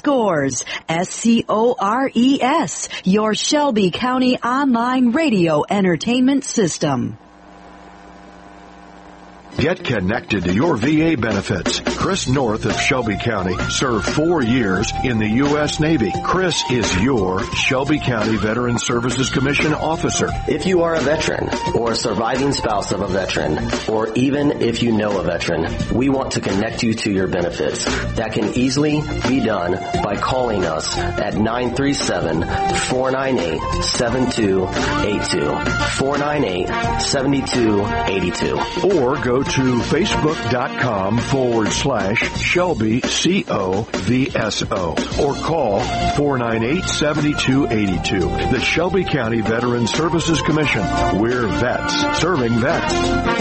Scores, SCORES, your Shelby County online radio entertainment system. Get connected to your VA benefits. Chris North of Shelby County served 4 years in the U.S. Navy. Chris is your Shelby County Veteran Services Commission officer. If you are a veteran or a surviving spouse of a veteran, or even if you know a veteran, we want to connect you to your benefits. That can easily be done by calling us at 937-498-7282. 498-7282. Or go to facebook.com/Shelby COVSO or call 498-7282. The Shelby County Veteran Services Commission. We're vets serving vets.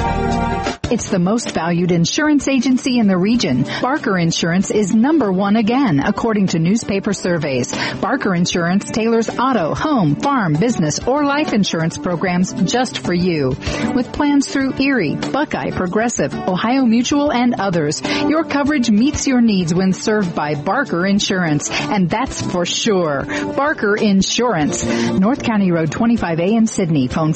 It's the most valued insurance agency in the region. Barker Insurance is #1 again, according to newspaper surveys. Barker Insurance tailors auto, home, farm, business, or life insurance programs just for you. With plans through Erie, Buckeye, Progressive, Ohio Mutual, and others, your coverage meets your needs when served by Barker Insurance, and that's for sure. Barker Insurance. North County Road 25A in Sydney. Phone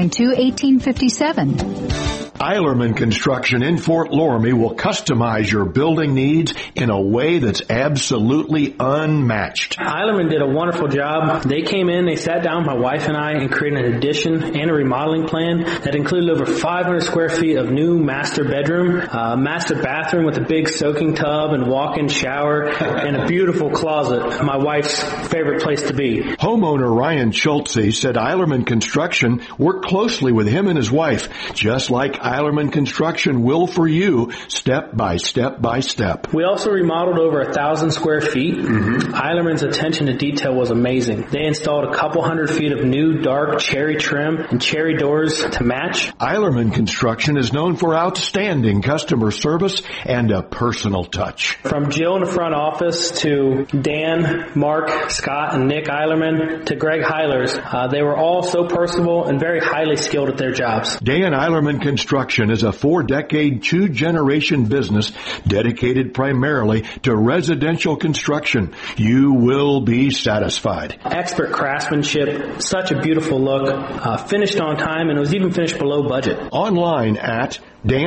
492-1857. Eilerman Construction in Fort Loramie will customize your building needs in a way that's absolutely unmatched. Eilerman did a wonderful job. They came in, they sat down, my wife and I, and created an addition and a remodeling plan that included over 500 square feet of new master bedroom, master bathroom with a big soaking tub and walk-in shower, and a beautiful closet, my wife's favorite place to be. Homeowner Ryan Schultze said Eilerman Construction worked closely with him and his wife, just like Eilerman Construction will for you, step by step by step. We also remodeled over 1,000 square feet. Eilerman's attention to detail was amazing. They installed a couple hundred feet of new dark cherry trim and cherry doors to match. Eilerman Construction is known for outstanding customer service and a personal touch. From Jill in the front office to Dan, Mark, Scott, and Nick Eilerman to Greg Heilers, they were all so personable and very highly skilled at their jobs. Dan Eilerman Construction is a 4-decade, 2-generation business dedicated primarily to residential construction. You will be satisfied. Expert craftsmanship, such a beautiful look, finished on time, and it was even finished below budget. Online at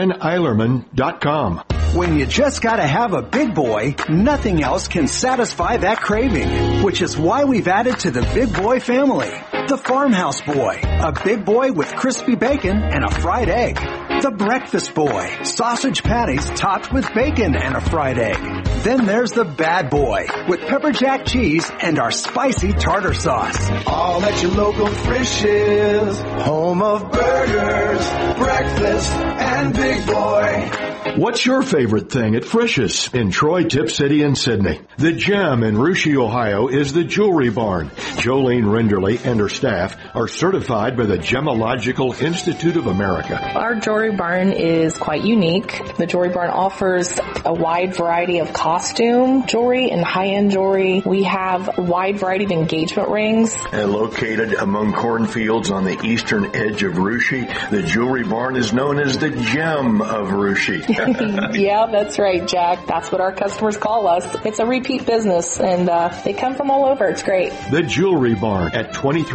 daneilerman.com. When you just gotta have a big boy, nothing else can satisfy that craving, which is why we've added to the Big Boy family. The Farmhouse Boy, a big boy with crispy bacon and a fried egg. The Breakfast Boy, sausage patties topped with bacon and a fried egg. Then there's the Bad Boy, with pepper jack cheese and our spicy tartar sauce. All at your local Frisch's, home of burgers, breakfast, and Big Boy. What's your favorite thing at Frisch's in Troy, Tip City, and Sydney? The Gem in Russia, Ohio is the Jewelry Barn. Jolene Rinderly and her staff are certified by the Gemological Institute of America. Our Jewelry Barn is quite unique. The Jewelry Barn offers a wide variety of costume jewelry and high-end jewelry. We have a wide variety of engagement rings. And located among cornfields on the eastern edge of Russia, the Jewelry Barn is known as the Gem of Russia. Yeah, that's right, Jack. That's what our customers call us. It's a repeat business, and they come from all over. It's great. The Jewelry Barn at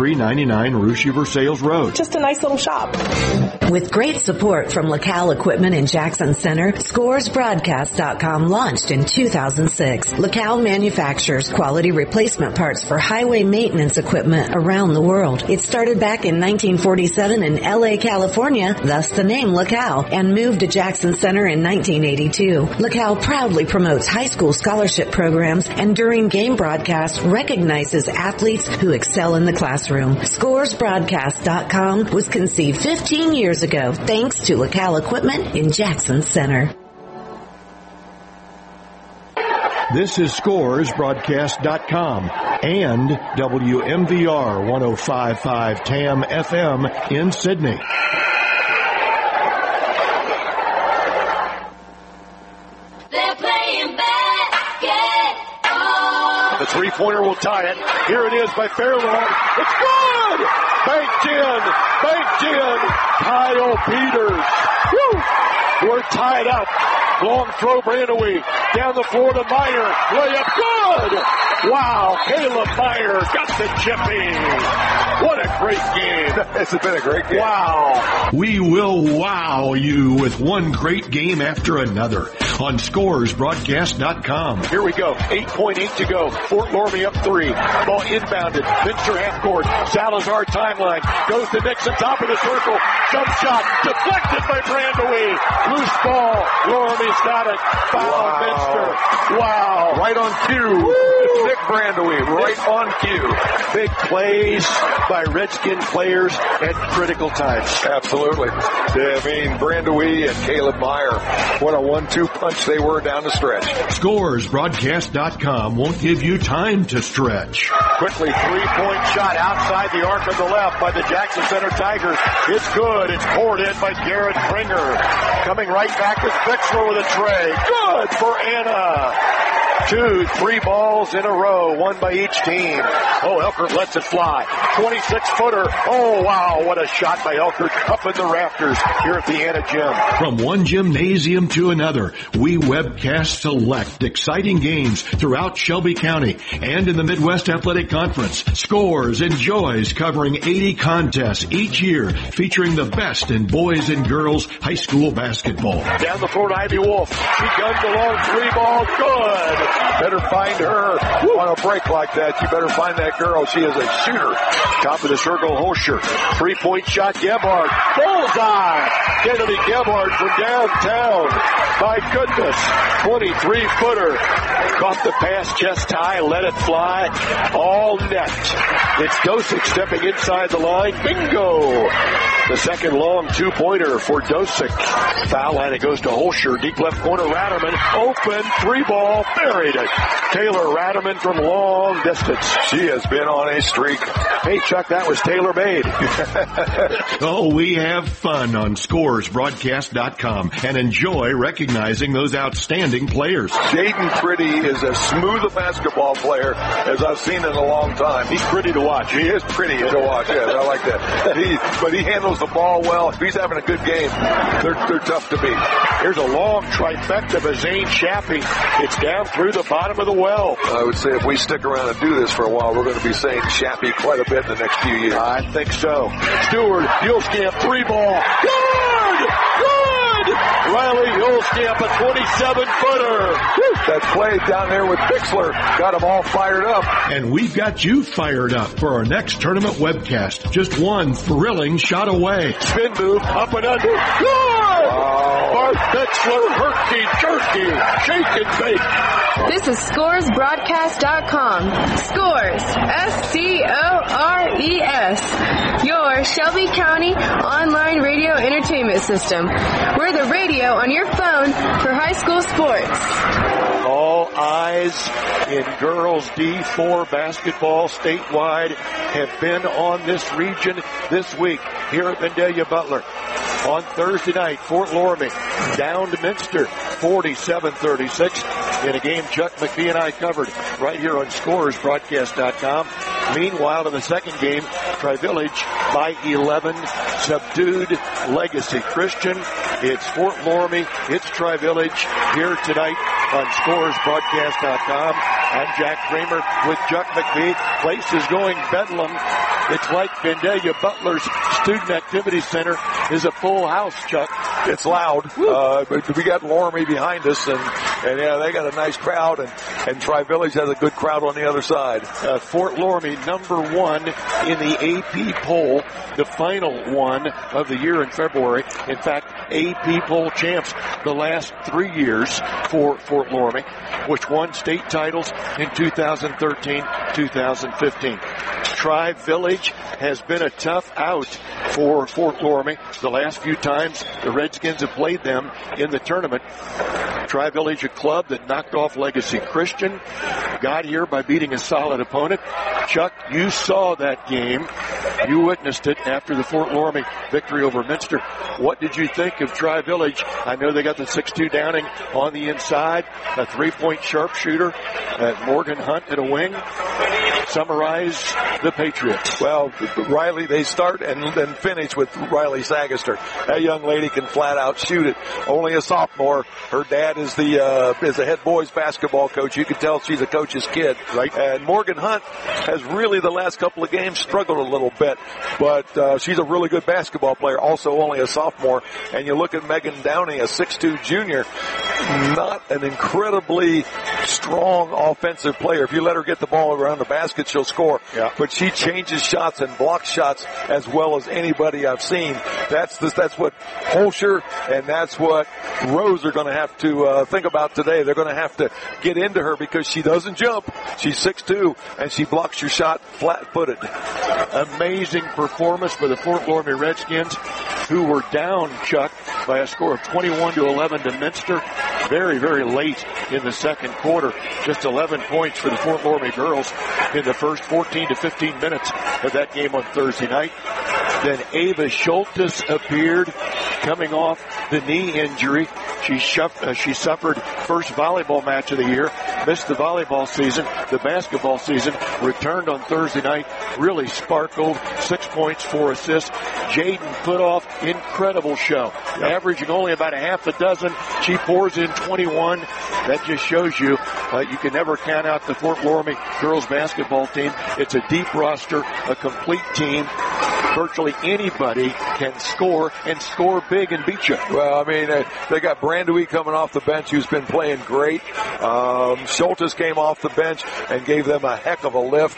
2399 Russia Versailles Road. Just a nice little shop. With great support from LaCal Equipment in Jackson Center, ScoresBroadcast.com launched in 2006. LaCal manufactures quality replacement parts for highway maintenance equipment around the world. It started back in 1947 in LA, California, thus the name LaCal, and moved to Jackson Center in 1982. LaCal proudly promotes high school scholarship programs and during game broadcasts recognizes athletes who excel in the classroom. ScoresBroadcast.com was conceived 15 years ago thanks to LaCal Equipment in Jackson Center. This is ScoresBroadcast.com and WMVR 105.5 TAM FM in Sydney. The three-pointer will tie it. Here it is by Fairlawn. It's good! Banked in. Kyle Peters. Woo! We're tied up. Long throw, Brandaway. Down the floor to Meyer. Layup, good! Good! Wow, Caleb Meyer got the chippy. What a great game. It's been a great game. Wow. We will wow you with one great game after another on ScoresBroadcast.com. Here we go. 8.8 to go. Fort Loramie up 3. Ball inbounded. Minster half court. Salazar timeline. Goes to Nixon, top of the circle. Jump shot. Deflected by Brandewee. Loose ball. Loramie's got it. Foul Minster. Wow. Right on cue. Nick Brandewee, right on cue. Big plays by Redskin players at critical times. Absolutely. I mean, Brandewee and Caleb Meyer, what a 1-2 punch they were down the stretch. ScoresBroadcast.com won't give you time to stretch. Quickly, 3-point shot outside the arc on the left by the Jackson Center Tigers. It's good. It's poured in by Garrett Bringer. Coming right back is Bixler with a tray. Good for Anna. 2, 3 balls in a row, one by each team. Oh, Elkert lets it fly. 26-footer. Oh, wow, what a shot by Elkert up in the rafters here at the Anna Gym. From one gymnasium to another, we webcast select exciting games throughout Shelby County and in the Midwest Athletic Conference. Scores enjoys covering 80 contests each year featuring the best in boys and girls high school basketball. Down the floor to Ivy Wolf. She guns along, 3 ball, good. Better find her on a break like that. You better find that girl. She is a shooter. Top of the circle, Holscher. 3-point shot, Gebhard. Bullseye! Kennedy Gebhard from downtown. My goodness. 23-footer. Caught the pass, chest high, let it fly. All net. It's Dosick stepping inside the line. Bingo! The second long 2-pointer for Dosick. Foul line, it goes to Holscher. Deep left corner, Ratterman. Open, 3-ball, buried it. Taylor Ratterman from long distance. She has been on a streak. Hey, Chuck, that was tailor-made. Oh, we have fun on ScoresBroadcast.com and enjoy recognizing those outstanding players. Jaden Pretty is as smooth a basketball player as I've seen in a long time. He's pretty to watch. He is pretty to watch, yes, I like that. But he handles the ball well. If he's having a good game, they're tough to beat. Here's a long trifecta by Zane Shappy. It's down through the bottom of the well. I would say if we stick around and do this for a while, we're going to be saying Shappy quite a bit in the next few years. I think so. Stewart, Hulskamp, 3-ball. Good! Good! Riley Hulskamp, a 27-footer. That play down there with Bixler got them all fired up. And we've got you fired up for our next tournament webcast. Just one thrilling shot away. Spin move, up and under. Good! Bart Bixler, herky jerky, shake and bake. This is ScoresBroadcast.com. Scores, SCORES, your Shelby County online radio entertainment system. We're the radio on your phone for high school sports. All eyes in girls D4 basketball statewide have been on this region this week here at Vandalia Butler. On Thursday night, Fort Loramie down to Minster, 47-36 in a game Chuck McPhee and I covered right here on ScoresBroadcast.com. Meanwhile, in the second game, Tri-Village by 11 subdued Legacy Christian. It's Fort Loramie, it's Tri-Village here tonight on ScoresBroadcast.com. I'm Jack Kramer with Chuck McPhee. Place is going bedlam. It's like Vandalia Butler's Student Activity Center is a full house, Chuck. It's loud. But we got Loramie behind us, and yeah, they got a nice crowd, and Tri-Village has a good crowd on the other side. Fort Loramie, number 1 in the AP poll, the final one of the year in February. In fact, AP poll champs the last 3 years for Fort Loramie, which won state titles in 2013, 2015. Tri-Village has been a tough out for Fort Loramie the last few times the Redskins have played them in the tournament. Tri-Village, a club that knocked off Legacy Christian, got here by beating a solid opponent. Chuck, you saw that game. You witnessed it after the Fort Loramie victory over Minster. What did you think of Tri-Village? I know they got the 6'2 Downing on the inside, a 3-point sharpshooter, Morgan Hunt at a wing. summarize the Patriots. Well, Riley, they start and then finish with Riley Sagister. That young lady can flat out shoot it. Only a sophomore. Her dad is the head boys basketball coach. You can tell she's a coach's kid. Right. And Morgan Hunt has really the last couple of games struggled a little bit, but she's a really good basketball player. Also only a sophomore. And you look at Megan Downey, a 6'2" junior, not an incredibly strong offensive player. If you let her get the ball around the basket, she'll score. Yeah. But she changes shots and blocks shots as well as anybody I've seen. That's what Holscher and that's what Rose are going to have to think about today. They're going to have to get into her because she doesn't jump. She's 6'2", and she blocks your shot flat-footed. Amazing performance by the Fort Loramie Redskins, who were down, Chuck, by a score of 21-11 to Minster. Very, very late in the second quarter. Just 11 points for the Fort Loramie girls in the first 14 to 15 minutes of that game on Thursday night. Then Ava Schultes appeared, coming off the knee injury. She suffered first volleyball match of the year, missed the volleyball season, the basketball season, returned on Thursday night, really sparkled, 6 points, 4 assists. Jaden Putoff, incredible show, averaging only about a half a dozen. She pours in 21. That just shows you you can never count out the Fort Loramie girls basketball team. It's a deep roster, a complete team. Virtually anybody can score and score big and beat you. Well, I mean, they got Brandewee coming off the bench, who's been playing great. Schultes came off the bench and gave them a heck of a lift.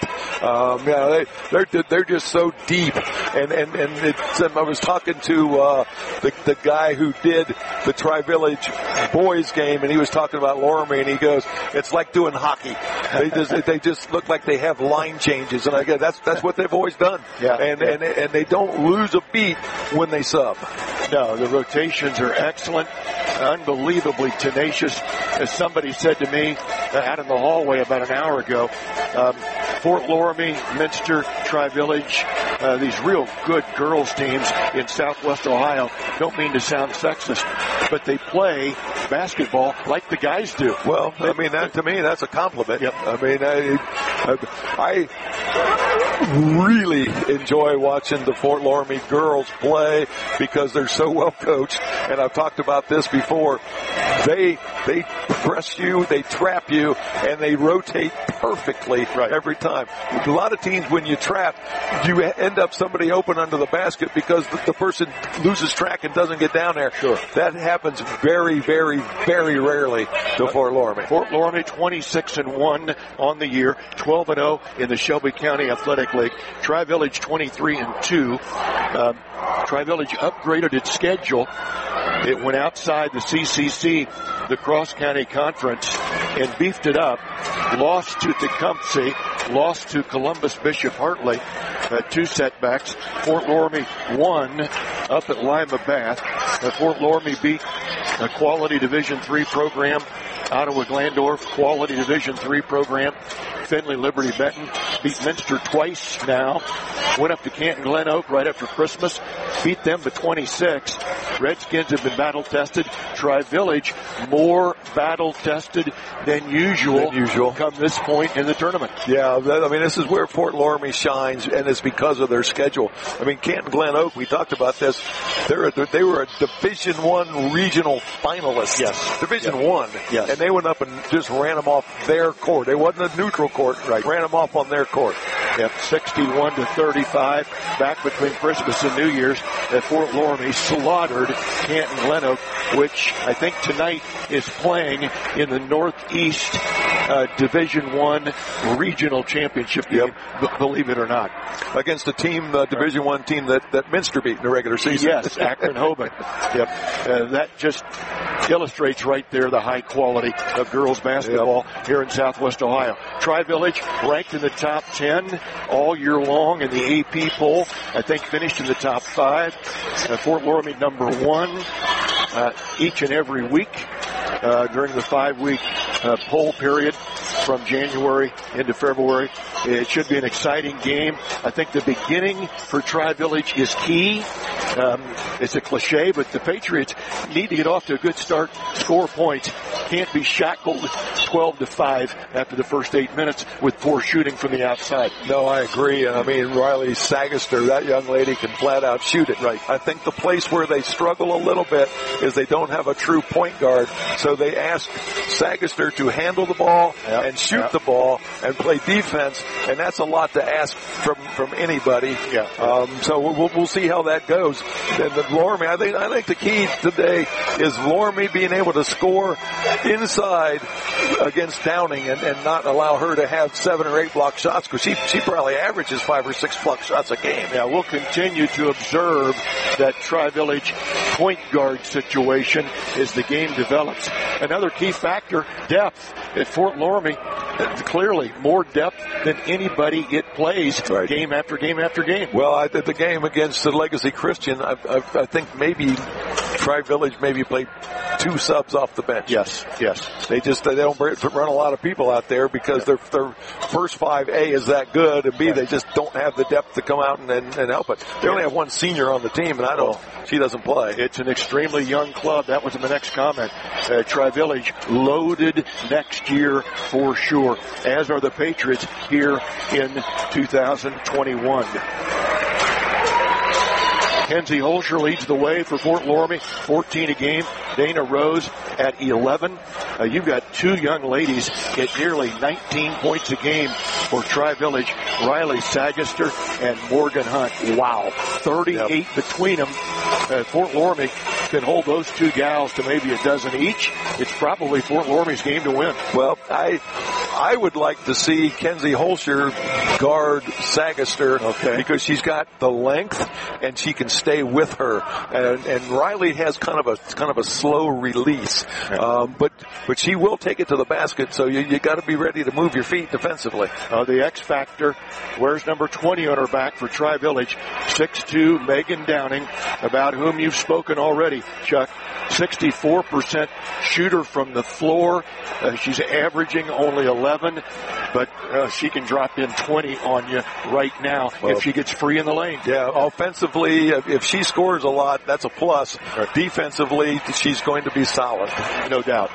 They're just so deep. And I was talking to the guy who did the Tri-Village boys game, and he was talking about Loramie, and he goes, "It's like doing hockey. They just look like they have line changes." And I guess that's what they've always done. Yeah. And they don't lose a beat when they sub. No, the rotations are excellent, unbelievably tenacious. As somebody said to me out in the hallway about an hour ago, Fort Loramie, Minster, Tri-Village, these real good girls teams in Southwest Ohio, don't mean to sound sexist, but they play basketball like the guys do. Well, I mean, to me, that's a compliment. Yep. I mean, I really enjoy watching the Fort Loramie girls play because they're so well coached, and I've talked about this before. They press you, they trap you, and they rotate perfectly every time. A lot of teams, when you trap, you end up somebody open under the basket because the person loses track and doesn't get down there. Sure. That happens very, very, very rarely to Fort Loramie. Fort Loramie 26-1 on the year, 12-0 in the Shelby County Athletic League. Tri-Village 23-2. Tri-Village upgraded its schedule. It went outside the CCC, the Cross County Conference, and beefed it up. Lost to Tecumseh, lost to Columbus Bishop Hartley. 2 setbacks. Fort Loramie won up at Lima Bath. Fort Loramie beat a quality Division III program. Ottawa Glandorf, quality Division III program. Findlay Liberty Benton beat Minster twice now. Went up to Canton Glen Oak right after Christmas. Beat them to 26. Redskins have been battle tested. Tri-Village more battle tested than usual. Come this point in the tournament. Yeah, I mean, this is where Fort Loramie shines, and it's because of their schedule. I mean, Canton Glen Oak, we talked about this. They were a Division I regional finalist. Yes. Division I. Yes. And they went up and just ran them off their court. It wasn't a neutral court. Right. Ran them off on their court. Yep, 61-35. Back between Christmas and New Year's, that Fort Loramie slaughtered Canton Glen Oak, which I think tonight is playing in the Northeast Division I regional championship game, believe it or not. Against a team, Division I team that Minster beat in the regular season. Yes, Akron Hoban. Yep. That just illustrates right there the high quality of girls basketball here in Southwest Ohio. Tri-Village ranked in the top 10 all year long in the AP poll. I think finished in the top 5. Fort Loramie number 1 each and every week during the 5-week poll period. from January into February. It should be an exciting game. I think the beginning for Tri-Village is key. It's a cliche, but the Patriots need to get off to a good start, score points. Can't be shackled 12-5 after the first 8 minutes with poor shooting from the outside. No, I agree. And I mean, Riley Sagister, that young lady can flat out shoot it. Right. I think the place where they struggle a little bit is they don't have a true point guard. So they ask Sagister to handle the ball and shoot the ball and play defense. And that's a lot to ask from anybody. So we'll see how that goes. And the Loramie, I think the key today is Loramie being able to score inside against Downing and not allow her to have 7 or 8 block shots, because she probably averages 5 or 6 block shots a game. Yeah, we'll continue to observe that Tri-Village point guard situation as the game develops. Another key factor, depth. At Fort Loramie, clearly more depth than anybody it plays game after game after game. Well, the game against the Legacy Christian, I think maybe Tri-Village maybe played 2 subs off the bench. Yes. They don't run a lot of people out there because their first 5A is that good, and B, they just don't have the depth to come out and help it. They only have one senior on the team, and she doesn't play. It's an extremely young club. That was my next comment. Tri-Village loaded next year for sure, as are the Patriots here in 2021. Kenzie Holscher leads the way for Fort Loramie, 14 a game. Dana Rose at 11. You've got 2 young ladies at nearly 19 points a game for Tri-Village, Riley Sagister and Morgan Hunt. Wow. 38 between them. Fort Loramie can hold those 2 gals to maybe a dozen each. It's probably Fort Loramie's game to win. Well, I would like to see Kenzie Holscher guard Sagister because she's got the length and she can stay with her. And Riley has kind of a slow release, but she will take it to the basket. So you got to be ready to move your feet defensively. The X factor wears number 20 on her back for Tri-Village, 6'2", Megan Downing, about whom you've spoken already, Chuck. 64% shooter from the floor. She's averaging only 11, but she can drop in 20 on you right now if she gets free in the lane. Yeah, offensively, if she scores a lot, that's a plus. Defensively, she's going to be solid. No doubt.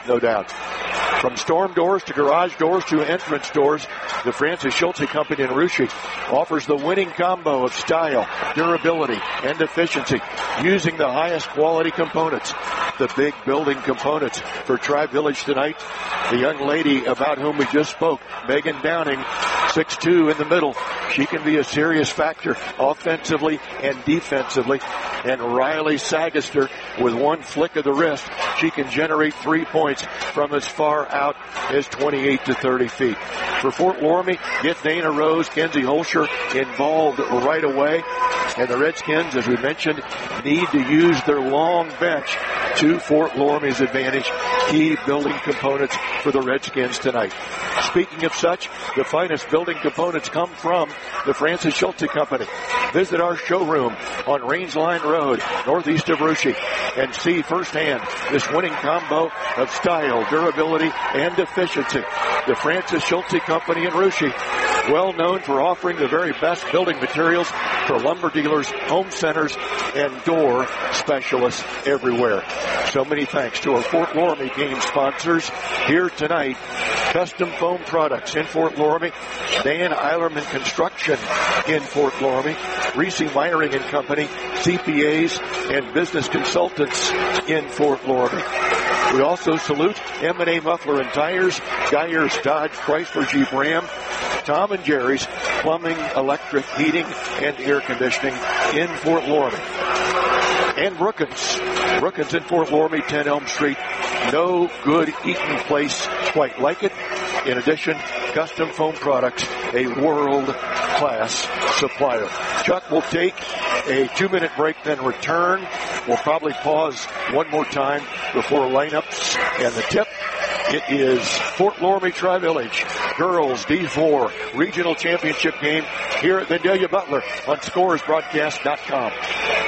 From storm doors to garage doors to entrance doors, the Francis Schulte Company in Russia offers the winning combo of style, durability, and efficiency using the highest quality components. The big building components for Tri-Village tonight. The young lady about whom we just spoke, Megan Downing, 6'2" in the middle. She can be a serious factor offensively and defensively. And Riley Sagister, with one flick of the wrist, she can generate 3 points from as far out as 28 to 30 feet. For Fort Loramie, get Dana Rose, Kenzie Holscher involved right away. And the Redskins, as we mentioned, need to use their long bench to Fort Loramie's advantage. Key building components for the Redskins tonight. Speaking of such, the finest building components come from the Francis Schulte Company. Visit our showroom on Rangeline Road, northeast of Russia, and see firsthand this winning combo of style, durability, and efficiency. The Francis Schulte Company in Russia, well known for offering the very best building materials for lumber dealers, home centers, and door specialists everywhere. So many thanks to our Fort Loramie game sponsors here tonight. Custom Foam Products in Fort Loramie, Dan Eilerman Construction in Fort Loramie, Reese Wiring and Company, CPAs and business consultants in Fort Loramie. We also salute M&A Muffler and Tires, Geyers Dodge Chrysler Jeep Ram, Tom and Jerry's Plumbing, Electric, Heating, and Air Conditioning in Fort Loramie. And Brookins in Fort Loramie, 10 Elm Street. No good eating place quite like it. In addition, Custom Foam Products, a world-class supplier. Chuck will take a 2-minute break, then return. We'll probably pause one more time before lineups and the tip. It is Fort Loramie Tri-Village Girls D4 Regional Championship game here at Vandalia Butler on ScoresBroadcast.com.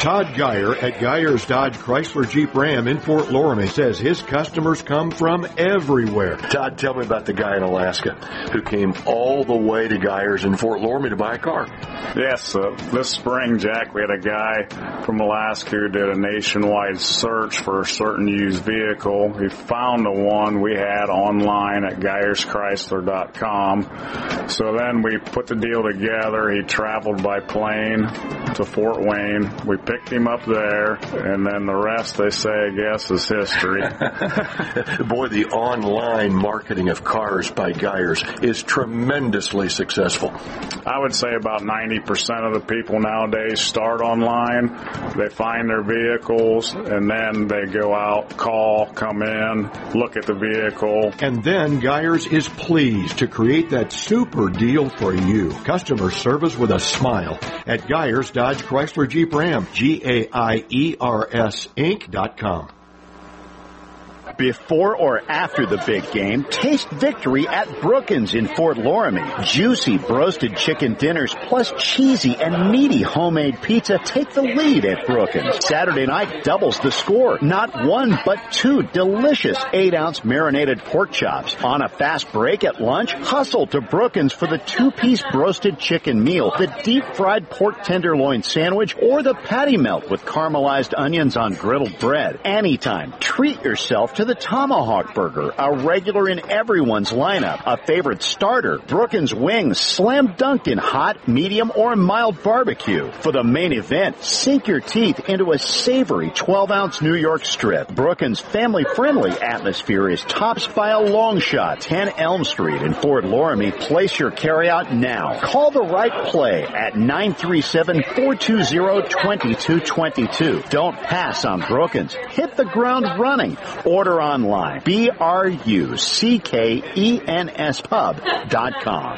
Todd Geyer at Geyer's Dodge Chrysler Jeep Ram in Fort Loramie says his customers come from everywhere. Todd, tell me about the guy in Alaska who came all the way to Geyer's in Fort Loramie to buy a car. Yes, this spring, Jack, we had a guy from Alaska who did a nationwide search for a certain used vehicle. He found the one we had online at GeyersChrysler.com. So then we put the deal together. He traveled by plane to Fort Wayne. We picked him up there, and then the rest, they say, I guess, is history. Boy, the online marketing of cars by Geyers is tremendously successful. I would say about 90% of the people nowadays start online. They find their vehicles, and then they go out, call, come in, look at the vehicle. And then Geyers is pleased to create that super deal for you. Customer service with a smile at Geyers Dodge Chrysler Jeep Ram, GAIERS Inc.com. Before or after the big game, taste victory at Brookins in Fort Loramie. Juicy broasted chicken dinners plus cheesy and meaty homemade pizza take the lead at Brookins. Saturday night doubles the score. Not one, but two delicious 8-ounce marinated pork chops. On a fast break at lunch, hustle to Brookins for the 2-piece broasted chicken meal, the deep-fried pork tenderloin sandwich, or the patty melt with caramelized onions on griddled bread. Anytime, treat yourself to the Tomahawk Burger, a regular in everyone's lineup, a favorite starter, Brookins wings, slam dunked in hot, medium, or mild barbecue. For the main event, sink your teeth into a savory 12-ounce New York strip. Brookins' family-friendly atmosphere is topped by a long shot, 10 Elm Street in Fort Loramie. Place your carryout now. Call the right play at 937-420-2222. Don't pass on Brookins. Hit the ground running. Order online. BRUCKENS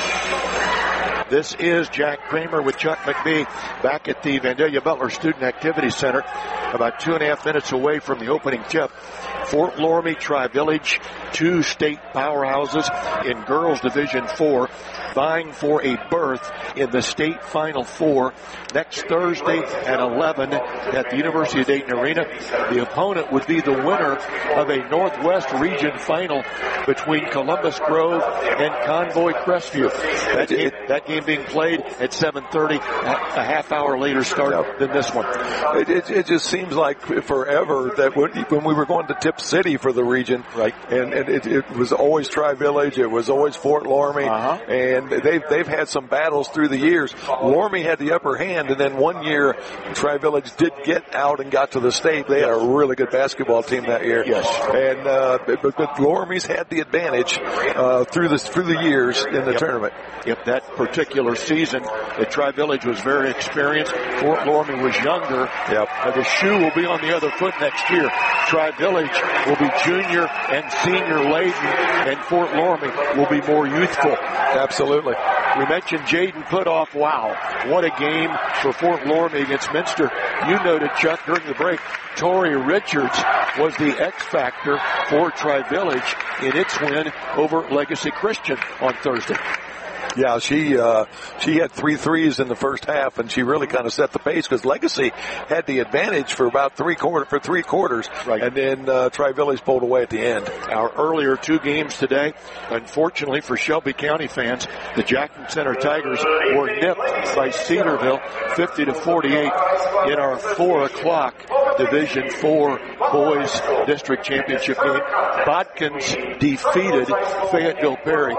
Pub.com. This is Jack Kramer with Chuck McBee back at the Vandalia Butler Student Activity Center, about 2.5 minutes away from the opening tip. Fort Loramie Tri-Village, two state powerhouses in Girls Division 4, vying for a berth in the state Final Four next Thursday at 11 at the University of Dayton Arena. The opponent would be the winner of a Northwest Region Final between Columbus Grove and Convoy Crestview. That game being played at 7:30, a half hour later start than this one. It just seems like forever that when we were going to Tip City for the region, right? And it was always Tri-Village, it was always Fort Loramie, and they've had some battles through the years. Loramie had the upper hand, and then one year Tri-Village did get out and got to the state. They had a really good basketball team that year. Yes. And but Loramie's had the advantage through the years in the tournament. Yep, that particular season, the Tri-Village was very experienced. Fort Loramie was younger. Yep. The shoe will be on the other foot next year. Tri-Village will be junior and senior laden, and Fort Loramie will be more youthful. Absolutely. We mentioned Jaden Putoff. Wow, what a game for Fort Loramie against Minster. You noted, Chuck, during the break, Tori Richards was the X factor for Tri-Village in its win over Legacy Christian on Thursday. Yeah, she had 3 threes in the first half, and she really kind of set the pace because Legacy had the advantage for about 3 quarters, right. And then Tri-Village pulled away at the end. Our earlier 2 games today, unfortunately for Shelby County fans, the Jackson Center Tigers were nipped by Cedarville 50-48 in our 4:00 Division 4 Boys District Championship game. Bodkins defeated Fayetteville Perry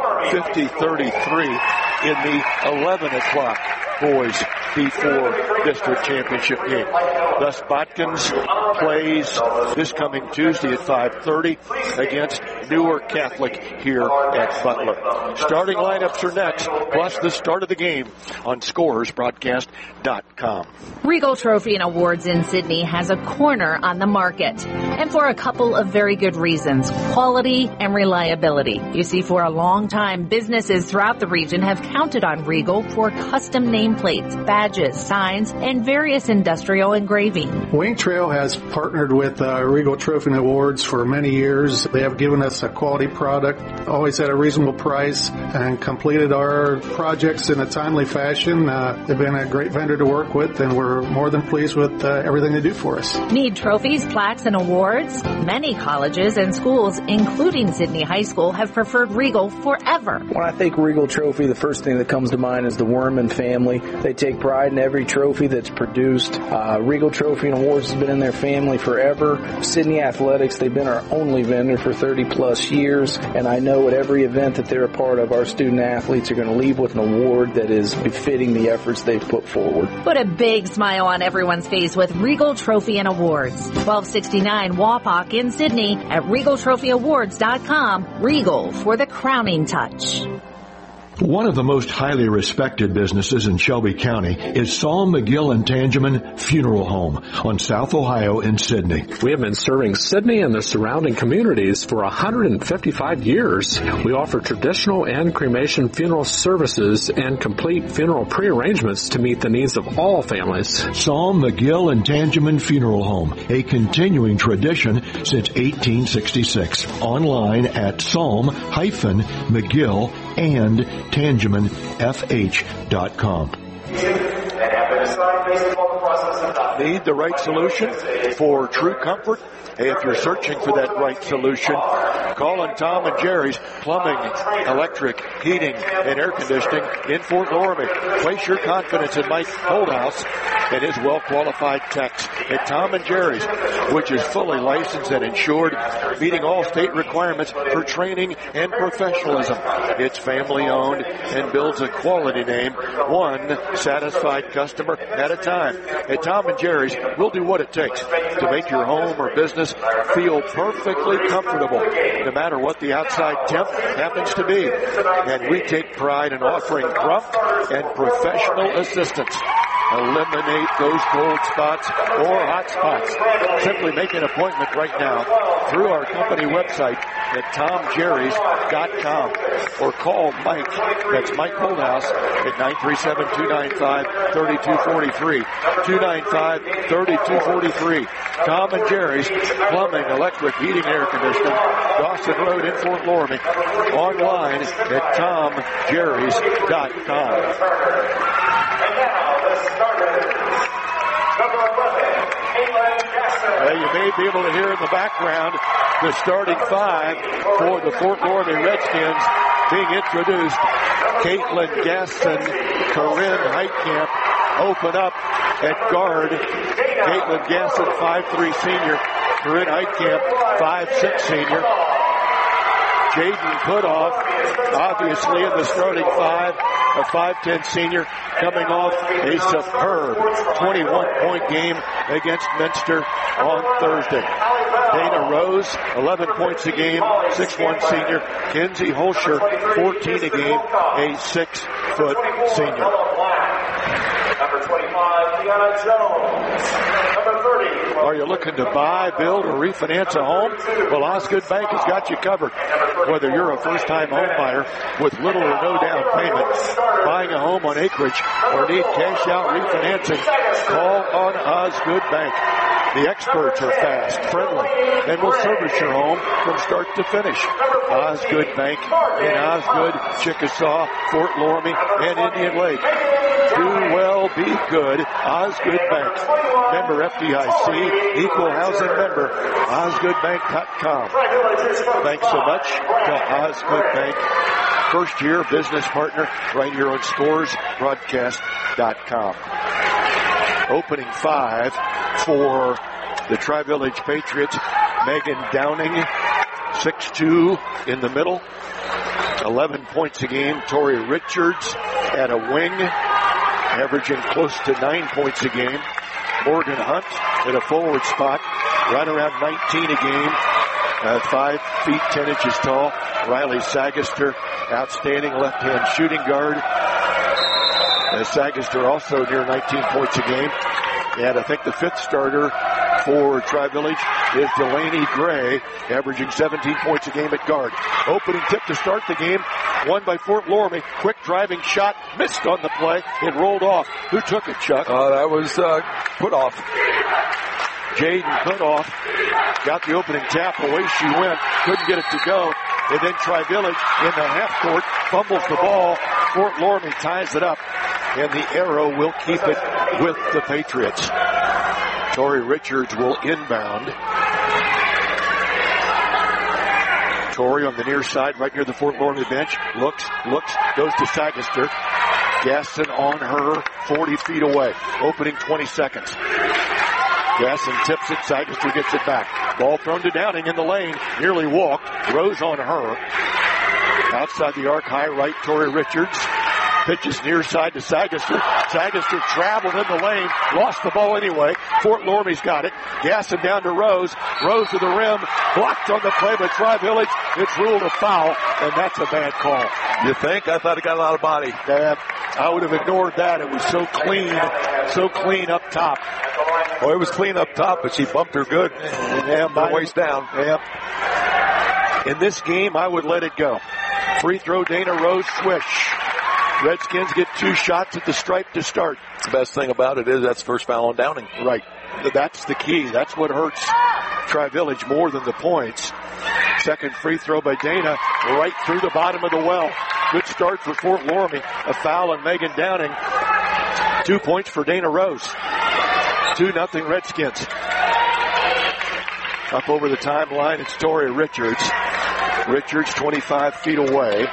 50-33 in the 11:00 Boys B4 District Championship game. Thus, Bodkins plays this coming Tuesday at 5:30 against Newark Catholic here at Butler. Starting lineups are next, plus the start of the game on ScoresBroadcast.com. Regal Trophy and Awards in Sydney has a corner on the market, and for a couple of very good reasons: quality and reliability. You see, for a long time, businesses throughout the region have counted on Regal for custom nameplates, badges, signs, and various industrial engraving. Wing Trail has partnered with Regal Trophy and Awards for many years. They have given us us a quality product, always at a reasonable price, and completed our projects in a timely fashion. They've been a great vendor to work with, and we're more than pleased with everything they do for us. Need trophies, plaques, and awards? Many colleges and schools, including Sidney High School, have preferred Regal forever. When I think Regal Trophy, the first thing that comes to mind is the Werman family. They take pride in every trophy that's produced. Regal Trophy and Awards has been in their family forever. Sidney Athletics, they've been our only vendor for 30 plus years, and I know at every event that they're a part of, our student athletes are going to leave with an award that is befitting the efforts they've put forward. Put a big smile on everyone's face with Regal Trophy and Awards. 1269 Wapak in Sidney at RegalTrophyAwards.com. Regal for the crowning touch. One of the most highly respected businesses in Shelby County is Saul McGill and Tangeman Funeral Home on South Ohio in Sidney. We have been serving Sidney and the surrounding communities for 155 years. We offer traditional and cremation funeral services and complete funeral pre-arrangements to meet the needs of all families. Saul McGill and Tangeman Funeral Home, a continuing tradition since 1866. Online at Psalm-McGill and TangemanFH.com. Need the right solution for true comfort? Hey, if you're searching for that right solution, call on Tom and Jerry's Plumbing, Electric, Heating, and Air Conditioning in Fort Loramie. Place your confidence in Mike Holdhouse and his well-qualified techs at Tom and Jerry's, which is fully licensed and insured, meeting all state requirements for training and professionalism. It's family-owned and builds a quality name, one satisfied customer at a time. At Tom and Jerry's, we'll do what it takes to make your home or business feel perfectly comfortable, no matter what the outside temp happens to be. And we take pride in offering prompt and professional assistance. Eliminate those cold spots or hot spots. Simply make an appointment right now through our company website at TomJerrys.com or call Mike, that's Mike Holdhouse, at 937-295-3243. 295-3243. Tom and Jerry's Plumbing, Electric, Heating, and Air Conditioning, Dawson Road in Fort Loramie. Online at TomJerrys.com. You may be able to hear in the background the starting five for the Fort Loramie Redskins being introduced. Caitlin Gasson, Corinne Heitkamp open up at guard. Caitlin Gasson, 5'3" senior. Corinne Heitkamp, 5'6" senior. Jaden Putoff, obviously in the starting five, a 5'10" senior, coming off a superb 21-point game against Minster on Thursday. Dana Rose, 11 points a game, 6'1" senior. Kenzie Holscher, 14 a game, a 6-foot senior. Number 25, Deanna Jones. Number 30. Are you looking to buy, build, or refinance a home? Well, Osgood Bank has got you covered. Whether you're a first-time home buyer with little or no down payment, buying a home on acreage, or need cash-out refinancing, call on Osgood Bank. The experts are fast, friendly, and will service your home from start to finish. Osgood Bank in Osgood, Chickasaw, Fort Loramie, and Indian Lake. Do well, be good. Osgood Bank. Member FDIC, equal housing member. OsgoodBank.com. Thanks so much to Osgood Bank. First year business partner right here on ScoresBroadcast.com. Opening five for the Tri-Village Patriots. Megan Downing, 6'2" in the middle. 11 points a game. Tori Richards at a wing, averaging close to 9 points a game. Morgan Hunt at a forward spot, right around 19 a game. 5 feet 10 inches tall. Riley Sagaster, outstanding left-hand shooting guard. Sagaster also near 19 points a game. And I think the fifth starter for Tri-Village is Delaney Gray, averaging 17 points a game at guard. Opening tip to start the game, won by Fort Loramie. Quick driving shot, missed on the play. It rolled off. Who took it, Chuck? That was Putoff. Jaden Putoff got the opening tap. Away she went. Couldn't get it to go. And then Tri-Village in the half court fumbles the ball. Fort Loramie ties it up. And the Arrow will keep it with the Patriots. Tori Richards will inbound. Tori on the near side, right near the Fort Loramie bench. Looks, goes to Sagaster. Gasson on her, 40 feet away. Opening 20 seconds. Gasson tips it, Sagaster gets it back. Ball thrown to Downing in the lane, nearly walked. Rose on her. Outside the arc, high right, Tori Richards. Pitches near side to Sagaster. Sagaster traveled in the lane, lost the ball anyway. Fort Loramie's got it. Gasson down to Rose. Rose to the rim, blocked on the play by Tri-Village. It's ruled a foul, and that's a bad call. You think? I thought it got a lot of body. I would have ignored that. It was so clean up top. Oh, it was clean up top, but she bumped her good. Yeah, waist down. Yeah. In this game, I would let it go. Free throw, Dana Rose, swish. Redskins get 2 shots at the stripe to start. The best thing about it is that's first foul on Downing. Right. That's the key. That's what hurts Tri-Village more than the points. Second free throw by Dana, right through the bottom of the well. Good start for Fort Loramie. A foul on Megan Downing. 2 points for Dana Rose. 2-0 Redskins. Up over the timeline, it's Tori Richards. Richards 25 feet away.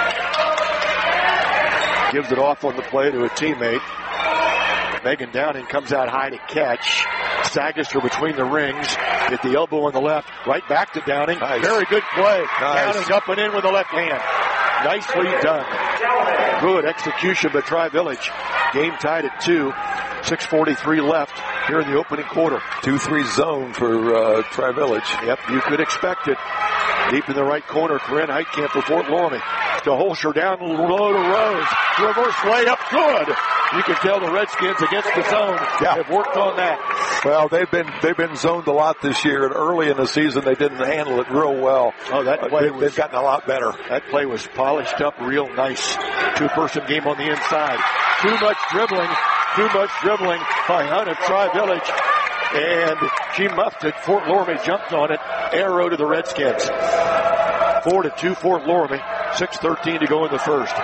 Gives it off on the play to a teammate. Megan Downing comes out high to catch. Sagaster between the rings. Get the elbow on the left. Right back to Downing. Nice. Very good play. Nice. Downing up and in with the left hand. Nicely done. Good execution by Tri-Village. Game tied at 2. 6:43 left here in the opening quarter. 2-3 zone for Tri-Village. Yep, you could expect it. Deep in the right corner, Corinne Heitkamp for Fort Loramie. To Holscher down low to Rose. Reverse layup, good. You can tell the Redskins against the zone have worked on that. Well, they've been zoned a lot this year, and early in the season they didn't handle it real well. Oh, that play they've gotten a lot better. That play was polished up real nice. 2-person game on the inside. Too much dribbling by Hunt of Tri-Village. And she muffed it. Fort Loramie jumped on it. Arrow to the Redskins. 4-2 Fort Loramie. 6:13 to go in the first.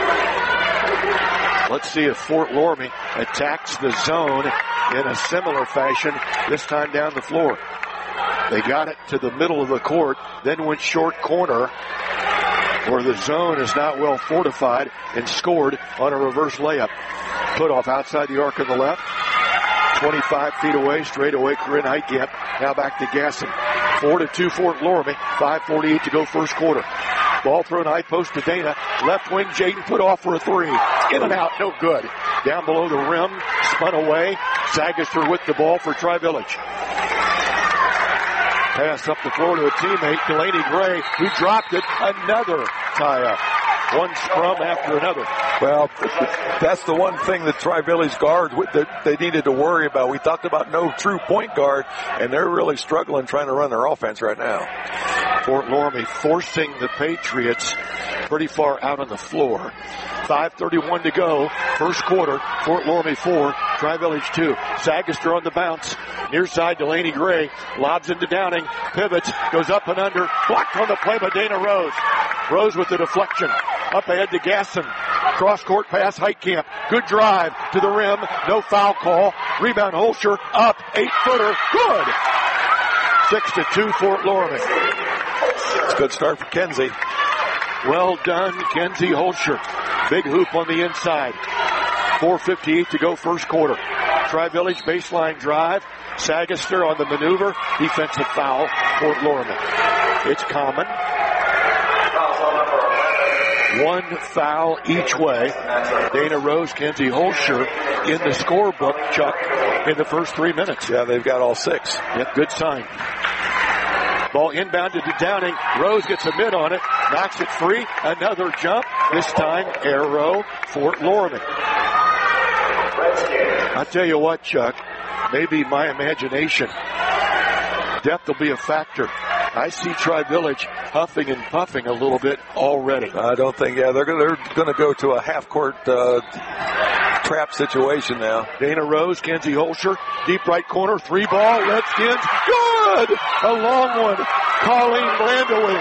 Let's see if Fort Loramie attacks the zone in a similar fashion, this time down the floor. They got it to the middle of the court, then went short corner, where the zone is not well fortified, and scored on a reverse layup. Put off outside the arc on the left. 25 feet away, straight away, Corinne Heitkamp. Now back to Gasson. 4-2 Fort Loramie. 5:48 to go first quarter. Ball thrown high post to Dana. Left wing, Jaden Putoff for a 3. In and out, no good. Down below the rim, spun away. Sagaster with the ball for Tri-Village. Pass up the floor to a teammate, Delaney Gray, who dropped it. Another tie-up. One scrum after another. Well, that's the one thing that Tri-Village guard that they needed to worry about. We talked about no true point guard, and they're really struggling trying to run their offense right now. Fort Loramie forcing the Patriots pretty far out on the floor. 5:31 to go. First quarter. Fort Loramie 4, Tri-Village 2. Sagaster on the bounce. Near side, Delaney Gray lobs into Downing. Pivots, goes up and under. Blocked on the play by Dana Rose. Rose with the deflection. Up ahead to Gasson. Cross court pass, Heitkamp. Good drive to the rim. No foul call. Rebound Holscher. Up. 8-footer. Good. 6-2 Fort Loramie. It's a good start for Kenzie. Well done, Kenzie Holscher. Big hoop on the inside. 4:58 to go first quarter. Tri-Village baseline drive. Sagaster on the maneuver. Defensive foul, Fort Loramie. It's common. One foul each way. Dana Rose, Kenzie Holscher in the scorebook, Chuck, in the first 3 minutes. Yeah, they've got all 6. Yep, good sign. Ball inbounded to Downing. Rose gets a mid on it. Knocks it free. Another jump. This time, Arrow, Fort Loramie. I tell you what, Chuck, maybe my imagination. Depth will be a factor. I see Tri-Village huffing and puffing a little bit already. I don't think, they're going to go to a half-court trap situation now. Dana Rose, Kenzie Holscher, deep right corner, 3-ball, Redskins, good! A long one. Colleen Brandewey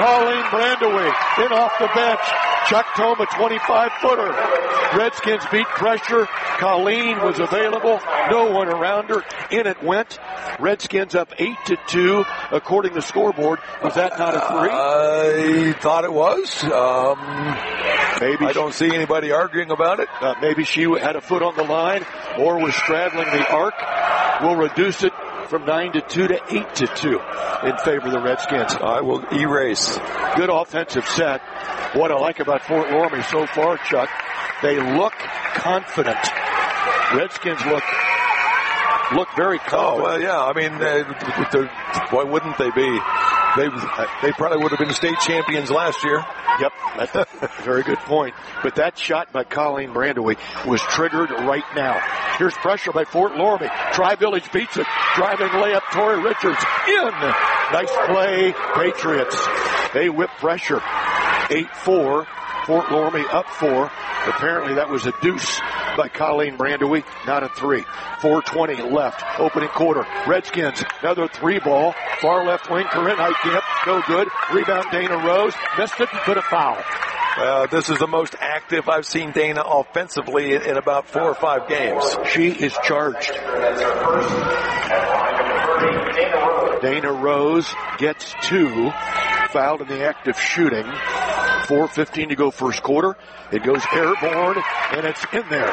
in off the bench. Chuck Tome, a 25-footer. Redskins beat pressure. Colleen was available. No one around her. In it went. Redskins up 8-2, according to the scoreboard. Was that not a three? I thought it was. Maybe I don't see anybody arguing about it. Maybe she had a foot on the line or was straddling the arc. We'll reduce it from 9-2 to 8-2 in favor of the Redskins. I will erase. Good offensive set. What I like about Fort Loramie so far, Chuck, they look confident. Redskins look very confident. Oh, well, yeah. I mean, why wouldn't they be? They probably would have been state champions last year. Yep, that's a very good point. But that shot by Colleen Brandewey was triggered right now. Here's pressure by Fort Loramie. Tri-Village beats it. Driving layup, Tori Richards in. Nice play, Patriots. They whip pressure. 8-4. Fort Loramie up 4. Apparently that was a deuce by Colleen Brandewey, not a 3. 4:20 left, opening quarter. Redskins, another 3-ball. Far left wing, Corinne Heitkamp, no good. Rebound, Dana Rose, missed it, but a foul. This is the most active I've seen Dana offensively in about 4 or 5 games. She is charged. Dana Rose gets 2, fouled in the act of shooting. 4:15 to go first quarter. It goes airborne, and it's in there.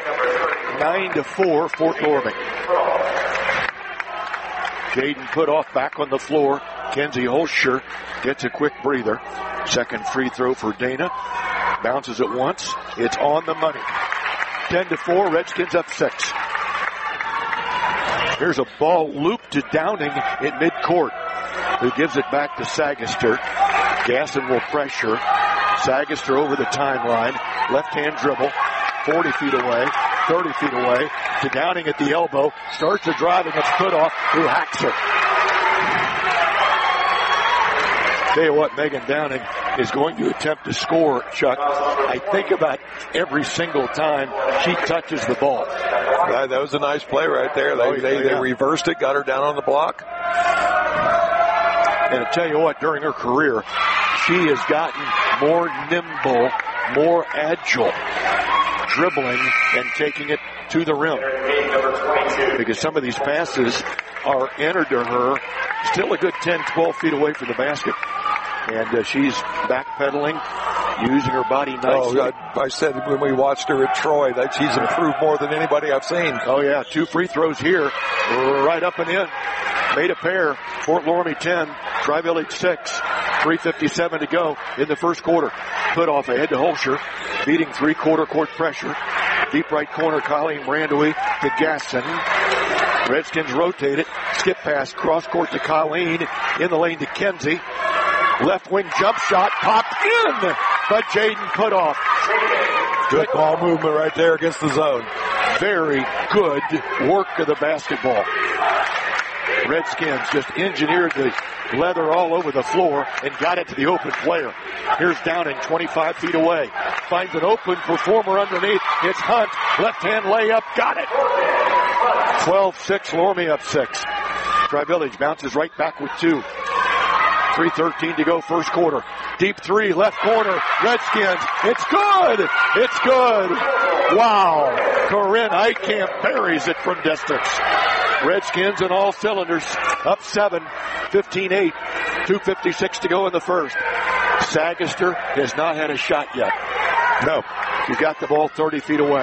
9-4, Fort Loramie. Jaden Putoff back on the floor. Kenzie Holscher gets a quick breather. Second free throw for Dana. Bounces it once. It's on the money. 10-4, Redskins up 6. Here's a ball looped to Downing in midcourt, who gives it back to Sagister. Gasson will pressure. Sagister over the timeline. Left-hand dribble. 40 feet away. 30 feet away. To Downing at the elbow. Starts to drive and gets put off. Who hacks it. Tell you what, Megan Downing is going to attempt to score, Chuck. I think about every single time she touches the ball. That was a nice play right there. They reversed it, got her down on the block. And I tell you what, during her career, she has gotten more nimble, more agile, dribbling and taking it to the rim. Because some of these passes are entered to her still a good 10, 12 feet away from the basket. And she's backpedaling, using her body nicely. Oh, I said when we watched her at Troy that she's improved more than anybody I've seen. Oh, yeah. 2 free throws here. Right up and in. Made a pair. Fort Loramie 10, Tri-Village 6. 3:57 to go in the first quarter. Put off ahead to Holscher, beating 3-quarter court pressure. Deep right corner, Colleen Brandewey to Gasson. Redskins rotate it. Skip pass, cross court to Colleen. In the lane to Kenzie. Left wing jump shot, popped in, but Jaden Putoff. Good ball movement right there against the zone. Very good work of the basketball. Redskins just engineered the leather all over the floor and got it to the open player. Here's Downing, 25 feet away. Finds an open performer underneath. It's Hunt. Left-hand layup. Got it. 12-6, Loramie up 6. Tri-Village bounces right back with 2. 3:13 to go first quarter. Deep 3, left corner. Redskins. It's good. It's good. Wow. Corinne Heitkamp buries it from distance. Redskins in all cylinders. Up 7. 15-8. 2:56 to go in the first. Sagister has not had a shot yet. No. She's got the ball 30 feet away.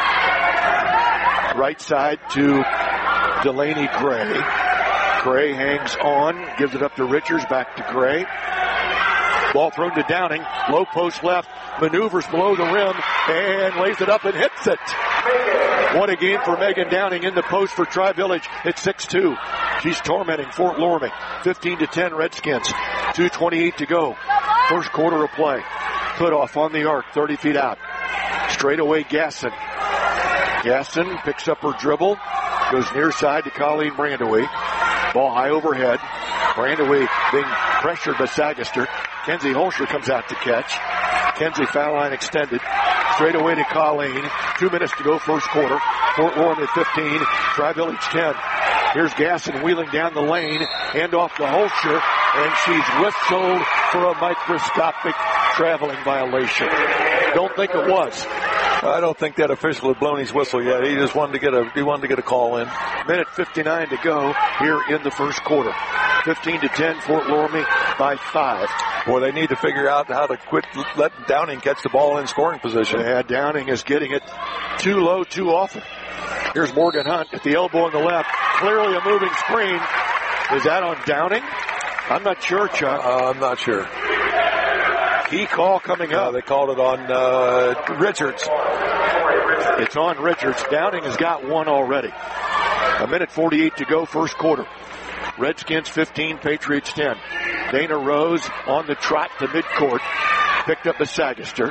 Right side to Delaney Gray. Gray hangs on, gives it up to Richards, back to Gray. Ball thrown to Downing, low post left, maneuvers below the rim, and lays it up and hits it. What a game for Megan Downing in the post for Tri-Village at 6'2". She's tormenting Fort Loramie. 15-10 Redskins. 2:28 to go. First quarter of play. Put off on the arc, 30 feet out. Straight away Gasson. Gasson picks up her dribble, goes near side to Colleen Brandewey. Ball high overhead. Brandewey being pressured by Sagister. Kenzie Holscher comes out to catch. Kenzie foul line extended. Straight away to Colleen. 2 minutes to go, first quarter. Fort Loramie 15, Tri-Village 10. Here's Gasson wheeling down the lane. Hand off to Holscher, and she's whistled for a microscopic traveling violation. Don't think it was. I don't think that official had blown his whistle yet. He just wanted to get a call in. Minute 59 to go here in the first quarter. 15-10, Fort Loramie by 5. Boy, they need to figure out how to quit letting Downing catch the ball in scoring position. Yeah, Downing is getting it too low too often. Here's Morgan Hunt at the elbow on the left. Clearly a moving screen. Is that on Downing? I'm not sure, Chuck. I'm not sure. Key call coming up. They called it on Richards. It's on Richards. Downing has got one already. A minute 48 to go, first quarter. Redskins 15, Patriots 10. Dana Rose on the trot to midcourt. Picked up by Sagister.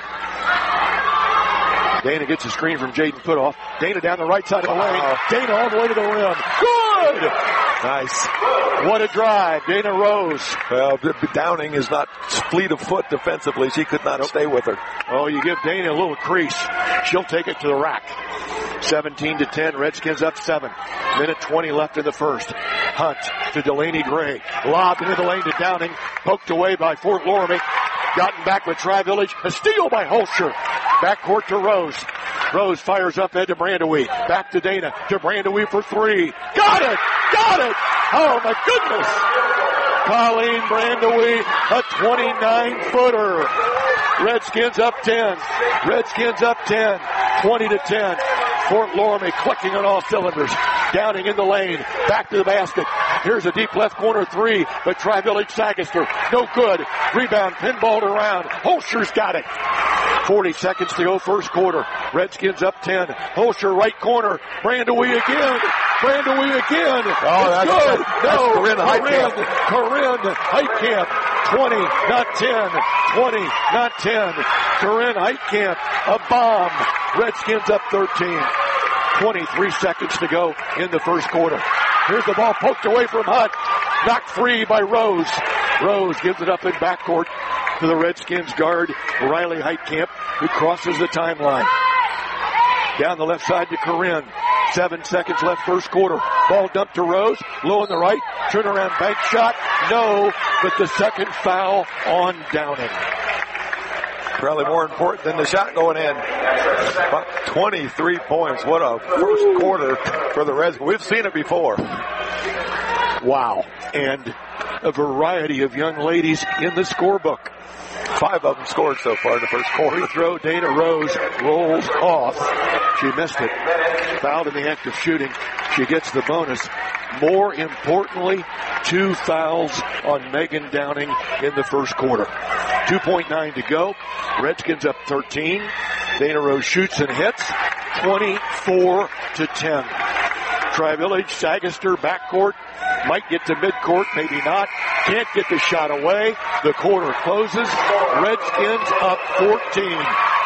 Dana gets a screen from Jaden Putoff. Dana down the right side of the lane. Dana all the way to the rim. Good! Nice. What a drive. Dana Rose. Well, Downing is not fleet of foot defensively. She could not stay with her. Oh, you give Dana a little crease. She'll take it to the rack. 17-10. Redskins up 7. Minute 20 left in the first. Hunt to Delaney Gray. Lobbed into the lane to Downing. Poked away by Fort Loramie. Gotten back with Tri-Village. A steal by Holscher. Backcourt to Rose. Rose fires up head to Brandewee. Back to Dana. To Brandewee for 3. Got it! Got it! Oh my goodness! Colleen Brandewee, a 29-footer. Redskins up 10. Redskins up 10. 20-10. Fort Loramie clicking on all cylinders. Downing in the lane. Back to the basket. Here's a deep left corner 3, but Tri-Village Sagister. No good. Rebound pinballed around. Holscher's got it. 40 seconds to go, first quarter. Redskins up 10. Holscher right corner. Brandewee again. Brandewee again. Oh, that's good. No, Corinne Heitkamp. 20, not 10. 20, not 10. Corinne Heitkamp, a bomb. Redskins up 13. 23 seconds to go in the first quarter. Here's the ball poked away from Hunt. Knocked free by Rose. Rose gives it up in backcourt to the Redskins guard, Riley Heitkamp, who crosses the timeline. Down the left side to Corinne. 7 seconds left, first quarter. Ball dumped to Rose. Low on the right. Turnaround bank shot. No, but the second foul on Downing. Probably more important than the shot going in. 23 points. What a first quarter for the Reds. We've seen it before. Wow. And a variety of young ladies in the scorebook. 5 of them scored so far in the first quarter. Free throw, Dana Rose rolls off. She missed it. Fouled in the act of shooting. She gets the bonus. More importantly, 2 fouls on Megan Downing in the first quarter. 2.9 to go. Redskins up 13. Dana Rose shoots and hits. 24-10. Tri-Village, Sagister, backcourt. Might get to midcourt, maybe not. Can't get the shot away. The quarter closes. Redskins up 14.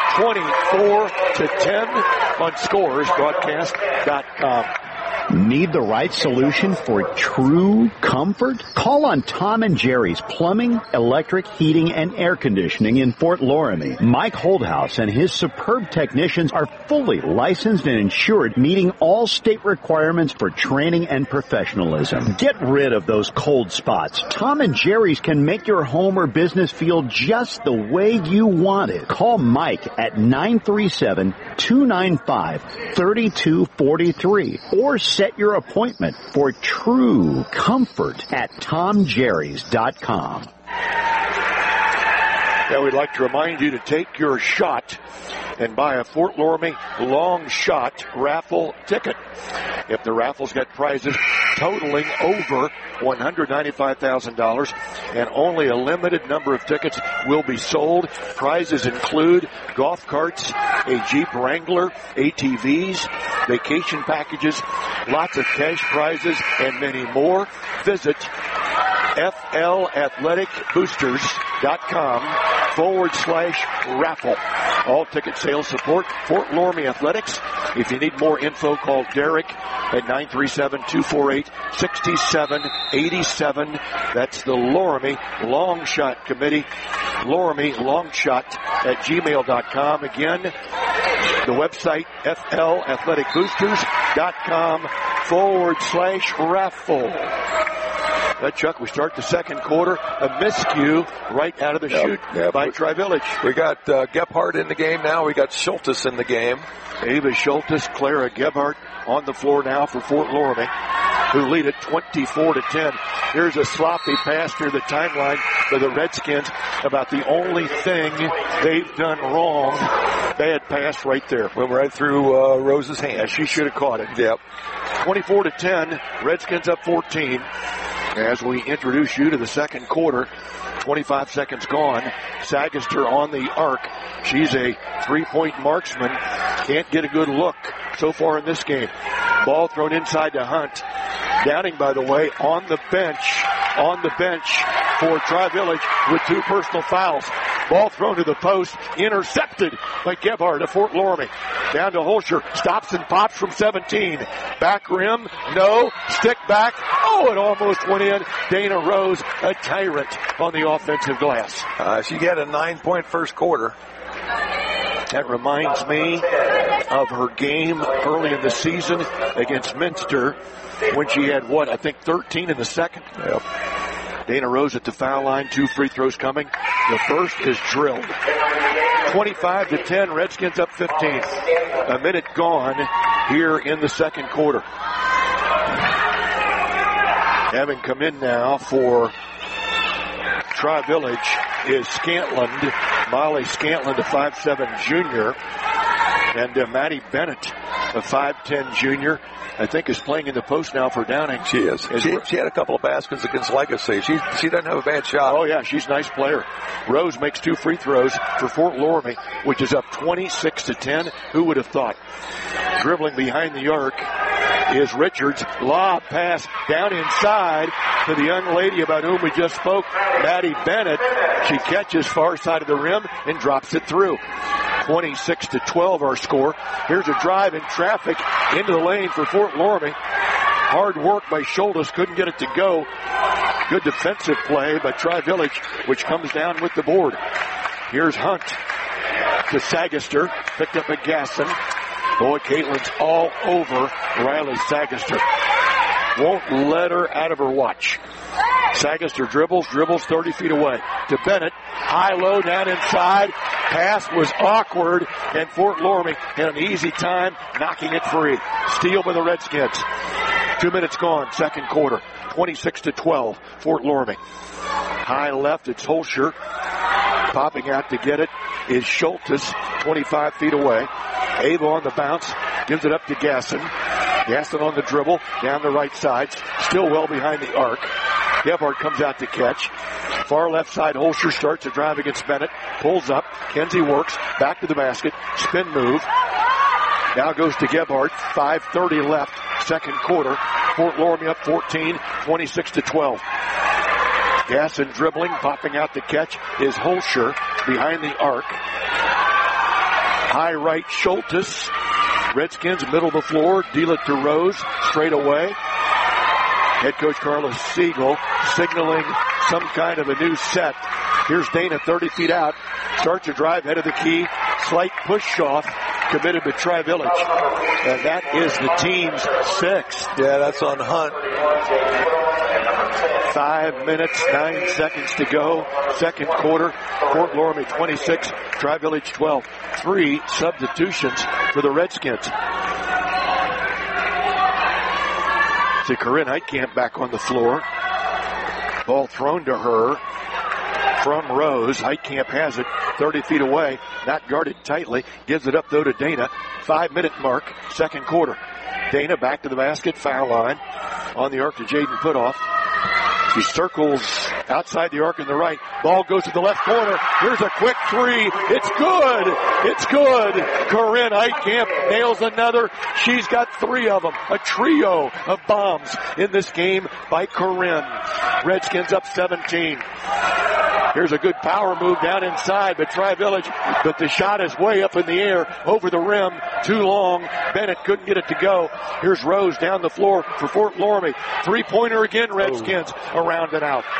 24-10 on scoresbroadcast.com. Need the right solution for true comfort? Call on Tom and Jerry's Plumbing, Electric, Heating, and Air Conditioning in Fort Loramie. Mike Holdhouse and his superb technicians are fully licensed and insured, meeting all state requirements for training and professionalism. Get rid of those cold spots. Tom and Jerry's can make your home or business feel just the way you want it. Call Mike at 937-295-3243 or set your appointment for true comfort at TomJerrys.com. Yeah, we'd like to remind you to take your shot and buy a Fort Loramie long shot raffle ticket. If the raffle's got prizes totaling over $195,000 and only a limited number of tickets will be sold. Prizes include golf carts, a Jeep Wrangler, ATVs, vacation packages, lots of cash prizes, and many more. Visit FLAthleticboosters.com/raffle. All ticket sales support Fort Loramie Athletics. If you need more info, call Derek at 937-248-6787. That's the Loramie Long Shot Committee. Loramie Longshot at gmail.com. Again, the website, flathleticboosters.com/raffle. That, Chuck, we start the second quarter. A miscue right out of the chute by Tri-Village. We got Gebhardt in the game now. We got Schultes in the game. Ava Schultes, Clara Gebhardt on the floor now for Fort Loramie, who lead it 24-10. Here's a sloppy pass near the timeline for the Redskins. About the only thing they've done wrong. Bad pass right there. Went right through Rose's hand. Yeah, she should have caught it. Yep. 24-10. Redskins up 14. As we introduce you to the second quarter, 25 seconds gone. Sagaster on the arc. She's a three-point marksman. Can't get a good look so far in this game. Ball thrown inside to Hunt. Downing, by the way, on the bench for Tri-Village with 2 personal fouls. Ball thrown to the post, intercepted by Gebhardt of Fort Loramie. Down to Holscher, stops and pops from 17. Back rim, no, stick back. Oh, it almost went in. Dana Rose, a tyrant on the offensive glass. She had a 9-point first quarter. That reminds me of her game early in the season against Minster when she had, 13 in the second? Yep. Dana Rose at the foul line, 2 free throws coming. The first is drilled. 25-10, Redskins up 15. A minute gone here in the second quarter. Having come in now for Tri-Village is Scantland, Molly Scantland, a 5'7 junior, and Maddie Bennett, a 5'10 junior, I think is playing in the post now for Downing. She is. She had a couple of baskets against Legacy. She doesn't have a bad shot. Oh, yeah, she's a nice player. Rose makes 2 free throws for Fort Loramie, which is up 26-10. Who would have thought? Dribbling behind the arc is Richards. Lob pass down inside to the young lady about whom we just spoke, Maddie Bennett. She catches far side of the rim and drops it through. 26-12 our score. Here's a drive in traffic into the lane for Fort Loramie. Hard work by Schultes, couldn't get it to go. Good defensive play by Tri-Village, which comes down with the board. Here's Hunt to Sagaster, picked up at Gasson. Boy, Caitlin's all over Riley Sagaster. Won't let her out of her watch. Sagaster dribbles 30 feet away to Bennett. High-low down inside. Pass was awkward, and Fort Loramie had an easy time knocking it free. Steal by the Redskins. 2 minutes gone, second quarter. 26-12, Fort Loramie. High left, it's Holscher. Popping out to get it is Schultes, 25 feet away. Ava on the bounce, gives it up to Gasson. Gasson on the dribble, down the right side, still well behind the arc. Gebhardt comes out to catch. Far left side, Holscher starts a drive against Bennett. Pulls up. Kenzie works. Back to the basket. Spin move. Now goes to Gebhardt. 5:30 left. Second quarter. Fort Loramie up 14. 26-12. Gasson dribbling. Popping out to catch is Holscher behind the arc. High right, Schultes. Redskins, middle of the floor. Deal it to Rose. Straight away. Head coach Carlos Siegel signaling some kind of a new set. Here's Dana 30 feet out. Starts a drive, head of the key. Slight push off committed to Tri-Village. And that is the team's 6th. Yeah, that's on Hunt. 5 minutes, 9 seconds to go. Second quarter. Fort Loramie 26, Tri-Village 12. 3 substitutions for the Redskins. To Corinne Heitkamp back on the floor. Ball thrown to her from Rose. Heitkamp has it 30 feet away. Not guarded tightly. Gives it up though to Dana. 5-minute mark. Second quarter. Dana back to the basket. Foul line. On the arc to Jaden Putoff. She circles outside the arc in the right. Ball goes to the left corner. Here's a quick 3. It's good. It's good. Corinne Heitkamp nails another. She's got 3 of them. A trio of bombs in this game by Corinne. Redskins up 17. Here's a good power move down inside, but Tri-Village, but the shot is way up in the air, over the rim, too long. Bennett couldn't get it to go. Here's Rose down the floor for Fort Loramie. 3-pointer again, Redskins, around and out.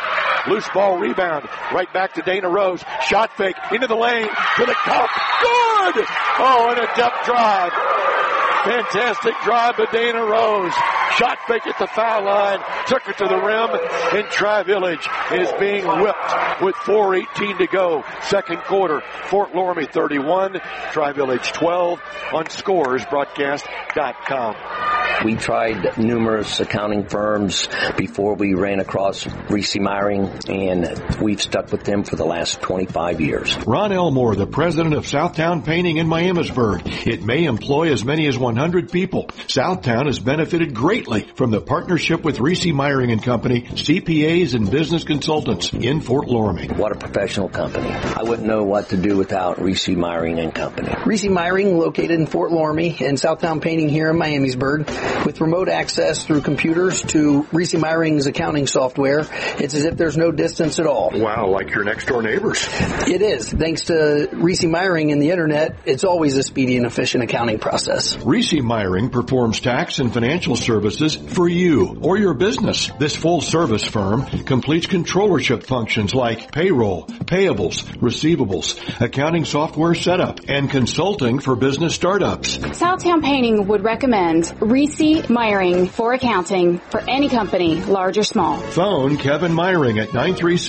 Loose ball rebound. Right back to Dana Rose. Shot fake into the lane to the cup. Good! Oh, and a depth drive. Fantastic drive by Dana Rose. Shot fake at the foul line. Took it to the rim. And Tri-Village is being whipped with 4:18 to go. Second quarter. Fort Loramie 31. Tri-Village 12 on scoresbroadcast.com. We tried numerous accounting firms before we ran across Reese Meyering, and we've stuck with them for the last 25 years. Ron Elmore, the president of Southtown Painting in Miamisburg. It may employ as many as 100 people. Southtown has benefited greatly from the partnership with Reese Meyering and Company, CPAs and business consultants in Fort Loramie. What a professional company. I wouldn't know what to do without Reese Meyering and Company. Reese Meyering, located in Fort Loramie, and Southtown Painting here in Miamisburg. With remote access through computers to Reese Meyering's accounting software, it's as if there's no distance at all. Wow, like your next door neighbors. It is. Thanks to Reese Meyering and the internet, it's always a speedy and efficient accounting process. Reese Meyering performs tax and financial services for you or your business. This full service firm completes controllership functions like payroll, payables, receivables, accounting software setup, and consulting for business startups. Southtown Painting would recommend Reese Meyering for accounting for any company, large or small. Phone Kevin Meyering at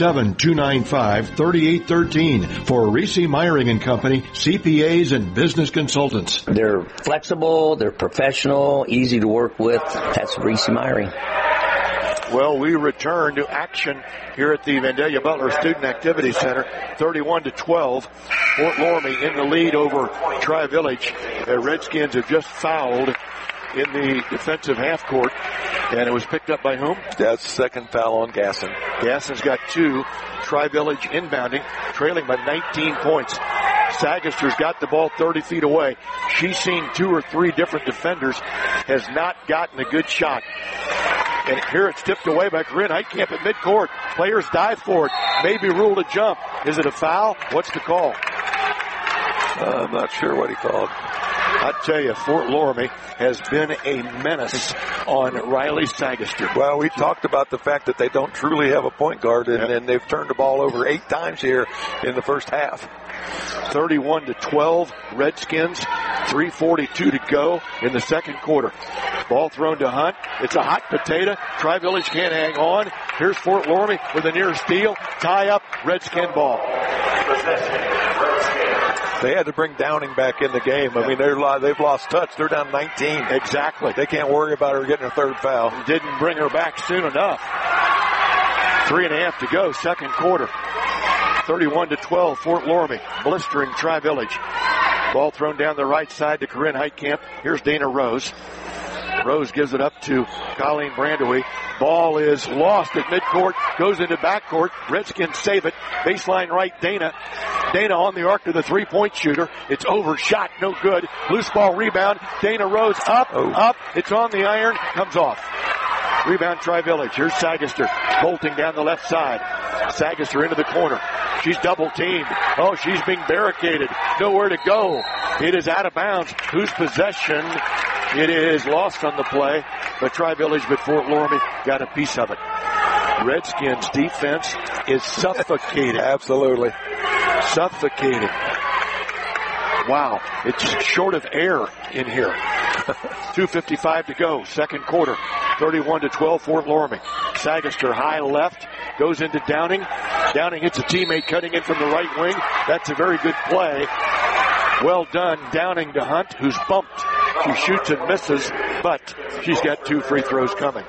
937-295-3813 for Reese Meyering and Company, CPAs and business consultants. They're flexible, they're professional, easy to work with. That's Reese Meyering. Well, we return to action here at the Vandalia Butler Student Activity Center, 31-12. Fort Loramie in the lead over Tri-Village. The Redskins have just fouled in the defensive half court, and it was picked up by whom? That's second foul on Gasson. Gasson's got 2. Tri-Village inbounding, trailing by 19 points. Sagaster's got the ball 30 feet away. She's seen 2 or 3 different defenders, has not gotten a good shot. And here it's tipped away by Corinne Heitkamp at midcourt. Players dive for it. Maybe ruled a jump. Is it a foul? What's the call? I'm not sure what he called. I tell you, Fort Loramie has been a menace on Riley Sagaster. Well, we talked about the fact that they don't truly have a point guard, and they've turned the ball over 8 times here in the first half. 31-12, Redskins, 3:42 to go in the second quarter. Ball thrown to Hunt. It's a hot potato. Tri-Village can't hang on. Here's Fort Loramie with a near steal. Tie up, Redskin ball. They had to bring Downing back in the game. I mean, they've lost touch. They're down 19. Exactly. They can't worry about her getting a third foul. Didn't bring her back soon enough. 3.5 to go, second quarter. 31-12, Fort Loramie, blistering Tri-Village. Ball thrown down the right side to Corinne Heitkamp. Here's Dana Rose. Rose gives it up to Colleen Brandewie. Ball is lost at midcourt, goes into backcourt. Redskins save it. Baseline right, Dana. Dana on the arc to the three-point shooter. It's overshot, no good. Loose ball rebound. Dana Rose up. It's on the iron, comes off. Rebound Tri-Village. Here's Sagaster bolting down the left side. Sagaster into the corner. She's double teamed. Oh, she's being barricaded. Nowhere to go. It is out of bounds. Whose possession? It is lost on the play, but Tri-Village, but Fort Loramie got a piece of it. Redskins defense is suffocating. Absolutely. Suffocating. Wow. It's short of air in here. 2:55 to go. Second quarter. 31-12, Fort Loramie. Sagaster high left. Goes into Downing. Downing hits a teammate cutting in from the right wing. That's a very good play. Well done. Downing to Hunt, who's bumped. She shoots and misses, but she's got 2 free throws coming.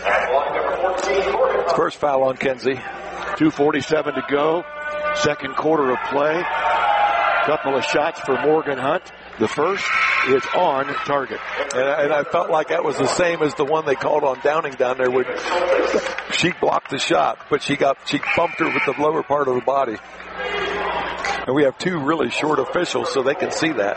First foul on Kenzie. 2:47 to go. Second quarter of play. Couple of shots for Morgan Hunt. The first is on target. And I felt like that was the same as the one they called on Downing down there when she blocked the shot, but she bumped her with the lower part of the body. And we have 2 really short officials, so they can see that.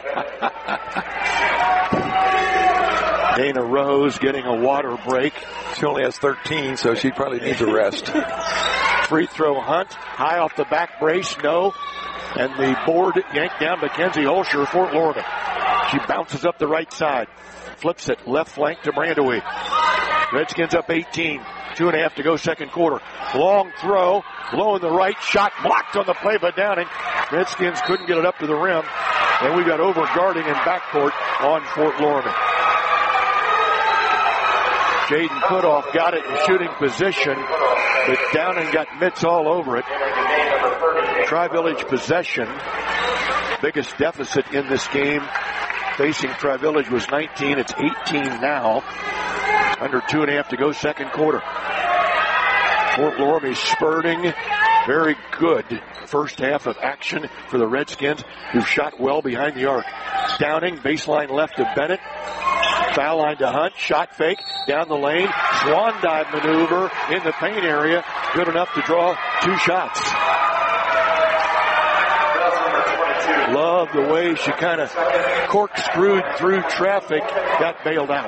Dana Rose getting a water break. She only has 13, so she probably needs a rest. Free throw Hunt. High off the back brace, no. And the board yanked down Mackenzie Olsher, Fort Loramie. She bounces up the right side. Flips it left flank to Brandewie. Redskins up 18. 2.5 to go, second quarter. Long throw, low in the right, shot blocked on the play by Downing. Redskins couldn't get it up to the rim, and we got overguarding in backcourt on Fort Loramie. Jaden Putoff got it in shooting position, but Downing got mitts all over it. Tri-Village possession. Biggest deficit in this game facing Tri-Village was 19. It's 18 now. Under 2.5 to go, second quarter. Fort Loramie spurting. Very good first half of action for the Redskins, who've shot well behind the arc. Downing, baseline left to Bennett. Foul line to Hunt. Shot fake down the lane. Swan dive maneuver in the paint area. Good enough to draw 2 shots. Love the way she kind of corkscrewed through traffic. Got bailed out.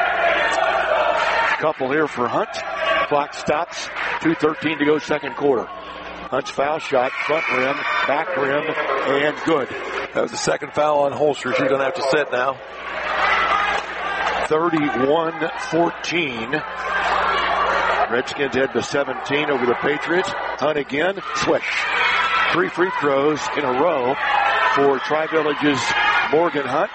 Couple here for Hunt. Clock stops. 2:13 to go, second quarter. Hunt's foul shot, front rim, back rim, and good. That was the second foul on Holster. She's going to have to sit now. 31-14. Redskins head to 17 over the Patriots. Hunt again. Swish. 3 free throws in a row for Tri-Village's Morgan Hunt.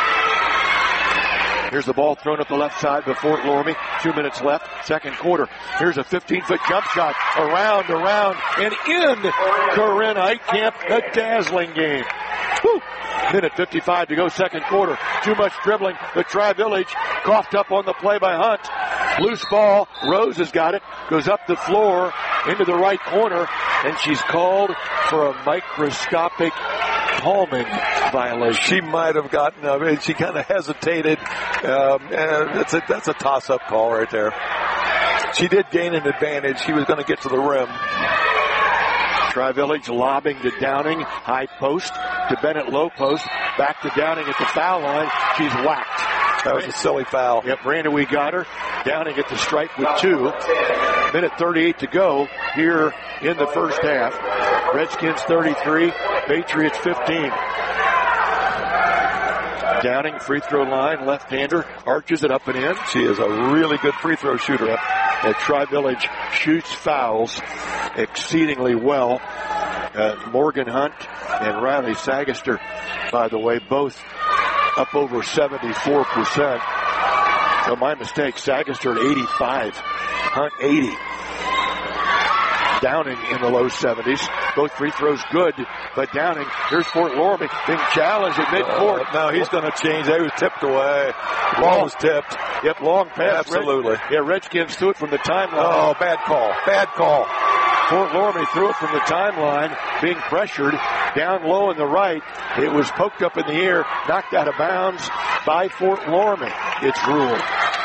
Here's the ball thrown up the left side by Fort Loramie. 2 minutes left, second quarter. Here's a 15-foot jump shot. Around, and in. Corinne Heitkamp, a dazzling game. Woo. Minute 55 to go, second quarter. Too much dribbling. The Tri-Village coughed up on the play by Hunt. Loose ball. Rose has got it. Goes up the floor into the right corner, and she's called for a microscopic palming violation. She might have gotten, she kind of hesitated. That's a toss-up call right there. She did gain an advantage. She was going to get to the rim. Tri-Village lobbing to Downing, high post to Bennett, low post, back to Downing at the foul line. She's whacked. That was a silly foul. Yep, Brandon got her. Downing at the stripe with 2. Minute 38 to go here in the first half. Redskins 33, Patriots 15. Downing, free throw line, left-hander, arches it up and in. She is a really good free throw shooter. Yep. And Tri-Village shoots fouls exceedingly well. Morgan Hunt and Riley Sagaster, by the way, both up over 74%. So my mistake, Sagaster at 85, Hunt 80. Downing in the low 70s. Both free throws good, but Downing, here's Fort Loramie being challenged at midcourt. No, he's going to change. They was tipped away. The ball was tipped. Yep, long pass. Absolutely. Redskins threw it from the timeline. Oh, bad call. Bad call. Fort Loramie threw it from the timeline, being pressured down low in the right. It was poked up in the air, knocked out of bounds by Fort Loramie. It's ruled.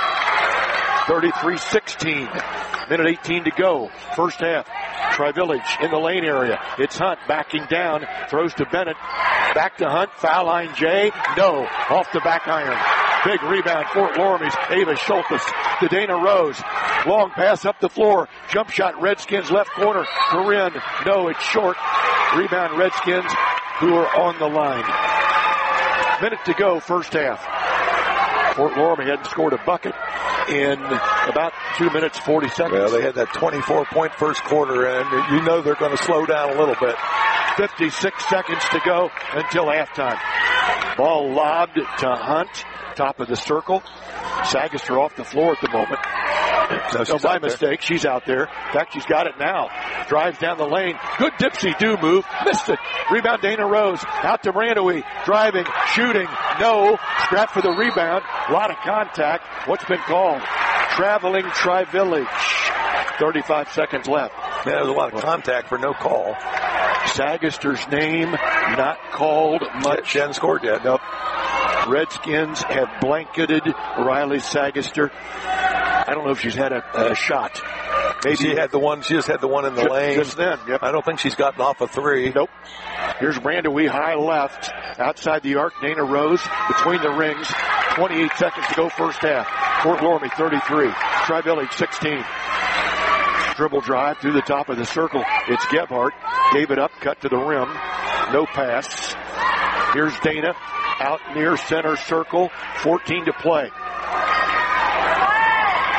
33-16. Minute 18 to go. First half. Tri-Village in the lane area. It's Hunt backing down. Throws to Bennett. Back to Hunt. Foul line Jay. No. Off the back iron. Big rebound. Fort Loramie's Ava Schultes to Dana Rose. Long pass up the floor. Jump shot Redskins left corner. Corinne. No, it's short. Rebound Redskins, who are on the line. Minute to go. First half. Fort Loramie hadn't scored a bucket in about 2 minutes, 40 seconds. Well, they had that 24-point first quarter, and you know they're going to slow down a little bit. 56 seconds to go until halftime. Ball lobbed to Hunt, top of the circle. Sagaster off the floor at the moment. No, by mistake, she's out there. In fact, she's got it now. Drives down the lane. Good dipsy-do move. Missed it. Rebound Dana Rose. Out to Brandewie. Driving. Shooting. No. Scrap for the rebound. A lot of contact. What's been called? Traveling Tri-Village. 35 seconds left. Yeah, there's a lot of contact for no call. Sagaster's name not called much. She hasn't scored yet. Nope. Redskins have blanketed Riley Sagaster. I don't know if she's had a shot. Maybe she had the one. She just had the one in the lane. Just then. Yep. I don't think she's gotten off a 3. Nope. Here's Brandewie, high left, outside the arc. Dana Rose between the rings. 28 seconds to go, first half. Fort Loramie 33. Tri-Village 16. Dribble drive through the top of the circle. It's Gebhardt. Gave it up, cut to the rim. No pass. Here's Dana out near center circle. 14 to play.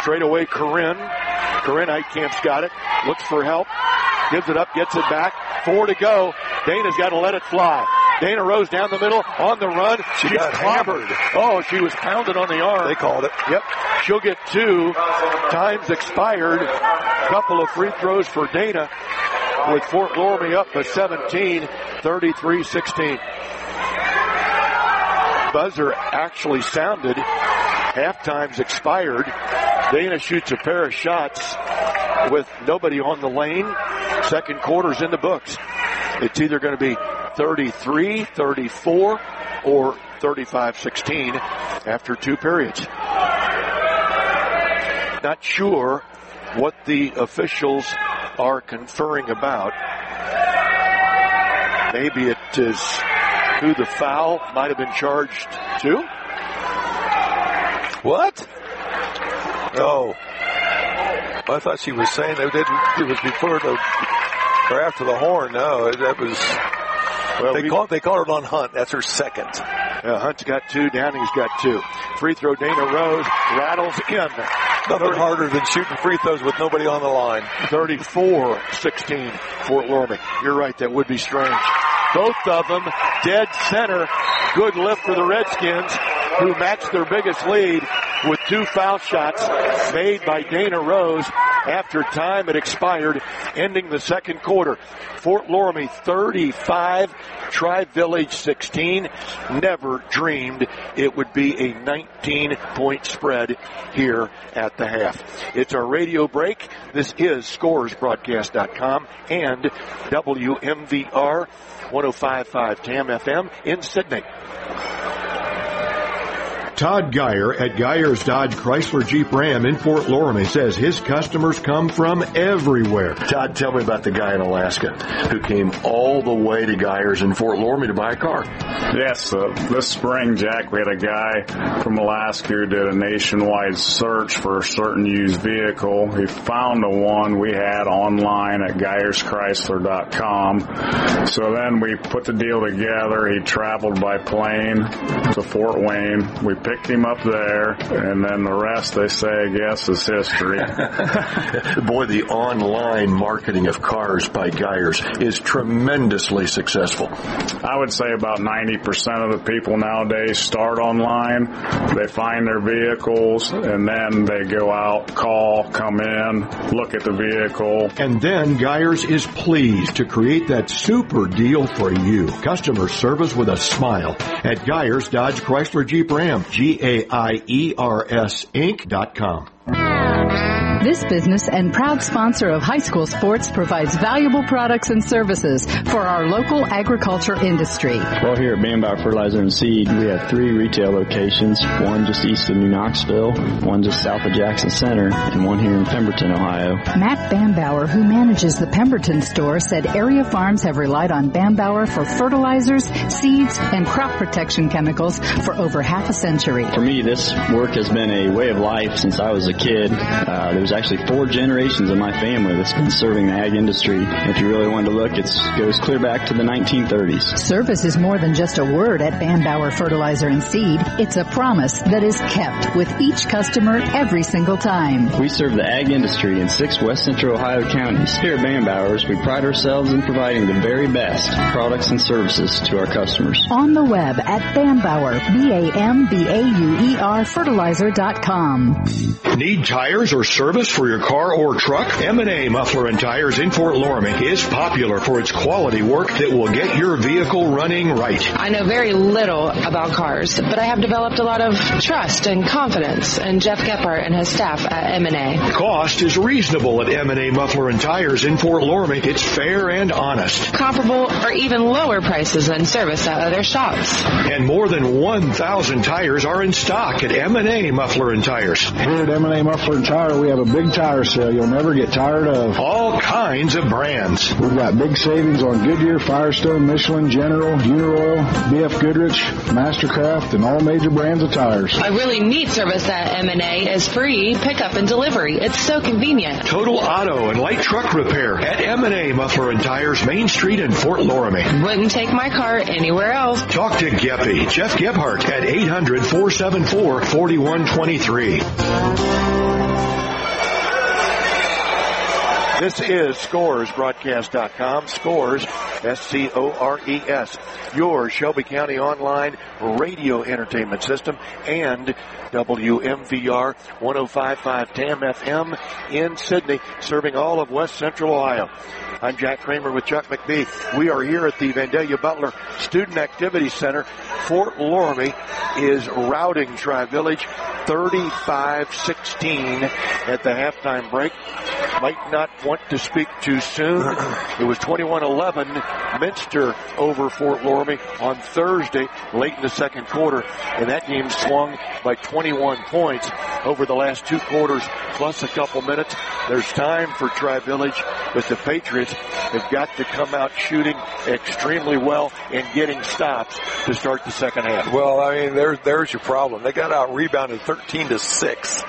Straight away, Corinne Heitkamp's got it. Looks for help. Gives it up, gets it back. 4 to go. Dana's got to let it fly. Dana Rose down the middle, on the run. She's got clobbered. Oh, she was pounded on the arm. They called it. Yep. She'll get 2. Time's expired. Couple of free throws for Dana, with Fort Loramie up by 17, 33-16. Buzzer actually sounded. Halftime's expired. Dana shoots a pair of shots with nobody on the lane. Second quarter's in the books. It's either going to be 33-34 or 35-16 after 2 periods. Not sure what the officials are conferring about. Maybe it is who the foul might have been charged to. What? Oh. I thought she was saying it was before or after the horn. No, that was. Well, they called it on Hunt. That's her second. Hunt's got 2. Downing's got 2. Free throw. Dana Rose rattles in. Nothing harder than shooting free throws with nobody on the line. 34-16 Fort Loramie. You're right. That would be strange. Both of them dead center. Good lift for the Redskins, who matched their biggest lead with 2 foul shots made by Dana Rose after time had expired, ending the second quarter. Fort Loramie 35, Tri-Village 16. Never dreamed it would be a 19-point spread here at the half. It's our radio break. This is ScoresBroadcast.com and WMVR 105.5 TAM FM in Sydney. Todd Geyer at Geyer's Dodge Chrysler Jeep Ram in Fort Loramie says his customers come from everywhere. Todd, tell me about the guy in Alaska who came all the way to Geyer's in Fort Loramie to buy a car. Yes, this spring, Jack, we had a guy from Alaska who did a nationwide search for a certain used vehicle. He found the one we had online at GeyersChrysler.com. So then we put the deal together. He traveled by plane to Fort Wayne. We picked him up there, and then the rest, they say, I guess, is history. Boy, the online marketing of cars by Geyers is tremendously successful. I would say about 90% of the people nowadays start online. They find their vehicles, and then they go out, call, come in, look at the vehicle. And then Geyers is pleased to create that super deal for you. Customer service with a smile at Geyers Dodge Chrysler Jeep Ram. GAIERS Inc.com. This business and proud sponsor of high school sports provides valuable products and services for our local agriculture industry. Well, here at Bambauer Fertilizer and Seed, we have 3 retail locations, one just east of New Knoxville, one just south of Jackson Center, and one here in Pemberton, Ohio. Matt Bambauer, who manages the Pemberton store, said area farms have relied on Bambauer for fertilizers, seeds, and crop protection chemicals for over half a century. For me, this work has been a way of life since I was a kid. There's actually 4 generations of my family that's been serving the ag industry. If you really want to look, it goes clear back to the 1930s. Service is more than just a word at Bambauer Fertilizer and Seed. It's a promise that is kept with each customer every single time. We serve the ag industry in 6 West Central Ohio counties. Here at Bambauer's, we pride ourselves in providing the very best products and services to our customers. On the web at Bambauer, BAMBAUER fertilizer.com. Need tires or service for your car or truck? M&A Muffler and Tires in Fort Loramie is popular for its quality work that will get your vehicle running right. I know very little about cars, but I have developed a lot of trust and confidence in Jeff Gephardt and his staff at M&A. Cost is reasonable at M&A Muffler and Tires in Fort Loramie. It's fair and honest. Comparable or even lower prices than service at other shops. And more than 1,000 tires are in stock at M&A Muffler and Tires. Here at M&A Muffler and Tire, we have a big tire sale you'll never get tired of. All kinds of brands. We've got big savings on Goodyear, Firestone, Michelin, General, Uniroyal, BF Goodrich, Mastercraft, and all major brands of tires. A really neat service at M&A is free pickup and delivery. It's so convenient. Total auto and light truck repair at M&A Muffler and Tires, Main Street in Fort Loramie. Wouldn't take my car anywhere else. Talk to Geppy, Jeff Gebhardt at 800-474-4123. This is ScoresBroadcast.com. Scores, S-C-O-R-E-S. Your Shelby County Online radio entertainment system and WMVR 105.5 TAM FM in Sydney, serving all of West Central Ohio. I'm Jack Kramer with Chuck McBee. We are here at the Vandalia Butler Student Activity Center. Fort Loramie is routing Tri-Village 35-16 at the halftime break. Might not want to speak too soon. It was 21-11 Minster over Fort Loramie on Thursday late in the second quarter, and that game swung by 21 points over the last two quarters plus a couple minutes. There's time for Tri-Village, but the Patriots have got to come out shooting extremely well and getting stops to start the second half. Well, I mean, there's your problem. They got out rebounded 13-6,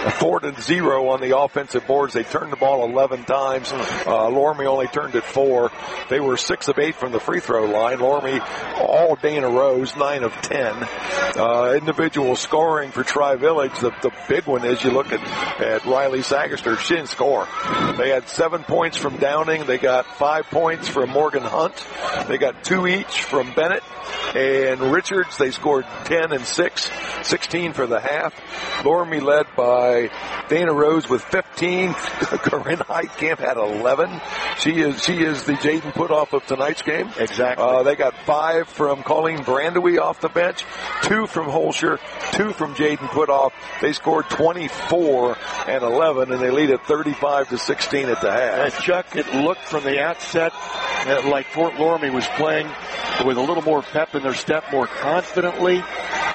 4-0 on the offensive boards. They turned the ball 11 times. Loramie only turned it 4. They were 6 of 8 from the free throw line. Loramie all day in a row, 9 of 10. Individual scoring for Tri-Village. The big one is you look at Riley Sagaster. She didn't score. They had 7 points from Downing. They got 5 points from Morgan Hunt. They got 2 each from Bennett and Richards. They scored 10 and 6, 16 for the half. Loramie led by Dana Rose with 15. Corinne Heitkamp had 11. She is the Jaden Putoff of tonight's game. Exactly. They got 5 from Colleen Brandewie off the bench, 2 from Holscher, 2 from Jaden Putoff. They scored 24 and 11, and they lead at 35-16 at the half. Chuck, it looked from the outset like Fort Loramie was playing with a little more pep in their step, more confidently,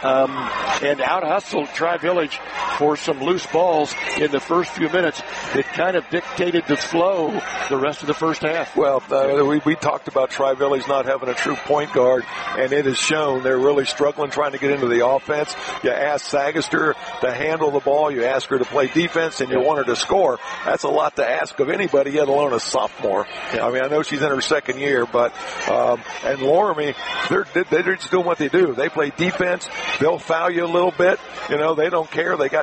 and out-hustled Tri-Village for some loose balls in the first few minutes. It kind of dictated the flow the rest of the first half. Well, we talked about Tri-Village not having a true point guard, and it has shown they're really struggling trying to get into the offense. You ask Sagaster to handle the ball, you ask her to play defense, and you want her to score. That's a lot to ask of anybody, let alone a sophomore. Yeah. I mean, I know she's in her second year, but and Loramie, they're just doing what they do. They play defense. They'll foul you a little bit. You know, they don't care. They got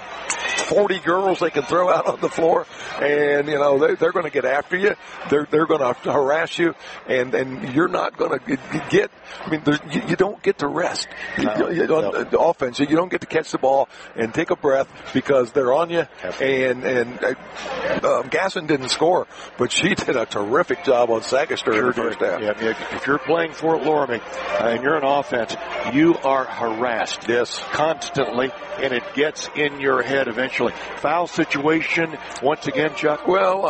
40 girls they can throw out on the floor, and you know they're going to get after you. They're going to harass you, and you're not going to get. I mean, you don't get to rest. The offense, you don't get to catch the ball and take a breath because they're on you. And Gasson didn't score, but she did a terrific job on Sagaster in the first half. Yeah, if you're playing Fort Loramie and you're an offense, you are harassed. Yes, constantly, and it gets in your head eventually. Foul situation once again, Chuck. Well,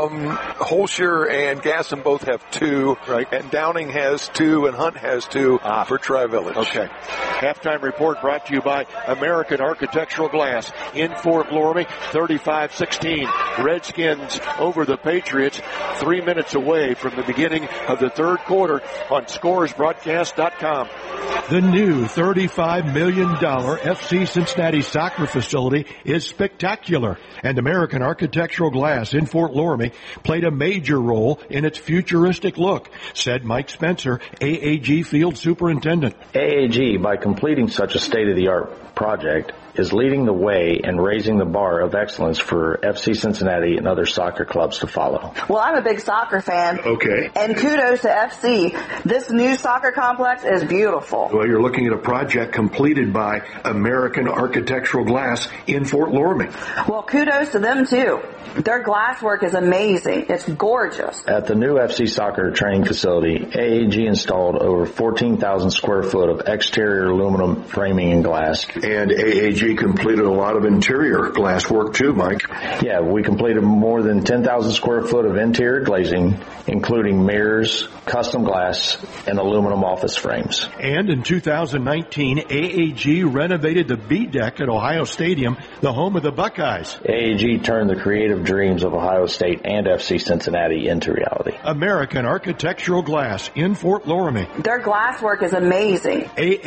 Holscher and Gasson both have 2, right? And Downing has 2, and Hunt has 2 for Tri-Village. Okay. Halftime report brought to you by American Architectural Glass in Fort Loramie, 35-16. Redskins over the Patriots, 3 minutes away from the beginning of the third quarter on ScoresBroadcast.com. The new $35 million FC Cincinnati soccer facility is spectacular, and American Architectural Glass in Fort Loramie played a major role in its futuristic look, said Mike Spencer, AAG Field Superintendent. AAG, by completing such a state-of-the-art project, is leading the way and raising the bar of excellence for FC Cincinnati and other soccer clubs to follow. Well, I'm a big soccer fan. Okay. And kudos to FC. This new soccer complex is beautiful. Well, you're looking at a project completed by American Architectural Glass in Fort Loramie. Well, kudos to them, too. Their glass work is amazing. It's gorgeous. At the new FC soccer training facility, AAG installed over 14,000 square foot of exterior aluminum framing and glass. And AAG completed a lot of interior glass work too, Mike. Yeah, we completed more than 10,000 square foot of interior glazing, including mirrors, custom glass, and aluminum office frames. And in 2019, AAG renovated the B deck at Ohio Stadium, the home of the Buckeyes. AAG turned the creative dreams of Ohio State and FC Cincinnati into reality. American Architectural Glass in Fort Loramie. Their glass work is amazing.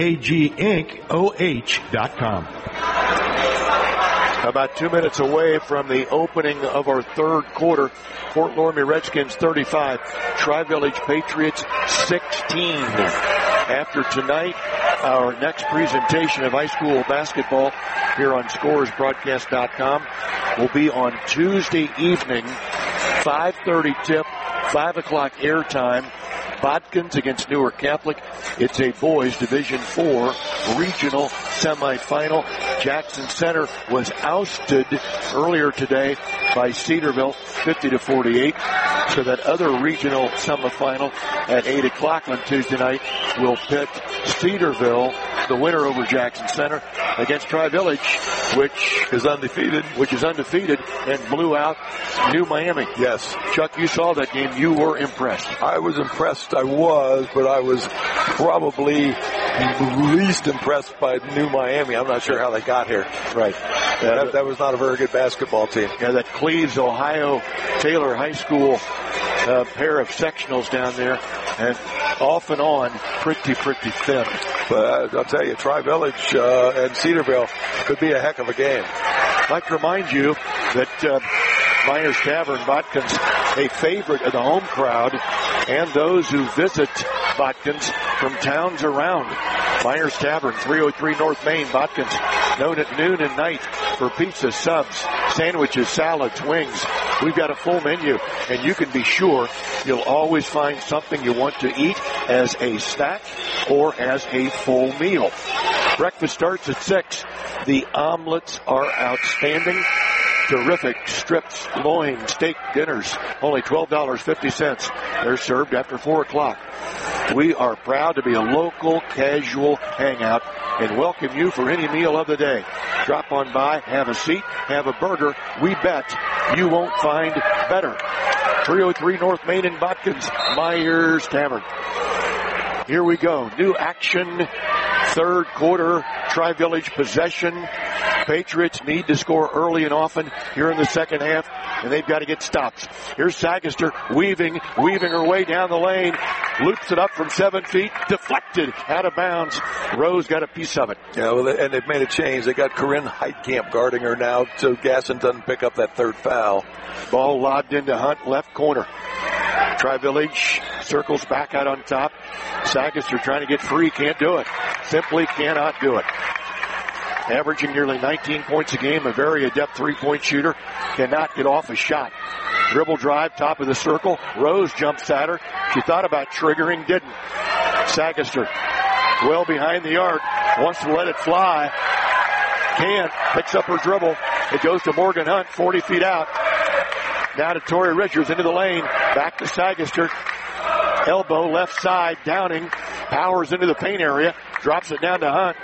AAGIncOH.com. About 2 minutes away from the opening of our third quarter. Fort Loramie Redskins 35, Tri-Village Patriots 16. After tonight, our next presentation of high school basketball here on ScoresBroadcast.com will be on Tuesday evening 5:30 tip, 5 o'clock airtime. Bodkins against Newark Catholic. It's a boys Division IV regional semifinal. Jackson Center was ousted earlier today by Cedarville 50-48. So that other regional semifinal at 8 o'clock on Tuesday night will pit Cedarville, the winner over Jackson Center, against Tri-Village, which is undefeated and blew out New Miami. Yes. Chuck, you saw that game. You were impressed. I was impressed. I was, but I was probably least impressed by New Miami. I'm not sure how they got here. Right. That was not a very good basketball team. Yeah, that Cleves, Ohio, Taylor High School pair of sectionals down there, and off and on, pretty thin. But I'll tell you, Tri-Village and Cedarville could be a heck of a game. I'd like to remind you that Miners Tavern, Bodkins, a favorite of the home crowd and those who visit Bodkins from towns around. Miners Tavern, 303 North Main, Bodkins, known at noon and night for pizza, subs, sandwiches, salads, wings. We've got a full menu, and you can be sure you'll always find something you want to eat as a snack or as a full meal. Breakfast starts at 6. The omelets are outstanding. Terrific strips, loin, steak dinners, only $12.50. They're served after 4 o'clock. We are proud to be a local casual hangout and welcome you for any meal of the day. Drop on by, have a seat, have a burger. We bet you won't find better. 303 North Main in Bodkins, Myers Tavern. Here we go. New action, third quarter, Tri-Village possession. Patriots need to score early and often here in the second half, and they've got to get stops. Here's Sagister weaving her way down the lane, loops it up from 7 feet, deflected, out of bounds. Rose got a piece of it. Yeah, well, and they've made a change. They got Corinne Heitkamp guarding her now, so Gasson doesn't pick up that third foul. Ball lobbed into Hunt, left corner. Tri-Village circles back out on top. Sagister trying to get free, can't do it. Simply cannot do it. Averaging nearly 19 points a game, a very adept three-point shooter, cannot get off a shot. Dribble drive, top of the circle. Rose jumps at her. She thought about triggering, didn't. Sagister, well behind the arc, wants to let it fly. Can't, picks up her dribble. It goes to Morgan Hunt, 40 feet out. Now to Tori Richards into the lane. Back to Sagister. Elbow left side, Downing. Powers into the paint area. Drops it down to Hunt.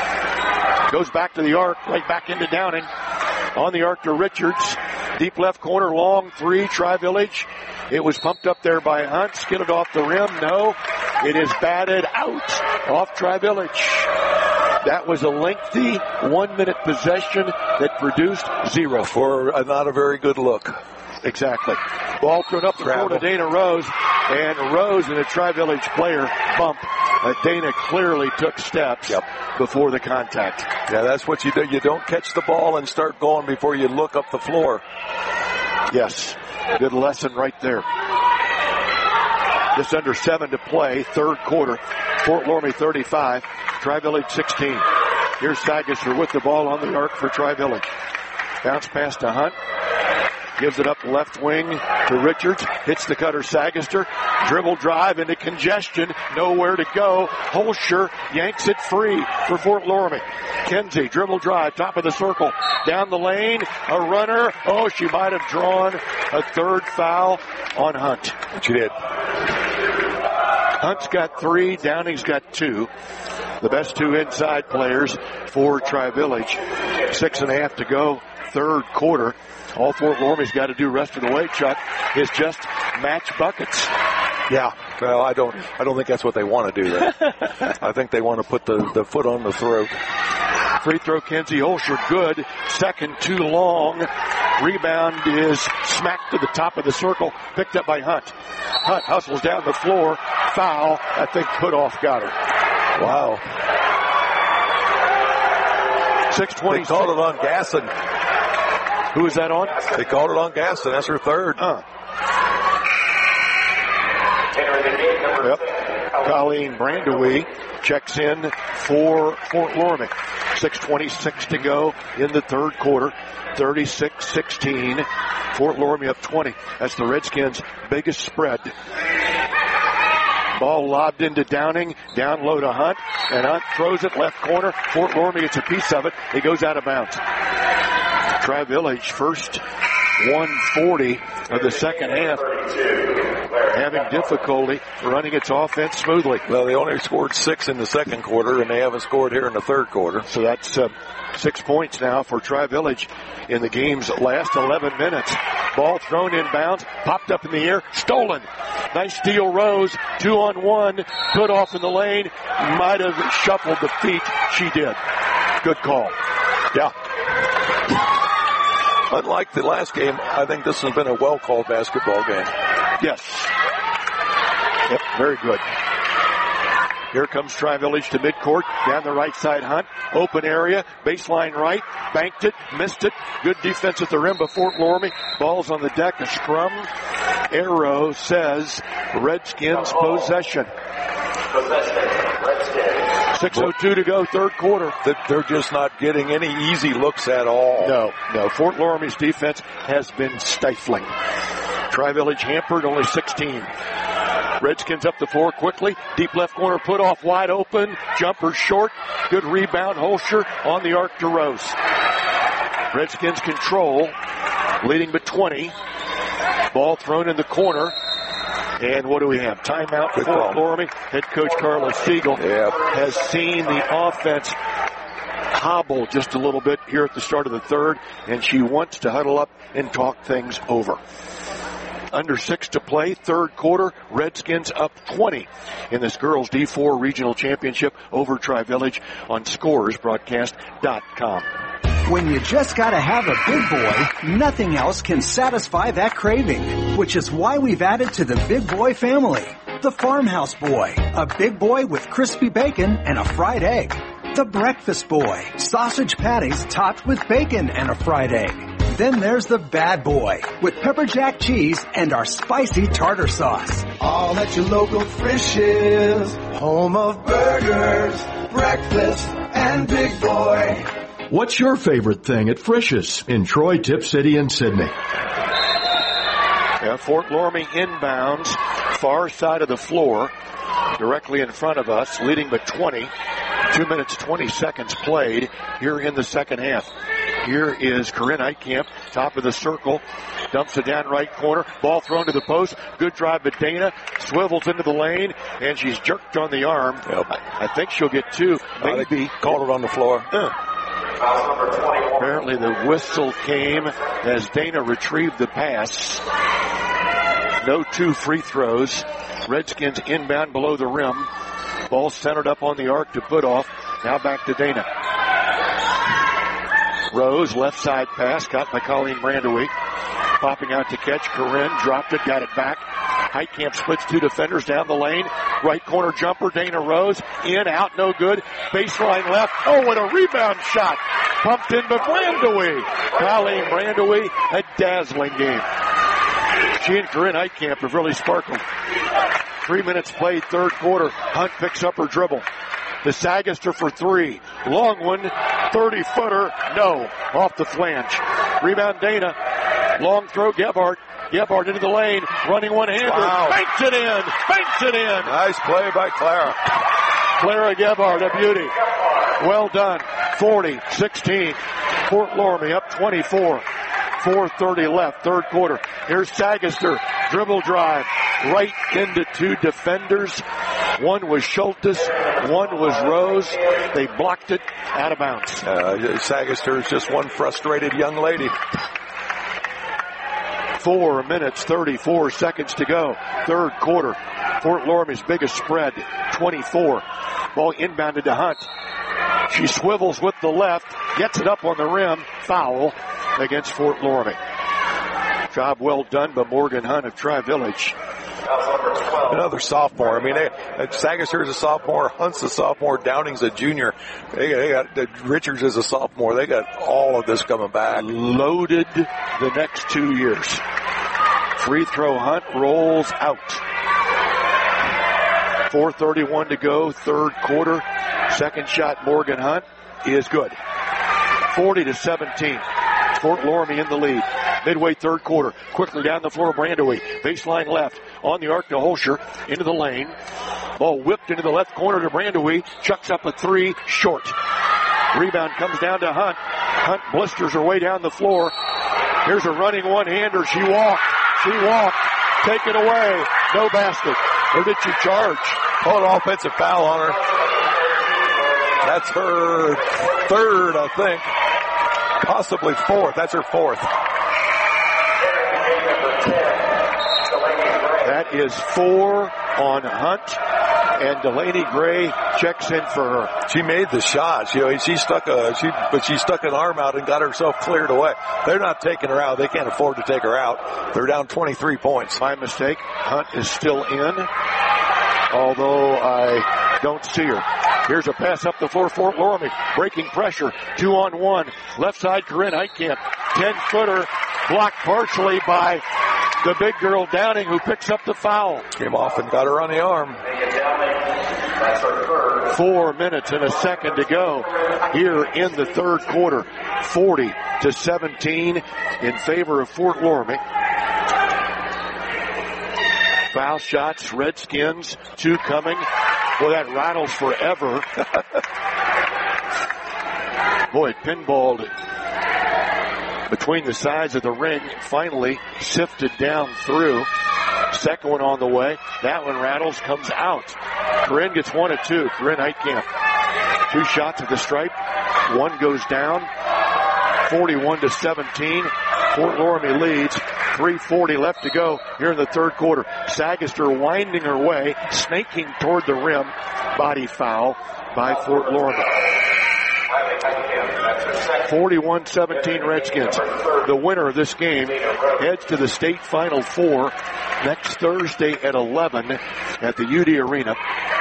Goes back to the arc, right back into Downing. On the arc to Richards. Deep left corner, long three, Tri-Village. It was pumped up there by Hunt. Skidded off the rim. No, it is batted out off Tri-Village. That was a lengthy 1 minute possession that produced zero. For not a very good look. Exactly. Ball thrown up the court to Dana Rose, and Rose and a Tri-Village player bump. Dana clearly took steps before the contact. Yeah, that's what you do. You don't catch the ball and start going before you look up the floor. Yes, good lesson right there. Just under 7 to play, third quarter. Fort Loramie 35, Tri-Village 16. Here's Sagister with the ball on the arc for Tri-Village. Bounce pass to Hunt. Gives it up left wing to Richards. Hits the cutter Sagister. Dribble drive into congestion. Nowhere to go. Holscher yanks it free for Fort Loramie. Kenzie, dribble drive, top of the circle. Down the lane. A runner. Oh, she might have drawn a third foul on Hunt. She did. Hunt's got 3. Downing's got 2. The best 2 inside players for Tri-Village. 6.5 to go. Third quarter. All Fort Loramie's got to do rest of the way, Chuck, is just match buckets. Yeah. Well, I don't think that's what they want to do there. I think they want to put the foot on the throat. Free throw, Kenzie Holscher, good. Second, too long. Rebound is smacked to the top of the circle, picked up by Hunt. Hunt hustles down the floor. Foul. I think Putoff got her. Wow. 6:20. They called it on Gasson. Who is that on? They called it on Gaston. That's her third. Yep. Colleen Brandewie checks in for Fort Loramie. 6:26 to go in the third quarter. 36-16. Fort Loramie up 20. That's the Redskins' biggest spread. Ball lobbed into Downing. Down low to Hunt. And Hunt throws it left corner. Fort Loramie gets a piece of it. It goes out of bounds. Tri-Village first 140 of the second half, having difficulty running its offense smoothly. Well, they only scored 6 in the second quarter, and they haven't scored here in the third quarter. So that's 6 points now for Tri-Village in the game's last 11 minutes. Ball thrown inbounds, popped up in the air, stolen. Nice steal, Rose, 2-on-1, put off in the lane, might have shuffled the feet. She did. Good call. Yeah. Unlike the last game, I think this has been a well-called basketball game. Yes. Yep, very good. Here comes Tri-Village to midcourt. Down the right side, Hunt. Open area. Baseline right. Banked it. Missed it. Good defense at the rim by Fort Loramie. Ball's on the deck. A scrum. Arrow says Redskins possession. 6:02 to go, third quarter. They're just not getting any easy looks at all. No. Fort Loramie's defense has been stifling. Tri-Village hampered, only 16. Redskins up the floor quickly. Deep left corner put off wide open. Jumper short. Good rebound. Holscher on the arc to Rose. Redskins control. Leading by 20. Ball thrown in the corner. And what do we have? Timeout for Fort Loramie. Head coach Carla Siegel has seen the offense hobble just a little bit here at the start of the third, and she wants to huddle up and talk things over. Under 6 to play, third quarter, Redskins up 20 in this girls D4 regional championship over Tri-Village on scoresbroadcast.com. When you just gotta have a big boy, nothing else can satisfy that craving, which is why we've added to the Big Boy family. The Farmhouse Boy, a big boy with crispy bacon and a fried egg. The Breakfast Boy, sausage patties topped with bacon and a fried egg. Then there's the Bad Boy, with pepper jack cheese and our spicy tartar sauce. All at your local Frisch's, home of burgers, breakfast, and Big Boy. What's your favorite thing at Frisch's in Troy, Tip City, and Sydney? Yeah, Fort Loramie inbounds, far side of the floor, directly in front of us, leading by 20. 2 minutes, 20 seconds played here in the second half. Here is Corinne Heitkamp, top of the circle, dumps it down right corner, ball thrown to the post, good drive by Dana, swivels into the lane, and she's jerked on the arm. Yep. I think she'll get 2, maybe. Called it on the floor. Apparently the whistle came as Dana retrieved the pass. No 2 free throws. Redskins inbound below the rim. Ball centered up on the arc to put off. Now back to Dana. Rose, left side pass, caught by Colleen Brandewy. Popping out to catch. Corinne dropped it, got it back. Heitkamp splits 2 defenders down the lane. Right corner jumper, Dana Rose. In, out, no good. Baseline left. Oh, what a rebound shot. Pumped in by Brandewy. Colleen Brandewy, a dazzling game. She and Corinne Heitkamp have really sparkled. 3 minutes played, third quarter. Hunt picks up her dribble. To Sagister for 3. Long one, 30-footer, no. Off the flange. Rebound Dana. Long throw, Gebhardt. Gebhardt into the lane, running one-hander. Wow. Banks it in. Nice play by Clara. Clara Gebhardt, a beauty. Well done. 40-16. Fort Loramie up 24. 4:30 left, third quarter. Here's Sagister. Dribble drive. Right into 2 defenders. One was Schultes. One was Rose. They blocked it out of bounds. Sagister is just one frustrated young lady. 4 minutes, 34 seconds to go. Third quarter. Fort Loramie's biggest spread, 24. Ball inbounded to Hunt. She swivels with the left, gets it up on the rim. Foul against Fort Loramie. Job well done by Morgan Hunt of Tri-Village. Another sophomore. I mean, Sagister's a sophomore, Hunt's a sophomore, Downing's a junior. They got Richards is a sophomore. They got all of this coming back. Loaded the next 2 years. Free throw, Hunt rolls out. 4:31 to go, third quarter. Second shot, Morgan Hunt. is good. 40-17. Fort Loramie in the lead. Midway third quarter. Quickly down the floor, Brandewey. Baseline left. On the arc to Holscher. Into the lane. Ball whipped into the left corner to Brandewey. Chucks up a three. Short. Rebound comes down to Hunt. Hunt blisters her way down the floor. Here's a running one-hander. She walked. Take it away. No basket. Or did she charge? An offensive foul on her. That's her third, I think. Possibly fourth. That's her fourth. That is 4 on Hunt, and Delaney Gray checks in for her. She made the shot. She stuck an arm out and got herself cleared away. They're not taking her out. They can't afford to take her out. They're down 23 points. My mistake. Hunt is still in, although I don't see her. Here's a pass up the floor, Fort Loramie. Breaking pressure. 2-on-1. Left side, Corinne Heitkamp. 10-footer. Blocked partially by the big girl Downing, who picks up the foul. Came off and got her on the arm. 4 minutes and a second to go here in the third quarter. 40-17 in favor of Fort Loramie. Foul shots, Redskins, 2 coming. Boy, that rattles forever. Boy, it pinballed between the sides of the ring. Finally sifted down through. Second one on the way. That one rattles, comes out. Corinne gets 1 of 2. Corinne Heitkamp. 2 shots at the stripe. 1 goes down. 41-17. Fort Loramie leads. 3:40 left to go here in the third quarter. Sagister winding her way, snaking toward the rim. Body foul by Fort Loramie. 41-17 Redskins. The winner of this game heads to the state Final Four next Thursday at 11 at the UD Arena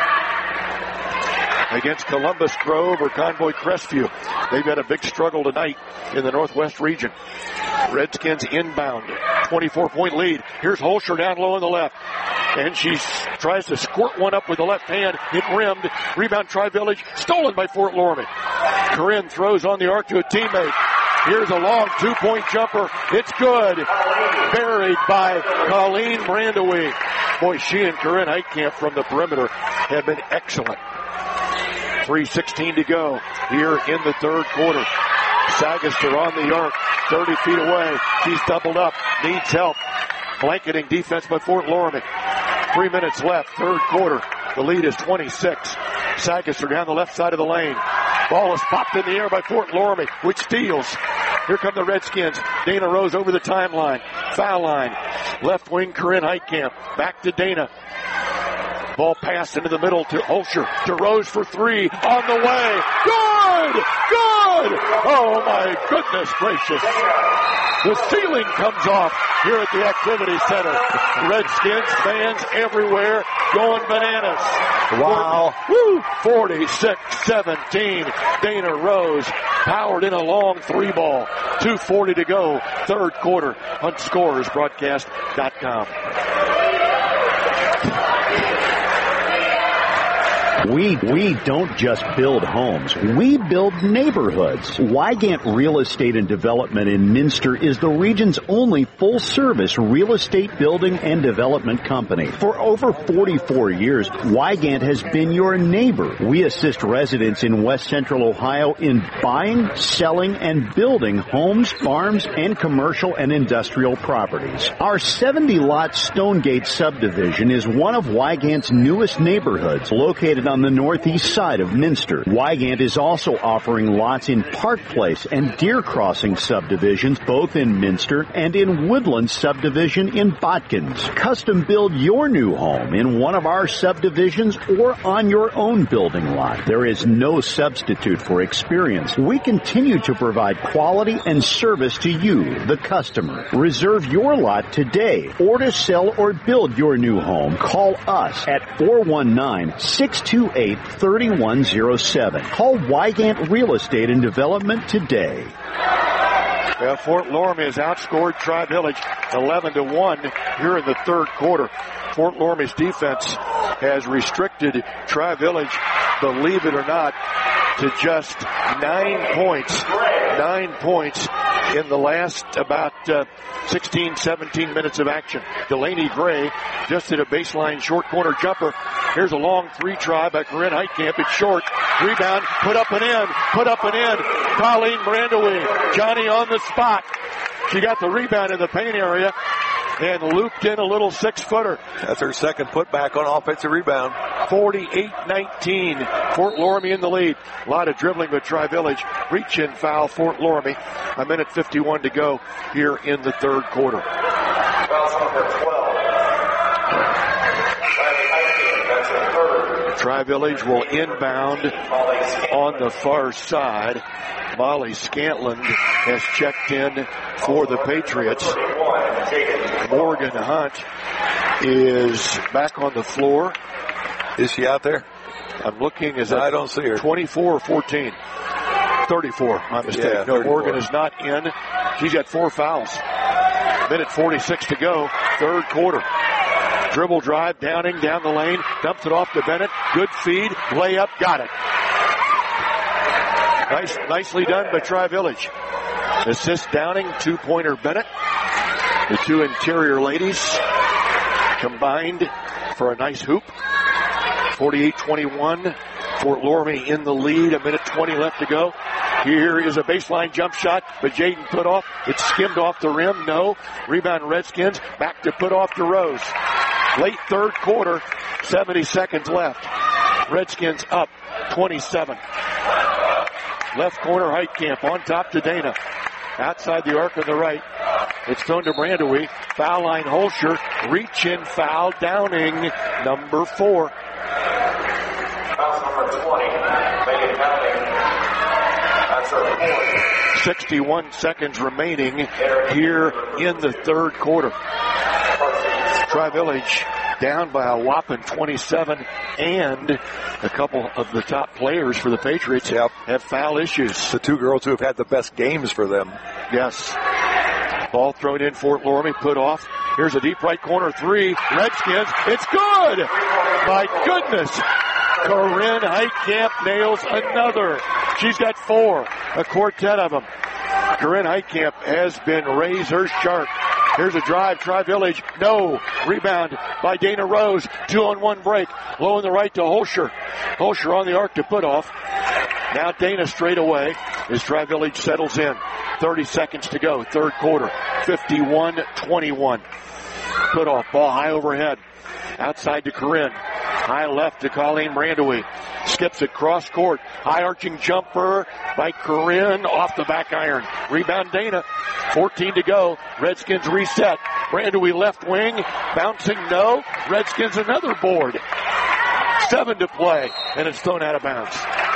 against Columbus Grove or Convoy Crestview. They've had a big struggle tonight in the Northwest region. Redskins inbound. 24-point lead. Here's Holscher down low on the left. And she tries to squirt one up with the left hand. It rimmed. Rebound Tri-Village. Stolen by Fort Loramie. Corinne throws on the arc to a teammate. Here's a long 2-point jumper. It's good. Buried by Colleen Brandewey. Boy, she and Corinne Heitkamp from the perimeter have been excellent. 3:16 to go here in the third quarter. Sagister on the arc, 30 feet away. She's doubled up, needs help. Blanketing defense by Fort Loramie. 3 minutes left, third quarter. The lead is 26. Sagister down the left side of the lane. Ball is popped in the air by Fort Loramie, which steals. Here come the Redskins. Dana Rose over the timeline. Foul line. Left wing, Corinne Heitkamp. Back to Dana. Ball passed into the middle to Holscher. To Rose for 3. On the way. Good! Oh my goodness gracious. The ceiling comes off here at the Activity Center. Redskins fans everywhere going bananas. Wow. 46-17. Dana Rose powered in a long 3-ball. 2:40 to go. Third quarter. HuntScoresBroadcast.com. We don't just build homes. We build neighborhoods. Wygant Real Estate and Development in Minster is the region's only full-service real estate building and development company. For over 44 years, Wygant has been your neighbor. We assist residents in West Central Ohio in buying, selling, and building homes, farms, and commercial and industrial properties. Our 70-lot Stonegate subdivision is one of Wygant's newest neighborhoods, located on the northeast side of Minster. Wygant is also offering lots in Park Place and Deer Crossing subdivisions, both in Minster, and in Woodland subdivision in Botkins. Custom build your new home in one of our subdivisions or on your own building lot. There is no substitute for experience. We continue to provide quality and service to you, the customer. Reserve your lot today, or to sell or build your new home, call us at 419-628-3107. Call Wygant Real Estate and Development today. Well, Fort Loramie has outscored Tri-Village 11-1 here in the third quarter. Fort Loramie's defense has restricted Tri-Village, believe it or not, to just 9 points. 9 points in the last about 16, 17 minutes of action. Delaney Gray just hit a baseline short corner jumper. Here's a long 3 try by Corinne Heitkamp. It's short. Rebound, put up and in. Colleen Brandewie, Johnny on the spot. She got the rebound in the paint area and looped in a little 6-footer. That's her second putback on offensive rebound. 48-19. Fort Loramie in the lead. A lot of dribbling with Tri-Village. Reach-in foul, Fort Loramie. 1:51 to go here in the third quarter. Tri-Village will inbound on the far side. Molly Scantland has checked in for the Patriots. Morgan Hunt is back on the floor. Is she out there? I'm looking. I don't see her. 24 or 14? 34, my mistake. Yeah, no, Morgan is not in. She's got 4 fouls. 1:46 to go, third quarter. Dribble drive, Downing down the lane, dumps it off to Bennett. Good feed, layup, got it. Nicely done by Tri-Village. Assist Downing, 2-pointer Bennett. The 2 interior ladies combined for a nice hoop. 48-21. Fort Loramie in the lead. 1:20 left to go. Here is a baseline jump shot, but Jaden put off. It's skimmed off the rim. No. Rebound Redskins. Back to put off to Rose. Late third quarter. 70 seconds left. Redskins up 27. Left corner Heitkamp on top to Dana. Outside the arc on the right. It's thrown to Brandewie. Foul line Holscher. Reach in foul. Downing. Number 4. Foul number 20. Megan Downing. That's her 4th. 61 seconds remaining here in the third quarter. Tri-Village down by a whopping 27, and a couple of the top players for the Patriots have foul issues. The 2 girls who have had the best games for them. Yes. Ball thrown in, Fort Loramie put off. Here's a deep right corner 3. Redskins, it's good! My goodness! Corinne Heitkamp nails another. She's got 4, a quartet of them. Corinne Heitkamp has been razor sharp. Here's a drive, Tri-Village, no. Rebound by Dana Rose, 2-on-1 break. Low in the right to Holscher. Holscher on the arc to put off. Now Dana straight away as Tri-Village settles in. 30 seconds to go, third quarter. 51-21. Put off, ball high overhead. Outside to Corinne. High left to Colleen Brandewie. Skips it cross court. High arching jumper by Corinne off the back iron. Rebound Dana. 14 to go. Redskins reset. Brandewie left wing. Bouncing no. Redskins another board. 7 to play. And it's thrown out of bounds.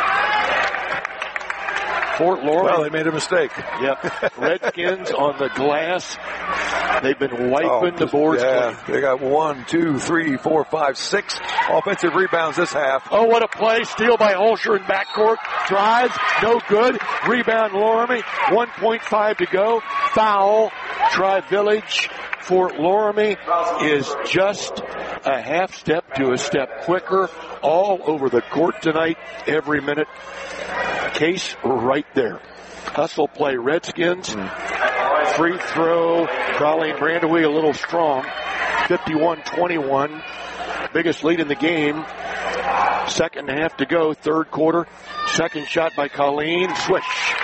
Fort Loramie. Well, they made a mistake. Yep. Redskins on the glass. They've been wiping the boards. Yeah, they got 1, 2, 3, 4, 5, 6 offensive rebounds this half. Oh, what a play. Steal by Holscher in backcourt. Drives. No good. Rebound Loramie. 1.5 to go. Foul. Tri-Village. Fort Loramie is just a half step to a step quicker all over the court tonight, every minute. Case right there. Hustle play Redskins. Free throw. Colleen Brandewie a little strong. 51-21. Biggest lead in the game. Second half to go. Third quarter. Second shot by Colleen. Swish.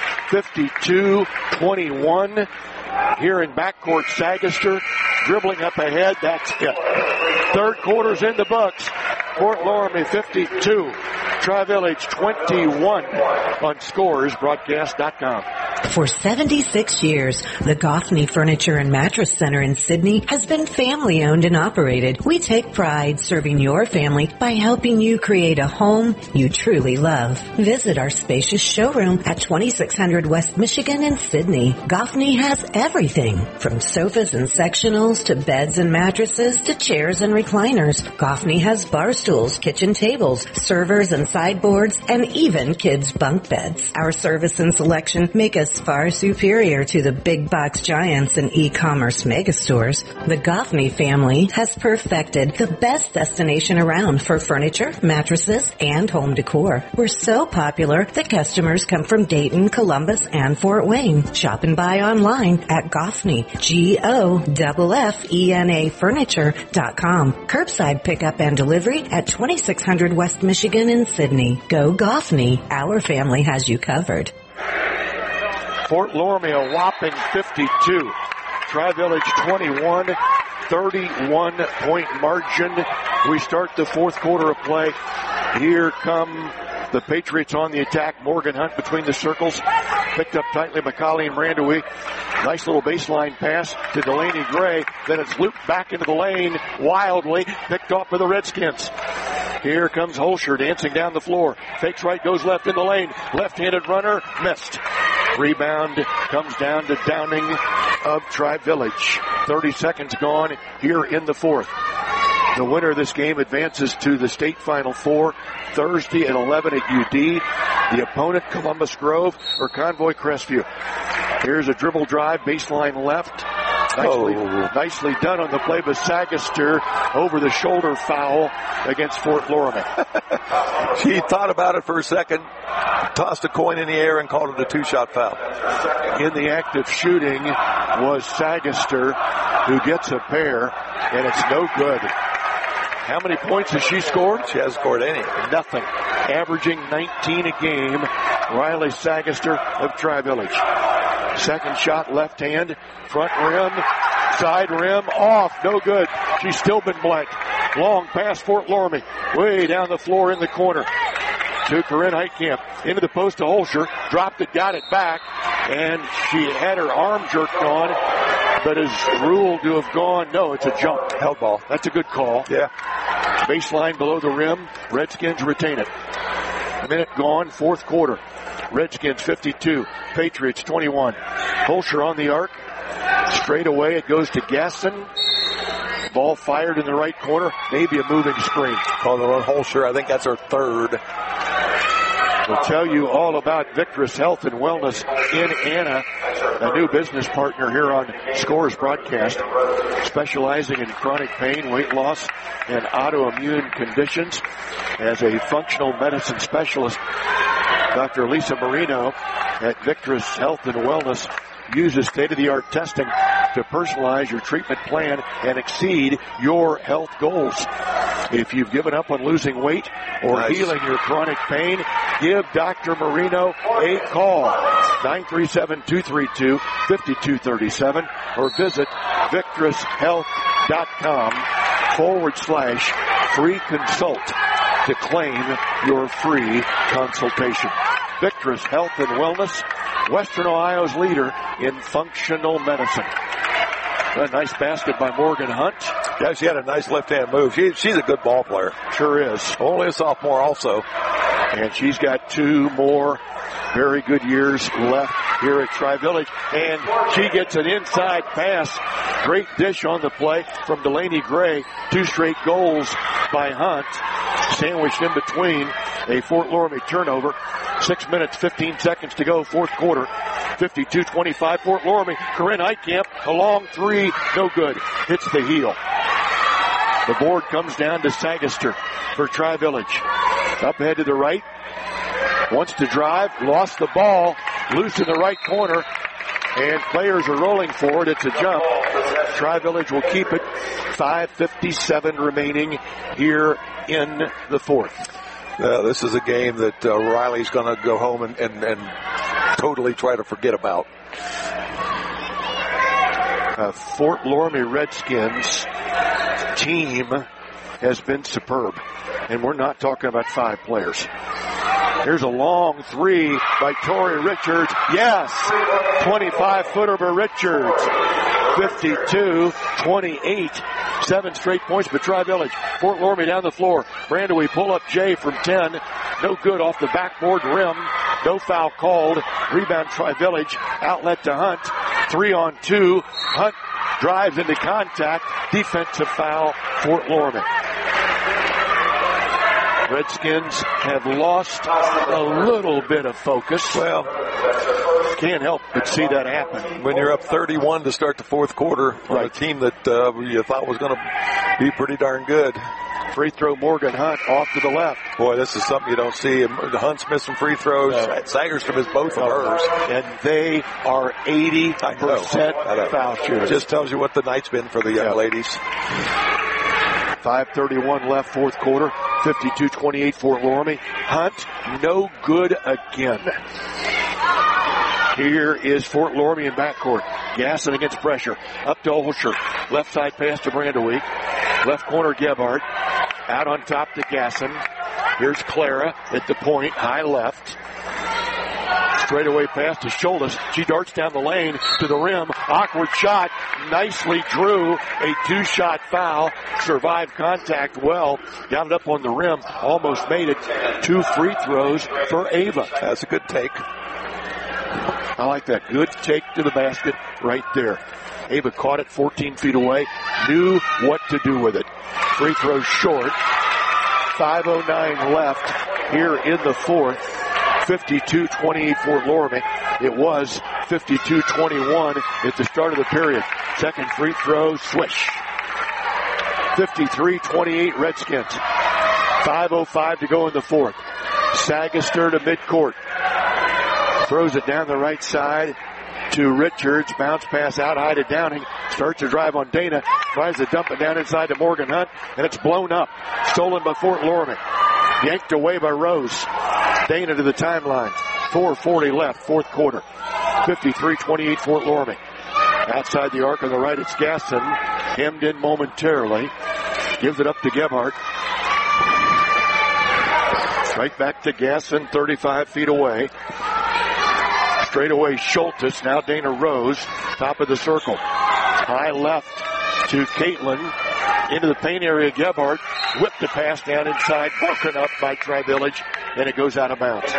52-21. Here in backcourt, Sagaster dribbling up ahead. That's it. Third quarter's in the books. Fort Loramie 52. Tri-Village 21 on scoresbroadcast.com. For 76 years, the Goffney Furniture and Mattress Center in Sydney has been family owned and operated. We take pride serving your family by helping you create a home you truly love. Visit our spacious showroom at 2600 West Michigan in Sydney. Goffney has everything from sofas and sectionals to beds and mattresses to chairs and recliners. Goffney has bar stools, kitchen tables, servers and sideboards, and even kids' bunk beds. Our service and selection make us is far superior to the big box giants and e-commerce megastores, the Goffney family has perfected the best destination around for furniture, mattresses, and home decor. We're so popular that customers come from Dayton, Columbus, and Fort Wayne. Shop and buy online at Goffney, GOFFENA Furniture.com. Curbside pickup and delivery at 2600 West Michigan in Sydney. Go Goffney. Our family has you covered. Fort Loramie a whopping 52. Tri-Village 21, 31-point margin. We start the fourth quarter of play. Here come the Patriots on the attack. Morgan Hunt between the circles. Picked up tightly by Colleen Brandewie. Nice little baseline pass to Delaney Gray. Then it's looped back into the lane wildly. Picked off by the Redskins. Here comes Holscher dancing down the floor. Fakes right, goes left in the lane. Left-handed runner, missed. Rebound comes down to Downing of Tri-Village. 30 seconds gone here in the fourth. The winner of this game advances to the state Final Four Thursday at 11 at UD. The opponent, Columbus Grove or Convoy Crestview. Here's a dribble drive, baseline left. Nicely done on the play by Sagaster. Over the shoulder foul against Fort Loramie. She thought about it for a second, tossed a coin in the air and called it a two-shot foul. In the act of shooting was Sagaster, who gets a pair, and it's no good. How many points has she scored? She hasn't scored any. Nothing. Averaging 19 a game. Riley Sagaster of Tri-Village. Second shot, left hand, front rim, side rim, off, no good. She's still been blanked. Long pass, Fort Loramie, way down the floor in the corner. To Corinne Heitkamp, into the post to Holscher, dropped it, got it back, and she had her arm jerked on, but is ruled to have gone, no, it's a jump. Held ball. That's a good call. Yeah. Baseline below the rim, Redskins retain it. Minute gone, fourth quarter. Redskins 52, Patriots 21. Holscher on the arc. Straight away it goes to Gasson. Ball fired in the right corner. Maybe a moving screen. Calling it on Holscher. I think that's her third. We'll tell you all about Victorous Health and Wellness in Anna, a new business partner here on Scores broadcast, specializing in chronic pain, weight loss, and autoimmune conditions. As a functional medicine specialist, Dr. Lisa Marino at Victorous Health and Wellness uses state-of-the-art testing to personalize your treatment plan and exceed your health goals. If you've given up on losing weight or healing your chronic pain, give Dr. Marino a call. 937-232-5237 or visit victoroushealth.com/free consult to claim your free consultation. Victorous Health and Wellness, Western Ohio's leader in functional medicine. A nice basket by Morgan Hunt. Yeah, she had a nice left-hand move. She's a good ball player. Sure is. Only a sophomore also. And she's got two more very good years left here at Tri-Village. And she gets an inside pass. Great dish on the play from Delaney Gray. 2 straight goals by Hunt. Sandwiched in between a Fort Loramie turnover. 6 minutes, 15 seconds to go, fourth quarter. 52-25, Fort Loramie. Corinne Heitkamp, a long three, no good. Hits the heel. The board comes down to Sagaster for Tri-Village. Up ahead to the right. Wants to drive, lost the ball, loose in the right corner, and players are rolling forward. It's a jump. Tri-Village will keep it. 5:57 remaining here in the fourth. This is a game that Riley's going to go home and totally try to forget about. Fort Loramie Redskins team has been superb. And we're not talking about 5 players. Here's a long three by Tori Richards. Yes! 25-footer by Richards. 52-28. 7 straight points by Tri-Village. Fort Loramie down the floor. Brandewie pull up Jay from 10. No good off the backboard rim. No foul called. Rebound Tri-Village. Outlet to Hunt. 3-on-2. Hunt drives into contact. Defensive foul, Fort Loramie. Redskins have lost a little bit of focus. Well, can't help but see that happen. When you're up 31 to start the fourth quarter on a team that you thought was going to be pretty darn good. Free throw, Morgan Hunt off to the left. Boy, this is something you don't see. Hunt's missing free throws. Sagerstrom missed both of hers. And they are 80% foul shooters. Just tells you what the night's been for the young ladies. 5:31 left, fourth quarter. 52-28 Fort Loramie. Hunt, no good again. Here is Fort Loramie in backcourt. Gasson against pressure. Up to Olsher. Left side pass to Brandeweek. Left corner Gebhardt. Out on top to Gasson. Here's Clara at the point. High left. Straightaway pass to Schultes. She darts down the lane to the rim. Awkward shot. Nicely drew a two-shot foul. Survived contact well. Got it up on the rim. Almost made it. 2 free throws for Ava. That's a good take. I like that. Good take to the basket right there. Ava caught it 14 feet away. Knew what to do with it. Free throw short. 5:09 left here in the fourth. 52-28 Fort Loramie. It was 52-21 at the start of the period. Second free throw, swish. 53-28 Redskins. 5:05 to go in the fourth. Sagister to midcourt. Throws it down the right side to Richards. Bounce pass out high to Downing. Starts to drive on Dana. Tries to dump it down inside to Morgan Hunt. And it's blown up. Stolen by Fort Loramie. Yanked away by Rose. Dana to the timeline. 4:40 left, fourth quarter. 53-28 Fort Loramie. Outside the arc on the right, it's Gasson. Hemmed in momentarily. Gives it up to Gebhardt. Right back to Gasson, 35 feet away. Straight away Schultes. Now Dana Rose. Top of the circle. High left to Caitlin. Into the paint area, Gebhardt. Whipped the pass down inside. Broken up by Tri-Village. And it goes out of bounds.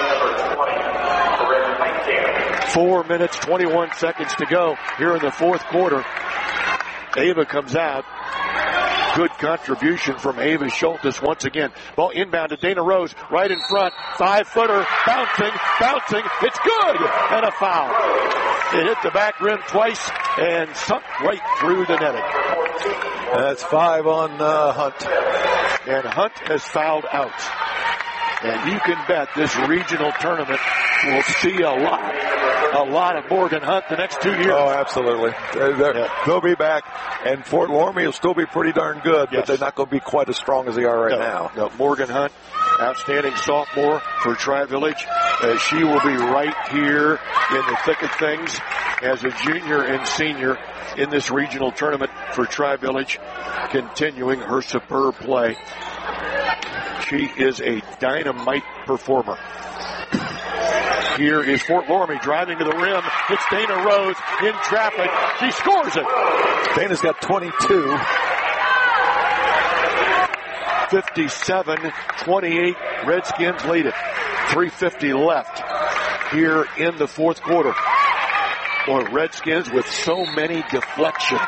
4 minutes, 21 seconds to go here in the fourth quarter. Ava comes out. Good contribution from Ava Schultes once again. Ball inbound to Dana Rose, right in front. 5-footer, bouncing. It's good! And a foul. It hit the back rim twice and sunk right through the netting. That's 5 on Hunt. And Hunt has fouled out. And you can bet this regional tournament will see a lot of Morgan Hunt the next 2 years. Oh, absolutely. They'll be back, and Fort Loramie will still be pretty darn good, but they're not going to be quite as strong as they are right now. No, Morgan Hunt, outstanding sophomore for Tri-Village. She will be right here in the thick of things as a junior and senior in this regional tournament for Tri-Village, continuing her superb play. She is a dynamite performer. Here is Fort Loramie driving to the rim. It's Dana Rose in traffic. She scores it. Dana's got 22. 57-28. Redskins lead it. 3:50 left here in the fourth quarter. Boy, Redskins with so many deflections.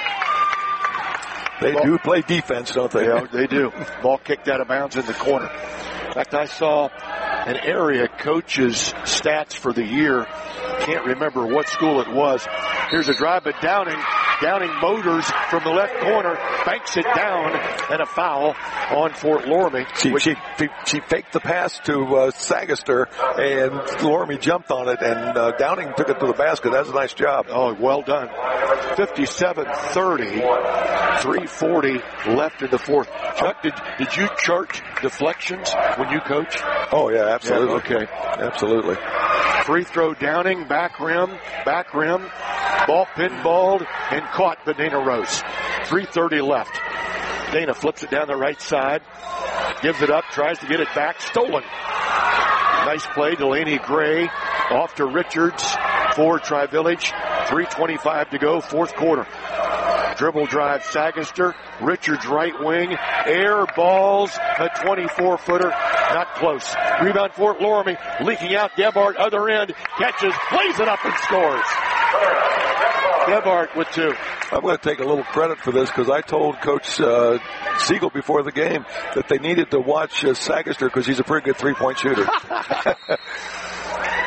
They do play defense, don't they? Yeah, they do. Ball kicked out of bounds in the corner. In fact, I saw an area coach's stats for the year. Can't remember what school it was. Here's a drive, but Downing motors from the left corner, banks it down, and a foul on Fort Loramie. She faked the pass to Sagister, and Loramie jumped on it, and Downing took it to the basket. That's a nice job. Oh, well done. 57-30, 3:40 left in the fourth. Chuck, did you chart deflections when you coach? Oh, yeah, absolutely. Yeah, okay. Absolutely. Free throw Downing, back rim, ball pinballed and caught by Dana Rose. 3:30 left. Dana flips it down the right side, gives it up, tries to get it back, stolen. Nice play, Delaney Gray off to Richards for Tri-Village. 3:25 to go, fourth quarter. Dribble drive, Sagister, Richards right wing, air balls, a 24-footer, not close. Rebound Fort Loramie, leaking out, Gebhardt, other end, catches, lays it up and scores. Gebhardt with 2. I'm going to take a little credit for this because I told Coach Siegel before the game that they needed to watch Sagister because he's a pretty good three-point shooter.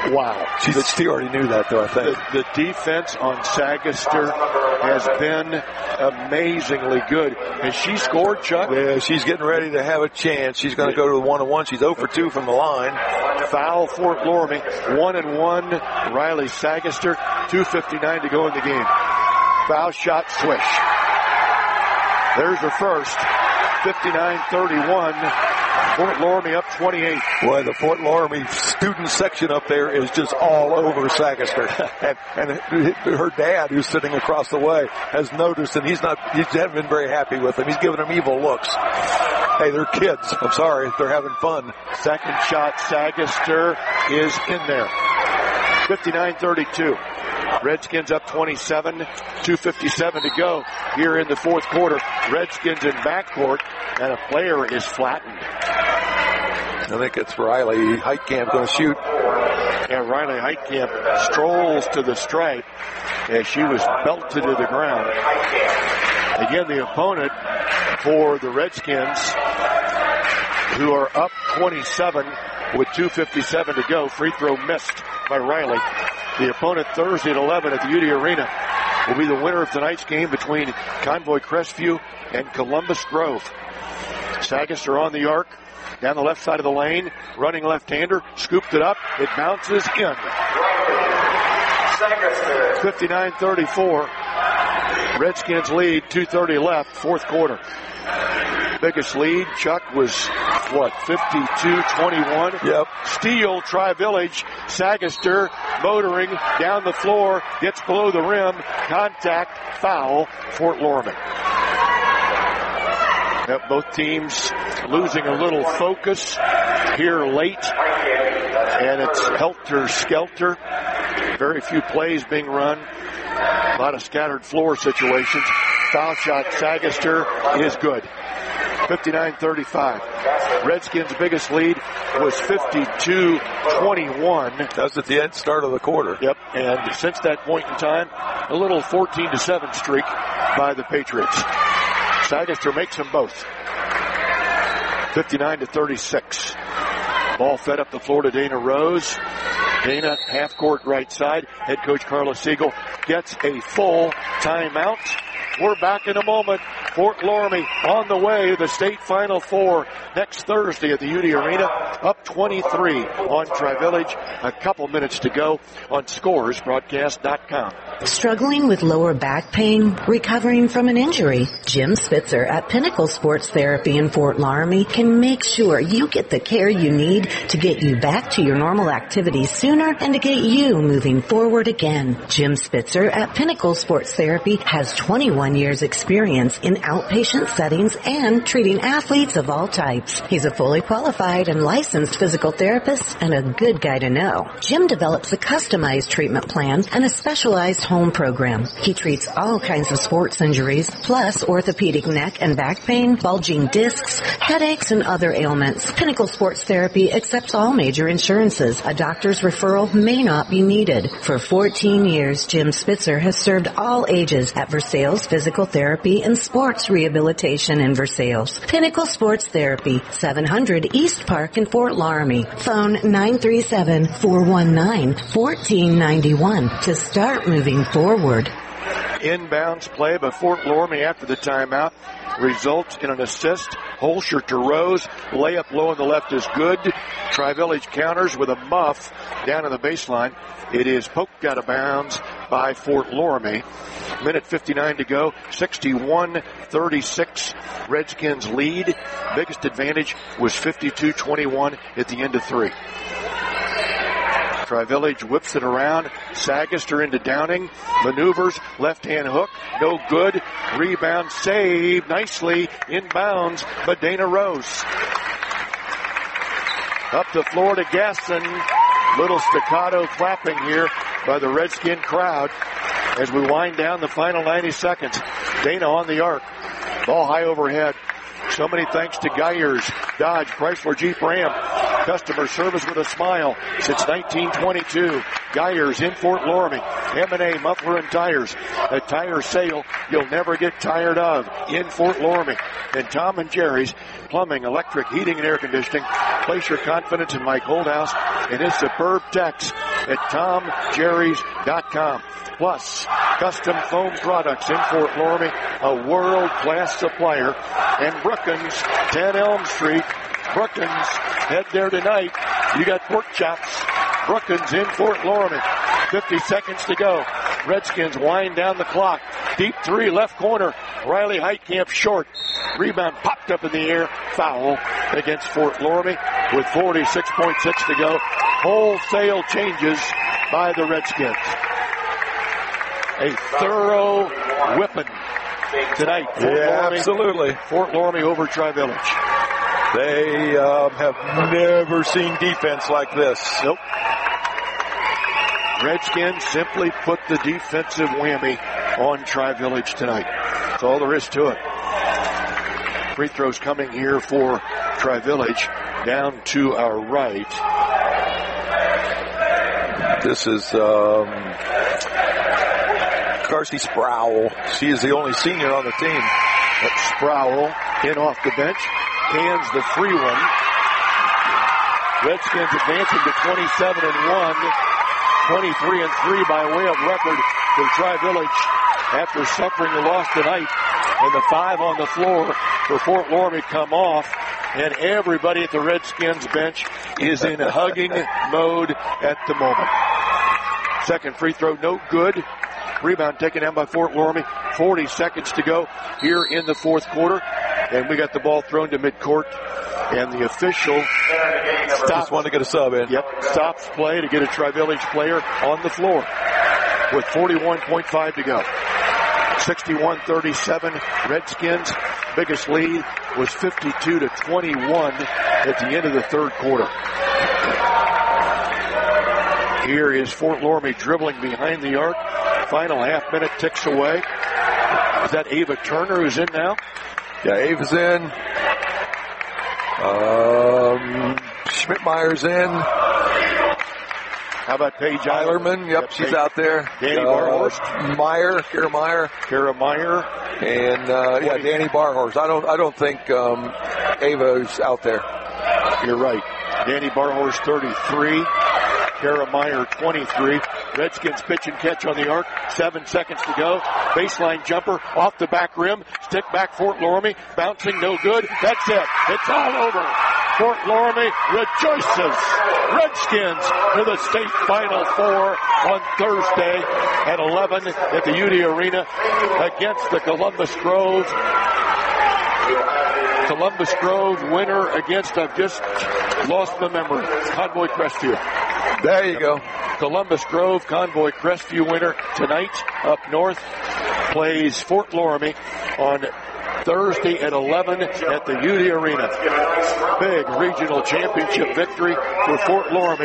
Wow. She already knew that, though, I think. The defense on Sagaster has been amazingly good. Has she scored, Chuck? Yeah, she's getting ready to have a chance. She's going to go to the 1-1. She's 0 for 2 from the line. Foul, Fort Loramie. 1-1. Riley Sagaster. 2:59 to go in the game. Foul shot, swish. There's her first. 59-31. Fort Loramie up 28. Boy, the Fort Loramie student section up there is just all over Sagaster. and her dad, who's sitting across the way, has noticed, and he hasn't been very happy with them. He's giving them evil looks. Hey, they're kids. I'm sorry. They're having fun. Second shot, Sagaster is in there. 59-32. Redskins up 27, 2:57 to go here in the fourth quarter. Redskins in backcourt, and a player is flattened. I think it's Riley Heitkamp going to shoot. And Riley Heitkamp strolls to the stripe as she was belted to the ground. Again, the opponent for the Redskins, who are up 27 with 2:57 to go. Free throw missed by Riley. The opponent Thursday at 11 at the UD Arena will be the winner of tonight's game between Convoy Crestview and Columbus Grove. Sagaster on the arc, down the left side of the lane, running left-hander, scooped it up, it bounces in. 59-34. Redskins lead, 2:30 left, fourth quarter. Biggest lead, Chuck, was, 52-21? Yep. Steal, Tri-Village. Sagaster motoring down the floor, gets below the rim, contact, foul, Fort Loramie. Yep, both teams losing a little focus here late, and it's helter-skelter. Very few plays being run. A lot of scattered floor situations. Foul shot, Sagaster is good. 59-35. Redskins' biggest lead was 52-21. That was at the start of the quarter. Yep, and since that point in time, a little 14-7 streak by the Patriots. Sagaster makes them both. 59-36. Ball fed up the floor to Dana Rose. Dana, half court right side. Head coach Carla Siegel gets a full timeout. We're back in a moment. Fort Loramie on the way to the state Final Four next Thursday at the UD Arena. Up 23 on Tri-Village. A couple minutes to go on ScoresBroadcast.com. Struggling with lower back pain? Recovering from an injury? Jim Spitzer at Pinnacle Sports Therapy in Fort Loramie can make sure you get the care you need to get you back to your normal activities sooner and to get you moving forward again. Jim Spitzer at Pinnacle Sports Therapy has 21 years experience in outpatient settings and treating athletes of all types. He's a fully qualified and licensed physical therapist and a good guy to know. Jim develops a customized treatment plan and a specialized home program. He treats all kinds of sports injuries, plus orthopedic neck and back pain, bulging discs, headaches, and other ailments. Pinnacle Sports Therapy accepts all major insurances. A doctor's referral may not be needed. For 14 years, Jim Spitzer has served all ages at Versailles Physical Therapy and Sports Rehabilitation in Versailles. Pinnacle Sports Therapy, 700 East Park in Fort Loramie. Phone 937-419-1491 to start moving forward. Inbounds play by Fort Loramie after the timeout results in an assist. Holscher to Rose. Layup low on the left is good. Tri-Village counters with a muff down on the baseline. It is poked out of bounds by Fort Loramie. Minute 59 to go. 61-36. Redskins lead. Biggest advantage was 52-21 at the end of three. Tri-Village whips it around. Sagaster into Downing. Maneuvers. Left-hand hook. No good. Rebound saved nicely. Inbounds. But Dana Rose. Up the floor to Gasson. Little staccato clapping here by the Redskin crowd as we wind down the final 90 seconds. Dana on the arc. Ball high overhead. So many thanks to Geyers, Dodge, Chrysler, Jeep, Ram. Customer service with a smile since 1922. Geyers in Fort Loramie. M&A Muffler and Tires. A tire sale you'll never get tired of in Fort Loramie. And Tom and Jerry's Plumbing, Electric, Heating, and Air Conditioning. Place your confidence in Mike Holdhouse and his superb techs at TomJerry's.com. Plus, custom foam products in Fort Loramie, a world-class supplier. And Brookins, 10 Elm Street. Brookins, head there tonight. You got pork chops. Brookins in Fort Loramie. 50 seconds to go. Redskins wind down the clock. Deep three, left corner. Riley Heitkamp short. Rebound popped up in the air. Foul against Fort Loramie with 46.6 to go. Wholesale changes by the Redskins. A thorough whipping tonight. Absolutely. Fort Loramie over Tri-Village. They have never seen defense like this. Nope. Redskins simply put the defensive whammy on Tri-Village tonight. That's all there is to it. Free throws coming here for Tri-Village down to our right. This is Carsey Sproul. She is the only senior on the team. That's Sproul in off the bench. Hands the free one. Redskins advancing to 27-1. 23-3 by way of record for Tri-Village after suffering a loss tonight. And the 5 on the floor for Fort Loramie come off. And everybody at the Redskins bench is in hugging mode at the moment. Second free throw, no good. Rebound taken down by Fort Loramie. 40 seconds to go here in the fourth quarter. And we got the ball thrown to midcourt. And the official stops. Want to get a sub in. Yep, stops play to get a Tri-Village player on the floor with 41.5 to go. 61-37. Redskins' biggest lead was 52-21 at the end of the third quarter. Here is Fort Loramie dribbling behind the arc. Final half minute ticks away. Is that Ava Turner who's in now? Yeah, Ava's in. Schmidtmeyer's in. How about Paige Eilerman? Yep, she's out there. Danny Barhorst. Kara Meyer. And, Danny Barhorst. I don't think, Ava's out there. You're right. Danny Barhorst, 33. Kara Meyer, 23. Redskins pitch and catch on the arc. 7 seconds to go. Baseline jumper off the back rim. Stick back Fort Loramie. Bouncing, no good. That's it. It's all over. Fort Loramie rejoices. Redskins to the state Final Four on Thursday at 11 at the UD Arena against the Columbus Grove. Columbus Grove winner against, I've just lost my memory, Convoy Crestview. There you go. Columbus Grove, Convoy Crestview winner tonight up north plays Fort Loramie on Thursday at 11 at the UD Arena. Big regional championship victory for Fort Loramie.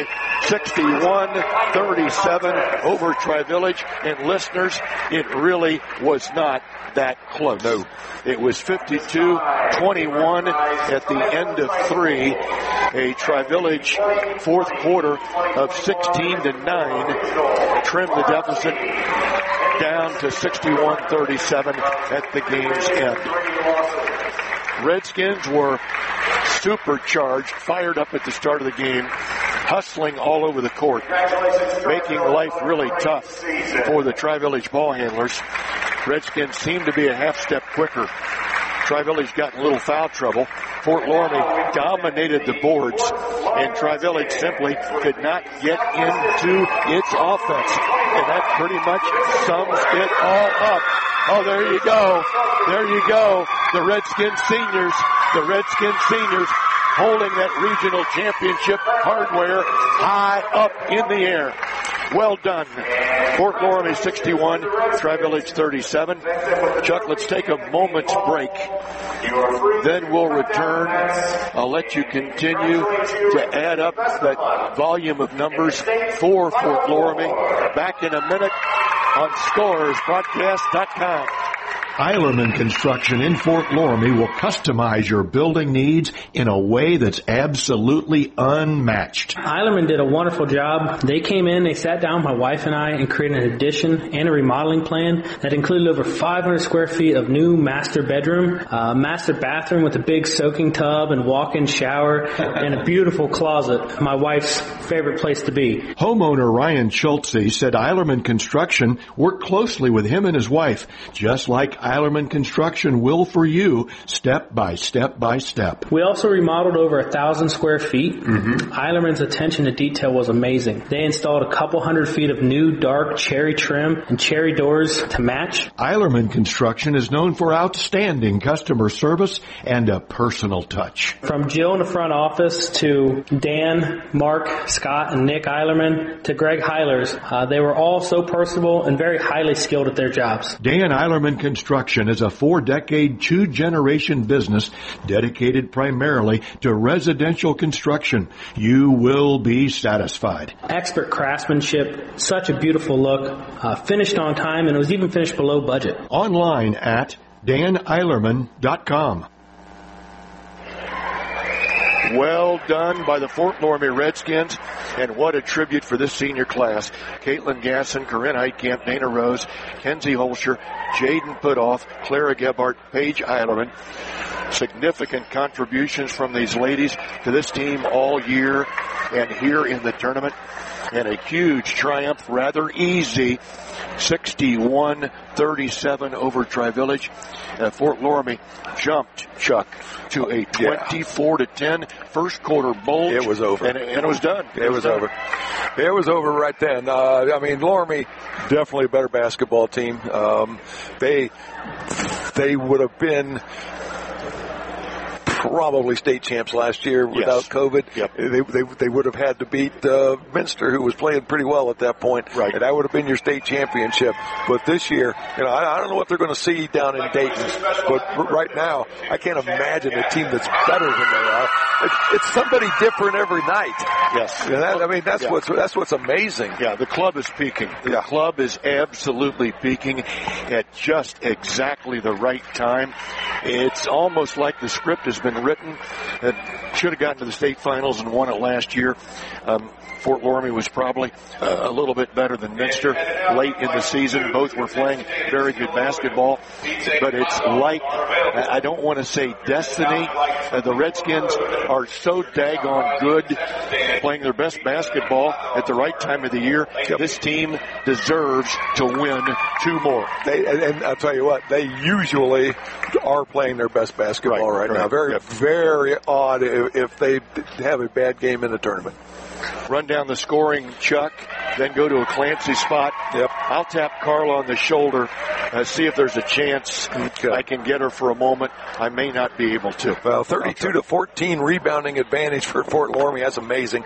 61-37 over Tri-Village. And listeners, it really was not that close. No. It was 52-21 at the end of 3. A Tri-Village fourth quarter of 16-9 trimmed the deficit down to 61-37 at the game's end. Redskins were supercharged, fired up at the start of the game, hustling all over the court, making life really tough for the Tri-Village ball handlers. Redskins seemed to be a half step quicker. Tri-Village got in a little foul trouble. Fort Loramie dominated the boards, and Tri-Village simply could not get into its offense. And that pretty much sums it all up. Oh, there you go. There you go. The Redskins seniors holding that regional championship hardware high up in the air. Well done. Fort Loramie 61, Tri-Village 37. Chuck, let's take a moment's break. Then we'll return. I'll let you continue to add up that volume of numbers for Fort Loramie. Back in a minute on ScoresBroadcast.com. Eilerman Construction in Fort Loramie will customize your building needs in a way that's absolutely unmatched. Eilerman did a wonderful job. They came in, they sat down, my wife and I, and created an addition and a remodeling plan that included over 500 square feet of new master bedroom, master bathroom with a big soaking tub and walk-in shower, and a beautiful closet, my wife's favorite place to be. Homeowner Ryan Schultze said Eilerman Construction worked closely with him and his wife, just like Eilerman Construction will for you, step by step by step. We also remodeled over 1,000 square feet. Eilerman's attention to detail was amazing. They installed a couple hundred feet of new dark cherry trim and cherry doors to match. Eilerman Construction is known for outstanding customer service and a personal touch. From Jill in the front office to Dan, Mark, Scott, and Nick Eilerman to Greg Heilers, they were all so personable and very highly skilled at their jobs. Dan Eilerman Construction is a 4-decade, 2-generation business dedicated primarily to residential construction. You will be satisfied. Expert craftsmanship, such a beautiful look, finished on time, and it was even finished below budget. Online at daneilerman.com. Well done by the Fort Loramie Redskins, and what a tribute for this senior class. Caitlin Gasson, Corinne Heitkamp, Dana Rose, Kenzie Holscher, Jaden Putoff, Clara Gebhardt, Paige Eilerman. Significant contributions from these ladies to this team all year and here in the tournament. And a huge triumph, rather easy, 61-37 over Tri-Village. Fort Loramie jumped, Chuck, to a 24-10 first quarter bulge. It was over. And it was done. It was over. It was over right then. Loramie, definitely a better basketball team. They would have been probably state champs last year without COVID. Yep. They would have had to beat Minster, who was playing pretty well at that point. Right. And that would have been your state championship. But this year, I don't know what they're going to see down in Dayton. But right now, I can't imagine a team that's better than they are. It's somebody different every night. Yes. That's what's amazing. Yeah, the club is peaking. The club is absolutely peaking at just exactly the right time. It's almost like the script has been written. It should have gotten to the state finals and won it last year. Fort Loramie was probably a little bit better than Minster late in the season. Both were playing very good basketball. But it's like, I don't want to say destiny. The Redskins are so daggone good, playing their best basketball at the right time of the year. This team deserves to win 2 more. And I'll tell you what, they usually are playing their best basketball right now. Very odd if they have a bad game in the tournament. Run down the scoring, Chuck, then go to a Clancy spot. Yep. I'll tap Carla on the shoulder, see if there's a chance I can get her for a moment. I may not be able to. Well, 32-14 rebounding advantage for Fort Loramie. That's amazing.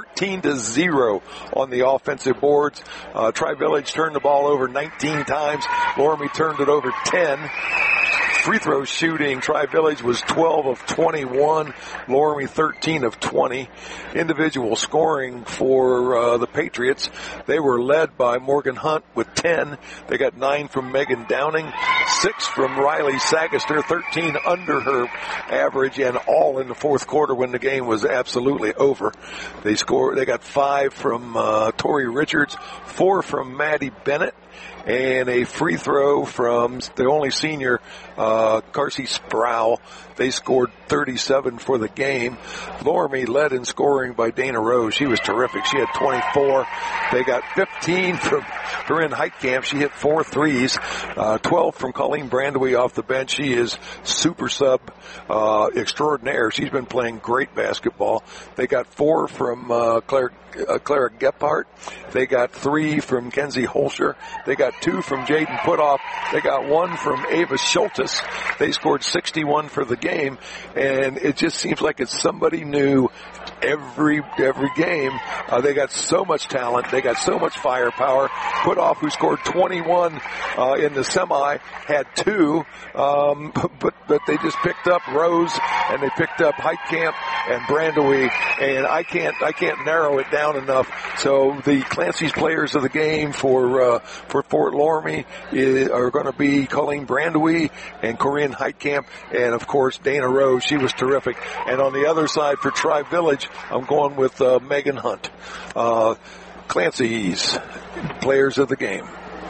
13-0 on the offensive boards. Tri-Village turned the ball over 19 times. Loramie turned it over 10. Free throw shooting, Tri-Village was 12 of 21, Loramie 13 of 20. Individual scoring for the Patriots, they were led by Morgan Hunt with 10. They got 9 from Megan Downing, 6 from Riley Sagaster, 13 under her average, and all in the fourth quarter when the game was absolutely over. They got 5 from Tori Richards, 4 from Maddie Bennett, and a free throw from the only senior, Carsey Sproul. They scored 37 for the game. Loramie led in scoring by Dana Rose. She was terrific. She had 24. They got 15 from Corinne Heitkamp. She hit 4 threes. 12 from Colleen Brandewee off the bench. She is super sub extraordinaire. She's been playing great basketball. They got 4 from Clara Gebhardt. They got 3 from Kenzie Holscher. They got 2 from Jaden Putoff. They got 1 from Ava Schultes. They scored 61 for the game, and it just seems like it's somebody new every game. They got so much talent. They got so much firepower. Putoff, who scored 21 in the semi, had 2, but they just picked up Rose, and they picked up Heitkamp, and Brandewie, and I can't narrow it down enough. So the Clancy's players of the game for Fort Loramie are going to be Colleen Brandewie and Corinne Heitkamp, and of course Dana Rose. She was terrific. And on the other side for Tri-Village, I'm going with Megan Hunt. Clancy's players of the game.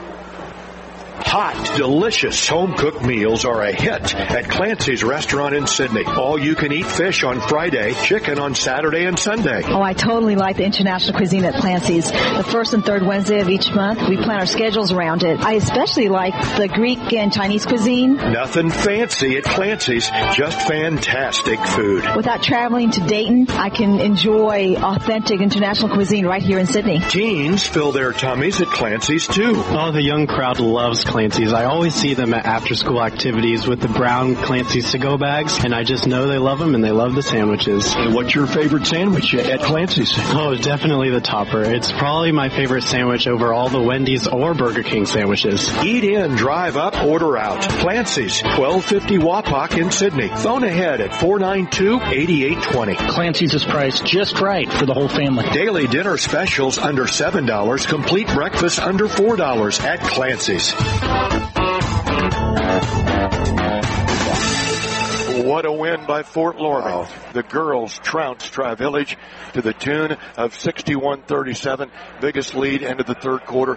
Hot, delicious home-cooked meals are a hit at Clancy's Restaurant in Sydney. All-you-can-eat fish on Friday, chicken on Saturday and Sunday. Oh, I totally like the international cuisine at Clancy's. The first and third Wednesday of each month, we plan our schedules around it. I especially like the Greek and Chinese cuisine. Nothing fancy at Clancy's, just fantastic food. Without traveling to Dayton, I can enjoy authentic international cuisine right here in Sydney. Teens fill their tummies at Clancy's, too. Oh, the young crowd loves Clancy's. I always see them at after-school activities with the brown Clancy's to-go bags, and I just know they love them and they love the sandwiches. And what's your favorite sandwich at Clancy's? Oh, definitely the topper. It's probably my favorite sandwich over all the Wendy's or Burger King sandwiches. Eat in, drive up, order out. Clancy's, 1250 Wapak in Sydney. Phone ahead at 492-8820. Clancy's is priced just right for the whole family. Daily dinner specials under $7. Complete breakfast under $4 at Clancy's. What a win by Fort Loramie. The girls trounced Tri-Village to the tune of 61-37. Biggest lead into the third quarter,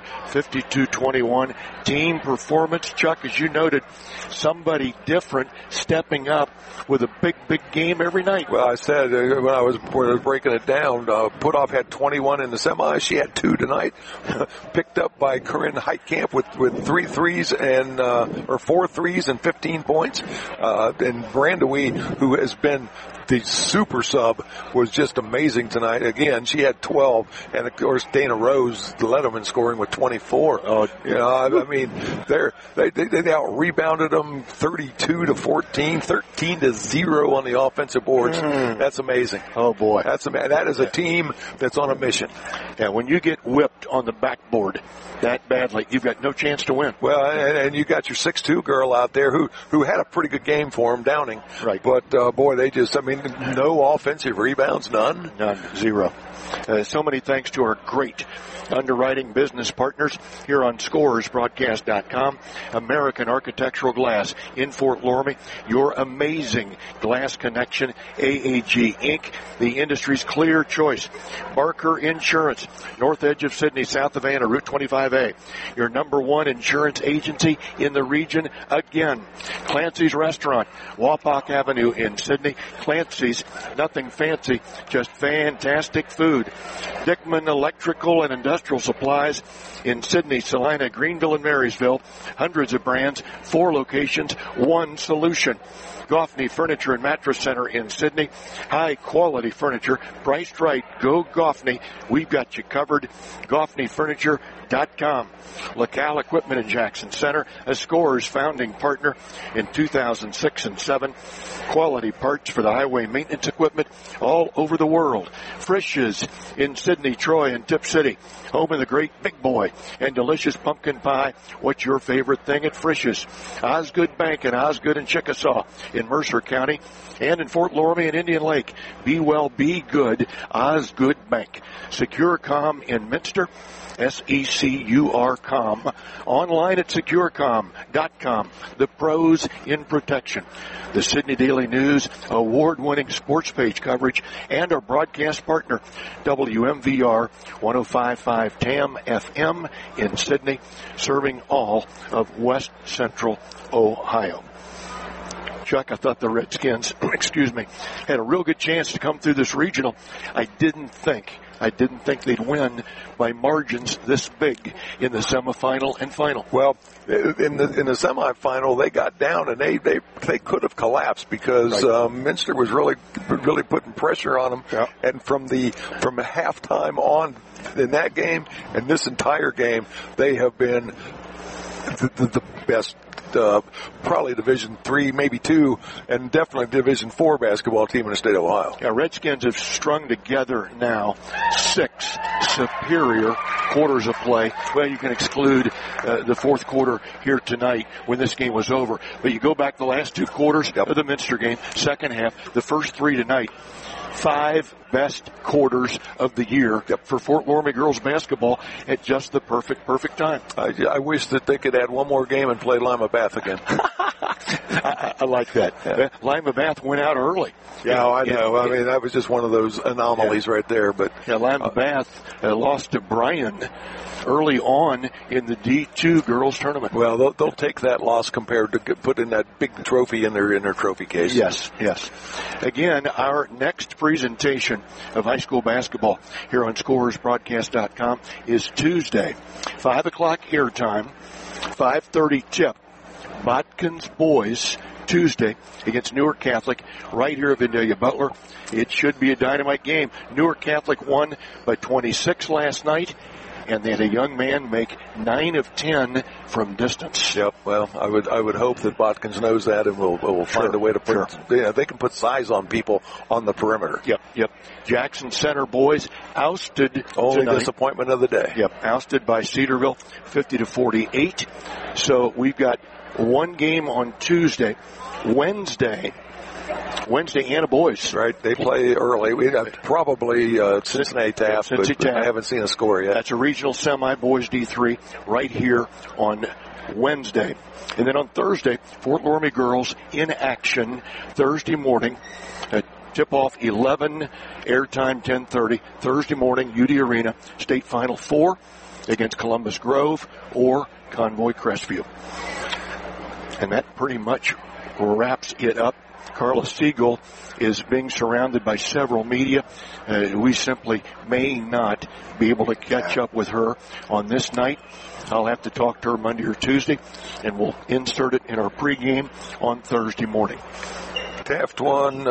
52-21. Team performance, Chuck, as you noted, somebody different stepping up with a big game every night. Well, I said when I was breaking it down, Putoff had 21 in the semis. She had 2 tonight. Picked up by Corinne Heitkamp with 3 threes and or 4 threes and 15 points. And Brandewie, who has been the super sub, was just amazing tonight. Again, she had 12, and of course Dana Rose led them in scoring with 24. Oh, you know, I mean, they out rebounded them 32-14, 13-0 on the offensive boards. That's amazing. Oh boy, that is a team that's on a mission. Yeah, when you get whipped on the backboard that badly, you've got no chance to win. Well, and you got your 6'2" girl out there who had a pretty good game for them, Downing. Right. But boy, they just, I mean, no offensive rebounds, none, zero. So many thanks to our great underwriting business partners here on ScoresBroadcast.com. American Architectural Glass in Fort Loramie. Your amazing glass connection, AAG Inc., the industry's clear choice. Barker Insurance, north edge of Sydney, south of Anna, Route 25A. Your number one insurance agency in the region again. Clancy's Restaurant, Wapak Avenue in Sydney. Clancy's, nothing fancy, just fantastic food. Dickman Electrical and Industrial Supplies in Sydney, Salina, Greenville, and Marysville. Hundreds of brands, 4 locations, 1 solution. Goffney Furniture and Mattress Center in Sydney. High quality furniture, priced right. Go Goffney. We've got you covered. GoffneyFurniture.com. LaCal Equipment in Jackson Center, a Scores founding partner in 2006 and 7. Quality parts for the highway maintenance equipment all over the world. Frisch's in Sydney, Troy, and Tip City. Home of the great Big Boy and delicious pumpkin pie. What's your favorite thing at Frisch's? Osgood Bank and Osgood and Chickasaw in Mercer County and in Fort Loramie and Indian Lake. Be well, be good. Osgood Bank. SecureCom in Minster. SECURCom. Online at securecom.com. The pros in protection. The Sydney Daily News award-winning sports page coverage and our broadcast partner, WMVR 105.5 TAM FM in Sydney, serving all of West Central Ohio. Chuck, I thought the Redskins, had a real good chance to come through this regional. I didn't think they'd win by margins this big in the semifinal and final. Well, in the semifinal, they got down and they could have collapsed because Minster was really putting pressure on them. Yeah. And from halftime on in that game and this entire game, they have been the best. Probably Division 3, maybe 2, and definitely Division 4 basketball team in the state of Ohio. Yeah, Redskins have strung together now 6 superior quarters of play. Well, you can exclude the fourth quarter here tonight when this game was over. But you go back the last 2 quarters of the Minster game, second half, the first 3 tonight. 5 best quarters of the year for Fort Loramie girls basketball at just the perfect time. I wish that they could add one more game and play Lima Bath again. I like that. Yeah. Lima Bath went out early. Yeah, I know. I mean, that was just one of those anomalies right there. But Lima Bath lost to Bryan early on in the D2 girls tournament. Well, they'll take that loss compared to putting that big trophy in their trophy case. Yes. Again, our next presentation of high school basketball here on ScorersBroadcast.com is Tuesday, 5 o'clock airtime, 5:30 tip. Botkins boys Tuesday against Newark Catholic right here at Vandalia Butler. It should be a dynamite game. Newark Catholic won by 26 last night, and they had a young man make 9 of 10 from distance. Yep. Well, I would hope that Botkins knows that and will find a way to put. Yeah, they can put size on people on the perimeter. Yep. Jackson Center boys ousted. Only tonight. Disappointment of the day. Yep. Ousted by Cedarville, 50-48. So we've got one game on Tuesday. Wednesday, Anna boys. Right, they play early. We got probably Cincinnati Taft, but I haven't seen a score yet. That's a regional semi-boys D3 right here on Wednesday. And then on Thursday, Fort Loramie girls in action Thursday morning. Tip-off 11, airtime 10:30. Thursday morning, UD Arena, state final 4 against Columbus Grove or Convoy Crestview. And that pretty much wraps it up. Carla Siegel is being surrounded by several media. We simply may not be able to catch up with her on this night. I'll have to talk to her Monday or Tuesday, and we'll insert it in our pregame on Thursday morning. Taft won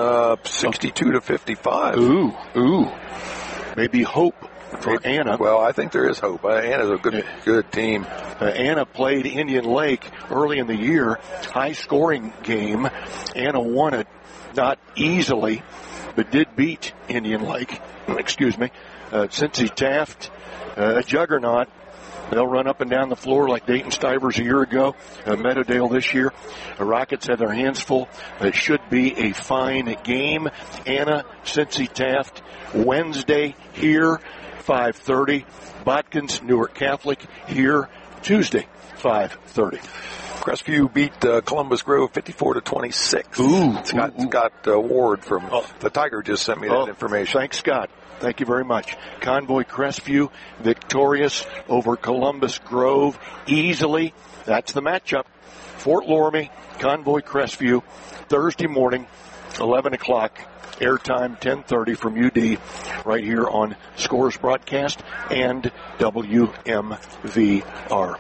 62-55. Ooh. Maybe hope for Anna. Well, I think there is hope. Anna's a good team. Anna played Indian Lake early in the year, high-scoring game. Anna won it, not easily, but did beat Indian Lake. Cincy Taft, a juggernaut. They'll run up and down the floor like Dayton Stivers a year ago, Meadowdale this year. The Rockets have their hands full. It should be a fine game. Anna, Cincy Taft, Wednesday here, 5:30. Botkins, Newark Catholic here, Tuesday, 5:30. Crestview beat Columbus Grove 54-26. Scott Ward from the Tiger just sent me that information. Thanks, Scott. Thank you very much. Convoy Crestview victorious over Columbus Grove easily. That's the matchup. Fort Loramie, Convoy Crestview, Thursday morning, 11 o'clock. Airtime 10:30 from UD right here on Scores Broadcast and WMVR.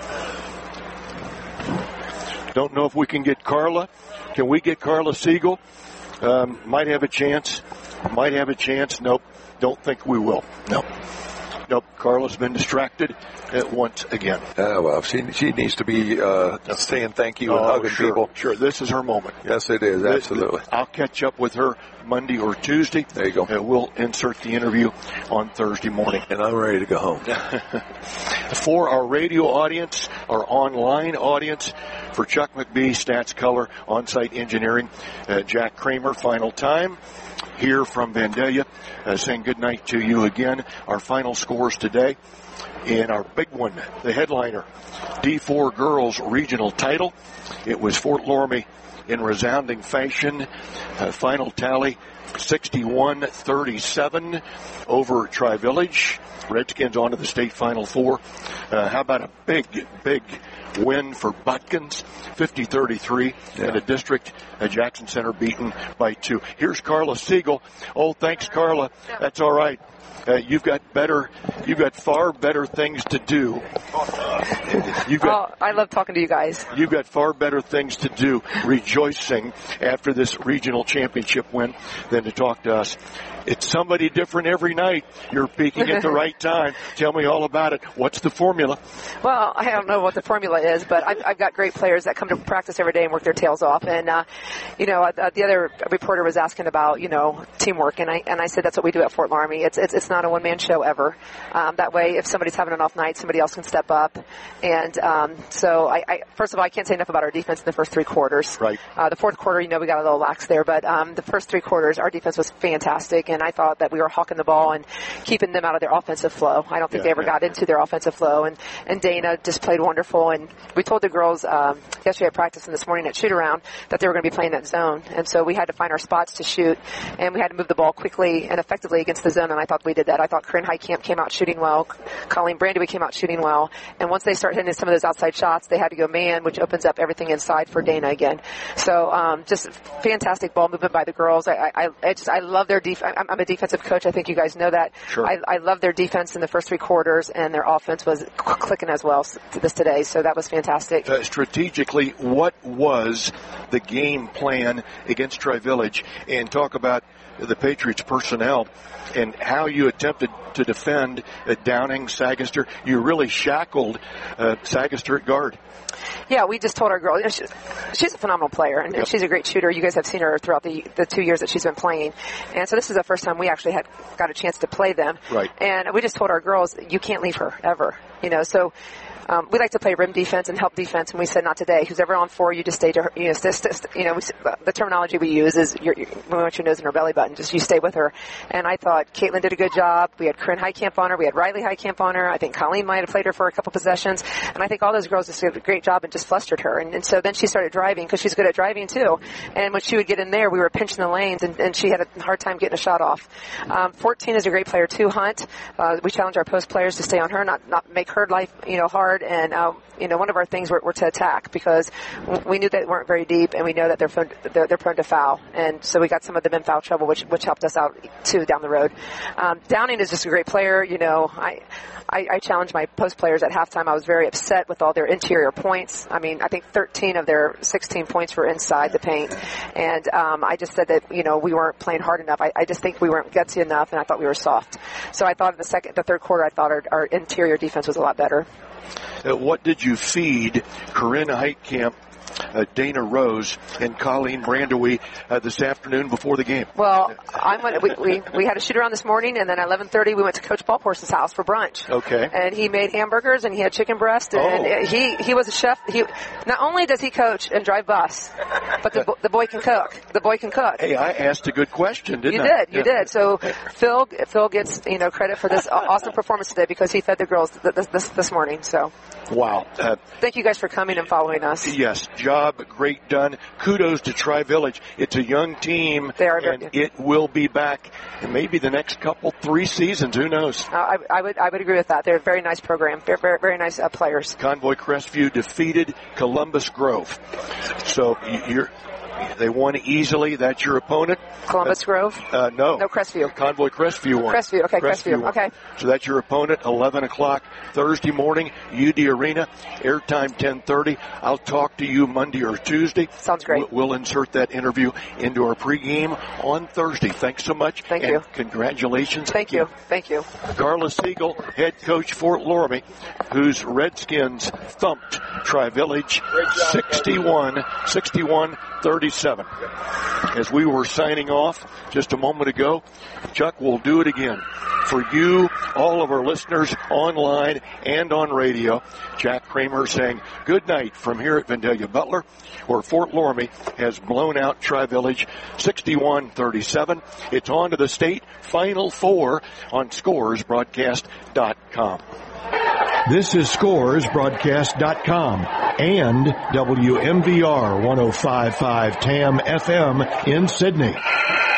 Don't know if we can get Carla. Can we get Carla Siegel? Might have a chance. Nope. Don't think we will. Nope. Carla's been distracted once again. Well, she needs to be saying thank you and hugging people. Sure, this is her moment. Yes, it is, absolutely. I'll catch up with her Monday or Tuesday. There you go. We'll insert the interview on Thursday morning. And I'm ready to go home. For our radio audience, our online audience, for Chuck McBee, Stats Color, On-Site Engineering, Jack Kramer, final time. Here from Vandalia, saying good night to you again. Our final scores today in our big one, the headliner, D4 girls regional title. It was Fort Loramie in resounding fashion. Final tally 61-37 over Tri-Village. Redskins on to the state final 4. How about a big win for Botkins, 50-33, and a district, Jackson Center beaten by 2. Here's Carla Siegel. Oh, thanks, Carla. That's all right. You've got far better things to do. I love talking to you guys. You've got far better things to do rejoicing after this regional championship win than to talk to us. It's somebody different every night. You're peaking at the right time. Tell me all about it. What's the formula? Well, I don't know what the formula is, but I've got great players that come to practice every day and work their tails off. And, the other reporter was asking about, teamwork, and I said that's what we do at Fort Loramie. It's not a one-man show ever. That way, if somebody's having an off night, somebody else can step up. And so, first of all, I can't say enough about our defense in the first 3 quarters. Right. The fourth quarter, we got a little lax there, but the first 3 quarters, our defense was fantastic, and I thought that we were hawking the ball and keeping them out of their offensive flow. I don't think they ever got into their offensive flow, and Dana just played wonderful. And we told the girls yesterday at practice and this morning at shoot-around that they were going to be playing that zone, and so we had to find our spots to shoot, and we had to move the ball quickly and effectively against the zone, and I thought we did that. I thought Corinne Heitkamp came out shooting well, Colleen Brandewy came out shooting well, and once they start hitting some of those outside shots, they had to go man, which opens up everything inside for Dana again. So just fantastic ball movement by the girls. I love their defense. I'm a defensive coach. I think you guys know that. Sure. I love their defense in the first 3 quarters, and their offense was clicking as well today. So that was fantastic. Strategically, what was the game plan against Tri-Village? And talk about the Patriots personnel and how you attempted to defend Downing, Sagaster. You really shackled Sagaster at guard. Yeah, we just told our girl, she's a phenomenal player, and she's a great shooter. You guys have seen her throughout the 2 years that she's been playing. And so this is the first time we actually got a chance to play them. Right. And we just told our girls, you can't leave her, ever. So we like to play rim defense and help defense, and we said not today. Who's ever on 4, you just stay to her. The terminology we use is we want your nose in her belly button. Just you stay with her. And I thought Caitlin did a good job. We had Corinne Heitkamp on her. We had Riley Heitkamp on her. I think Colleen might have played her for a couple possessions. And I think all those girls just did a great job and just flustered her. And so then she started driving because she's good at driving too. And when she would get in there, we were pinching the lanes, and she had a hard time getting a shot off. 14 is a great player too, Hunt. We challenge our post players to stay on her, not make her life hard. And one of our things were to attack because we knew they weren't very deep, and we know that they're prone to foul, and so we got some of them in foul trouble, which helped us out too down the road. Downing is just a great player. I challenged my post players at halftime. I was very upset with all their interior points. I think 13 of their 16 points were inside the paint, and I just said that we weren't playing hard enough. I just think we weren't gutsy enough, and I thought we were soft. So I thought in the third quarter, I thought our interior defense was a lot better. What did you feed Corinne Heitkamp, Dana Rose, and Colleen Brandewy this afternoon before the game? Well, we had a shoot around this morning, and then at 11:30 we went to Coach Ballhorse's house for brunch. Okay. And he made hamburgers, and he had chicken breast, and he was a chef. Not only does he coach and drive bus, but the boy can cook. The boy can cook. Hey, I asked a good question, didn't I? You did. So Phil gets credit for this awesome performance today because he fed the girls this morning. So. Wow. Thank you guys for coming and following us. Yes, job great done. Kudos to Tri-Village. It's a young team, and it will be back in maybe the next 3 seasons. Who knows? I would agree with that. They're a very nice program. Very, very, very nice players. Convoy Crestview defeated Columbus Grove. So they won easily. That's your opponent. Columbus Grove? No. No, Crestview. Convoy Crestview won. Crestview. Okay, Crestview. Okay. So that's your opponent. 11 o'clock Thursday morning, UD Arena. Airtime 10:30. I'll talk to you Monday or Tuesday. Sounds great. We'll insert that interview into our pregame on Thursday. Thanks so much. Thank you. Congratulations. Thank you. Carla Siegel, head coach Fort Loramie, whose Redskins thumped Tri-Village 61-37. As we were signing off just a moment ago, Chuck will do it again. For you, all of our listeners online and on radio, Jack Kramer saying good night from here at Vandalia Butler, where Fort Loramie has blown out Tri-Village 61-37. It's on to the state Final Four on ScoresBroadcast.com. This is ScoresBroadcast.com and WMVR 105.5 TAM FM in Sydney.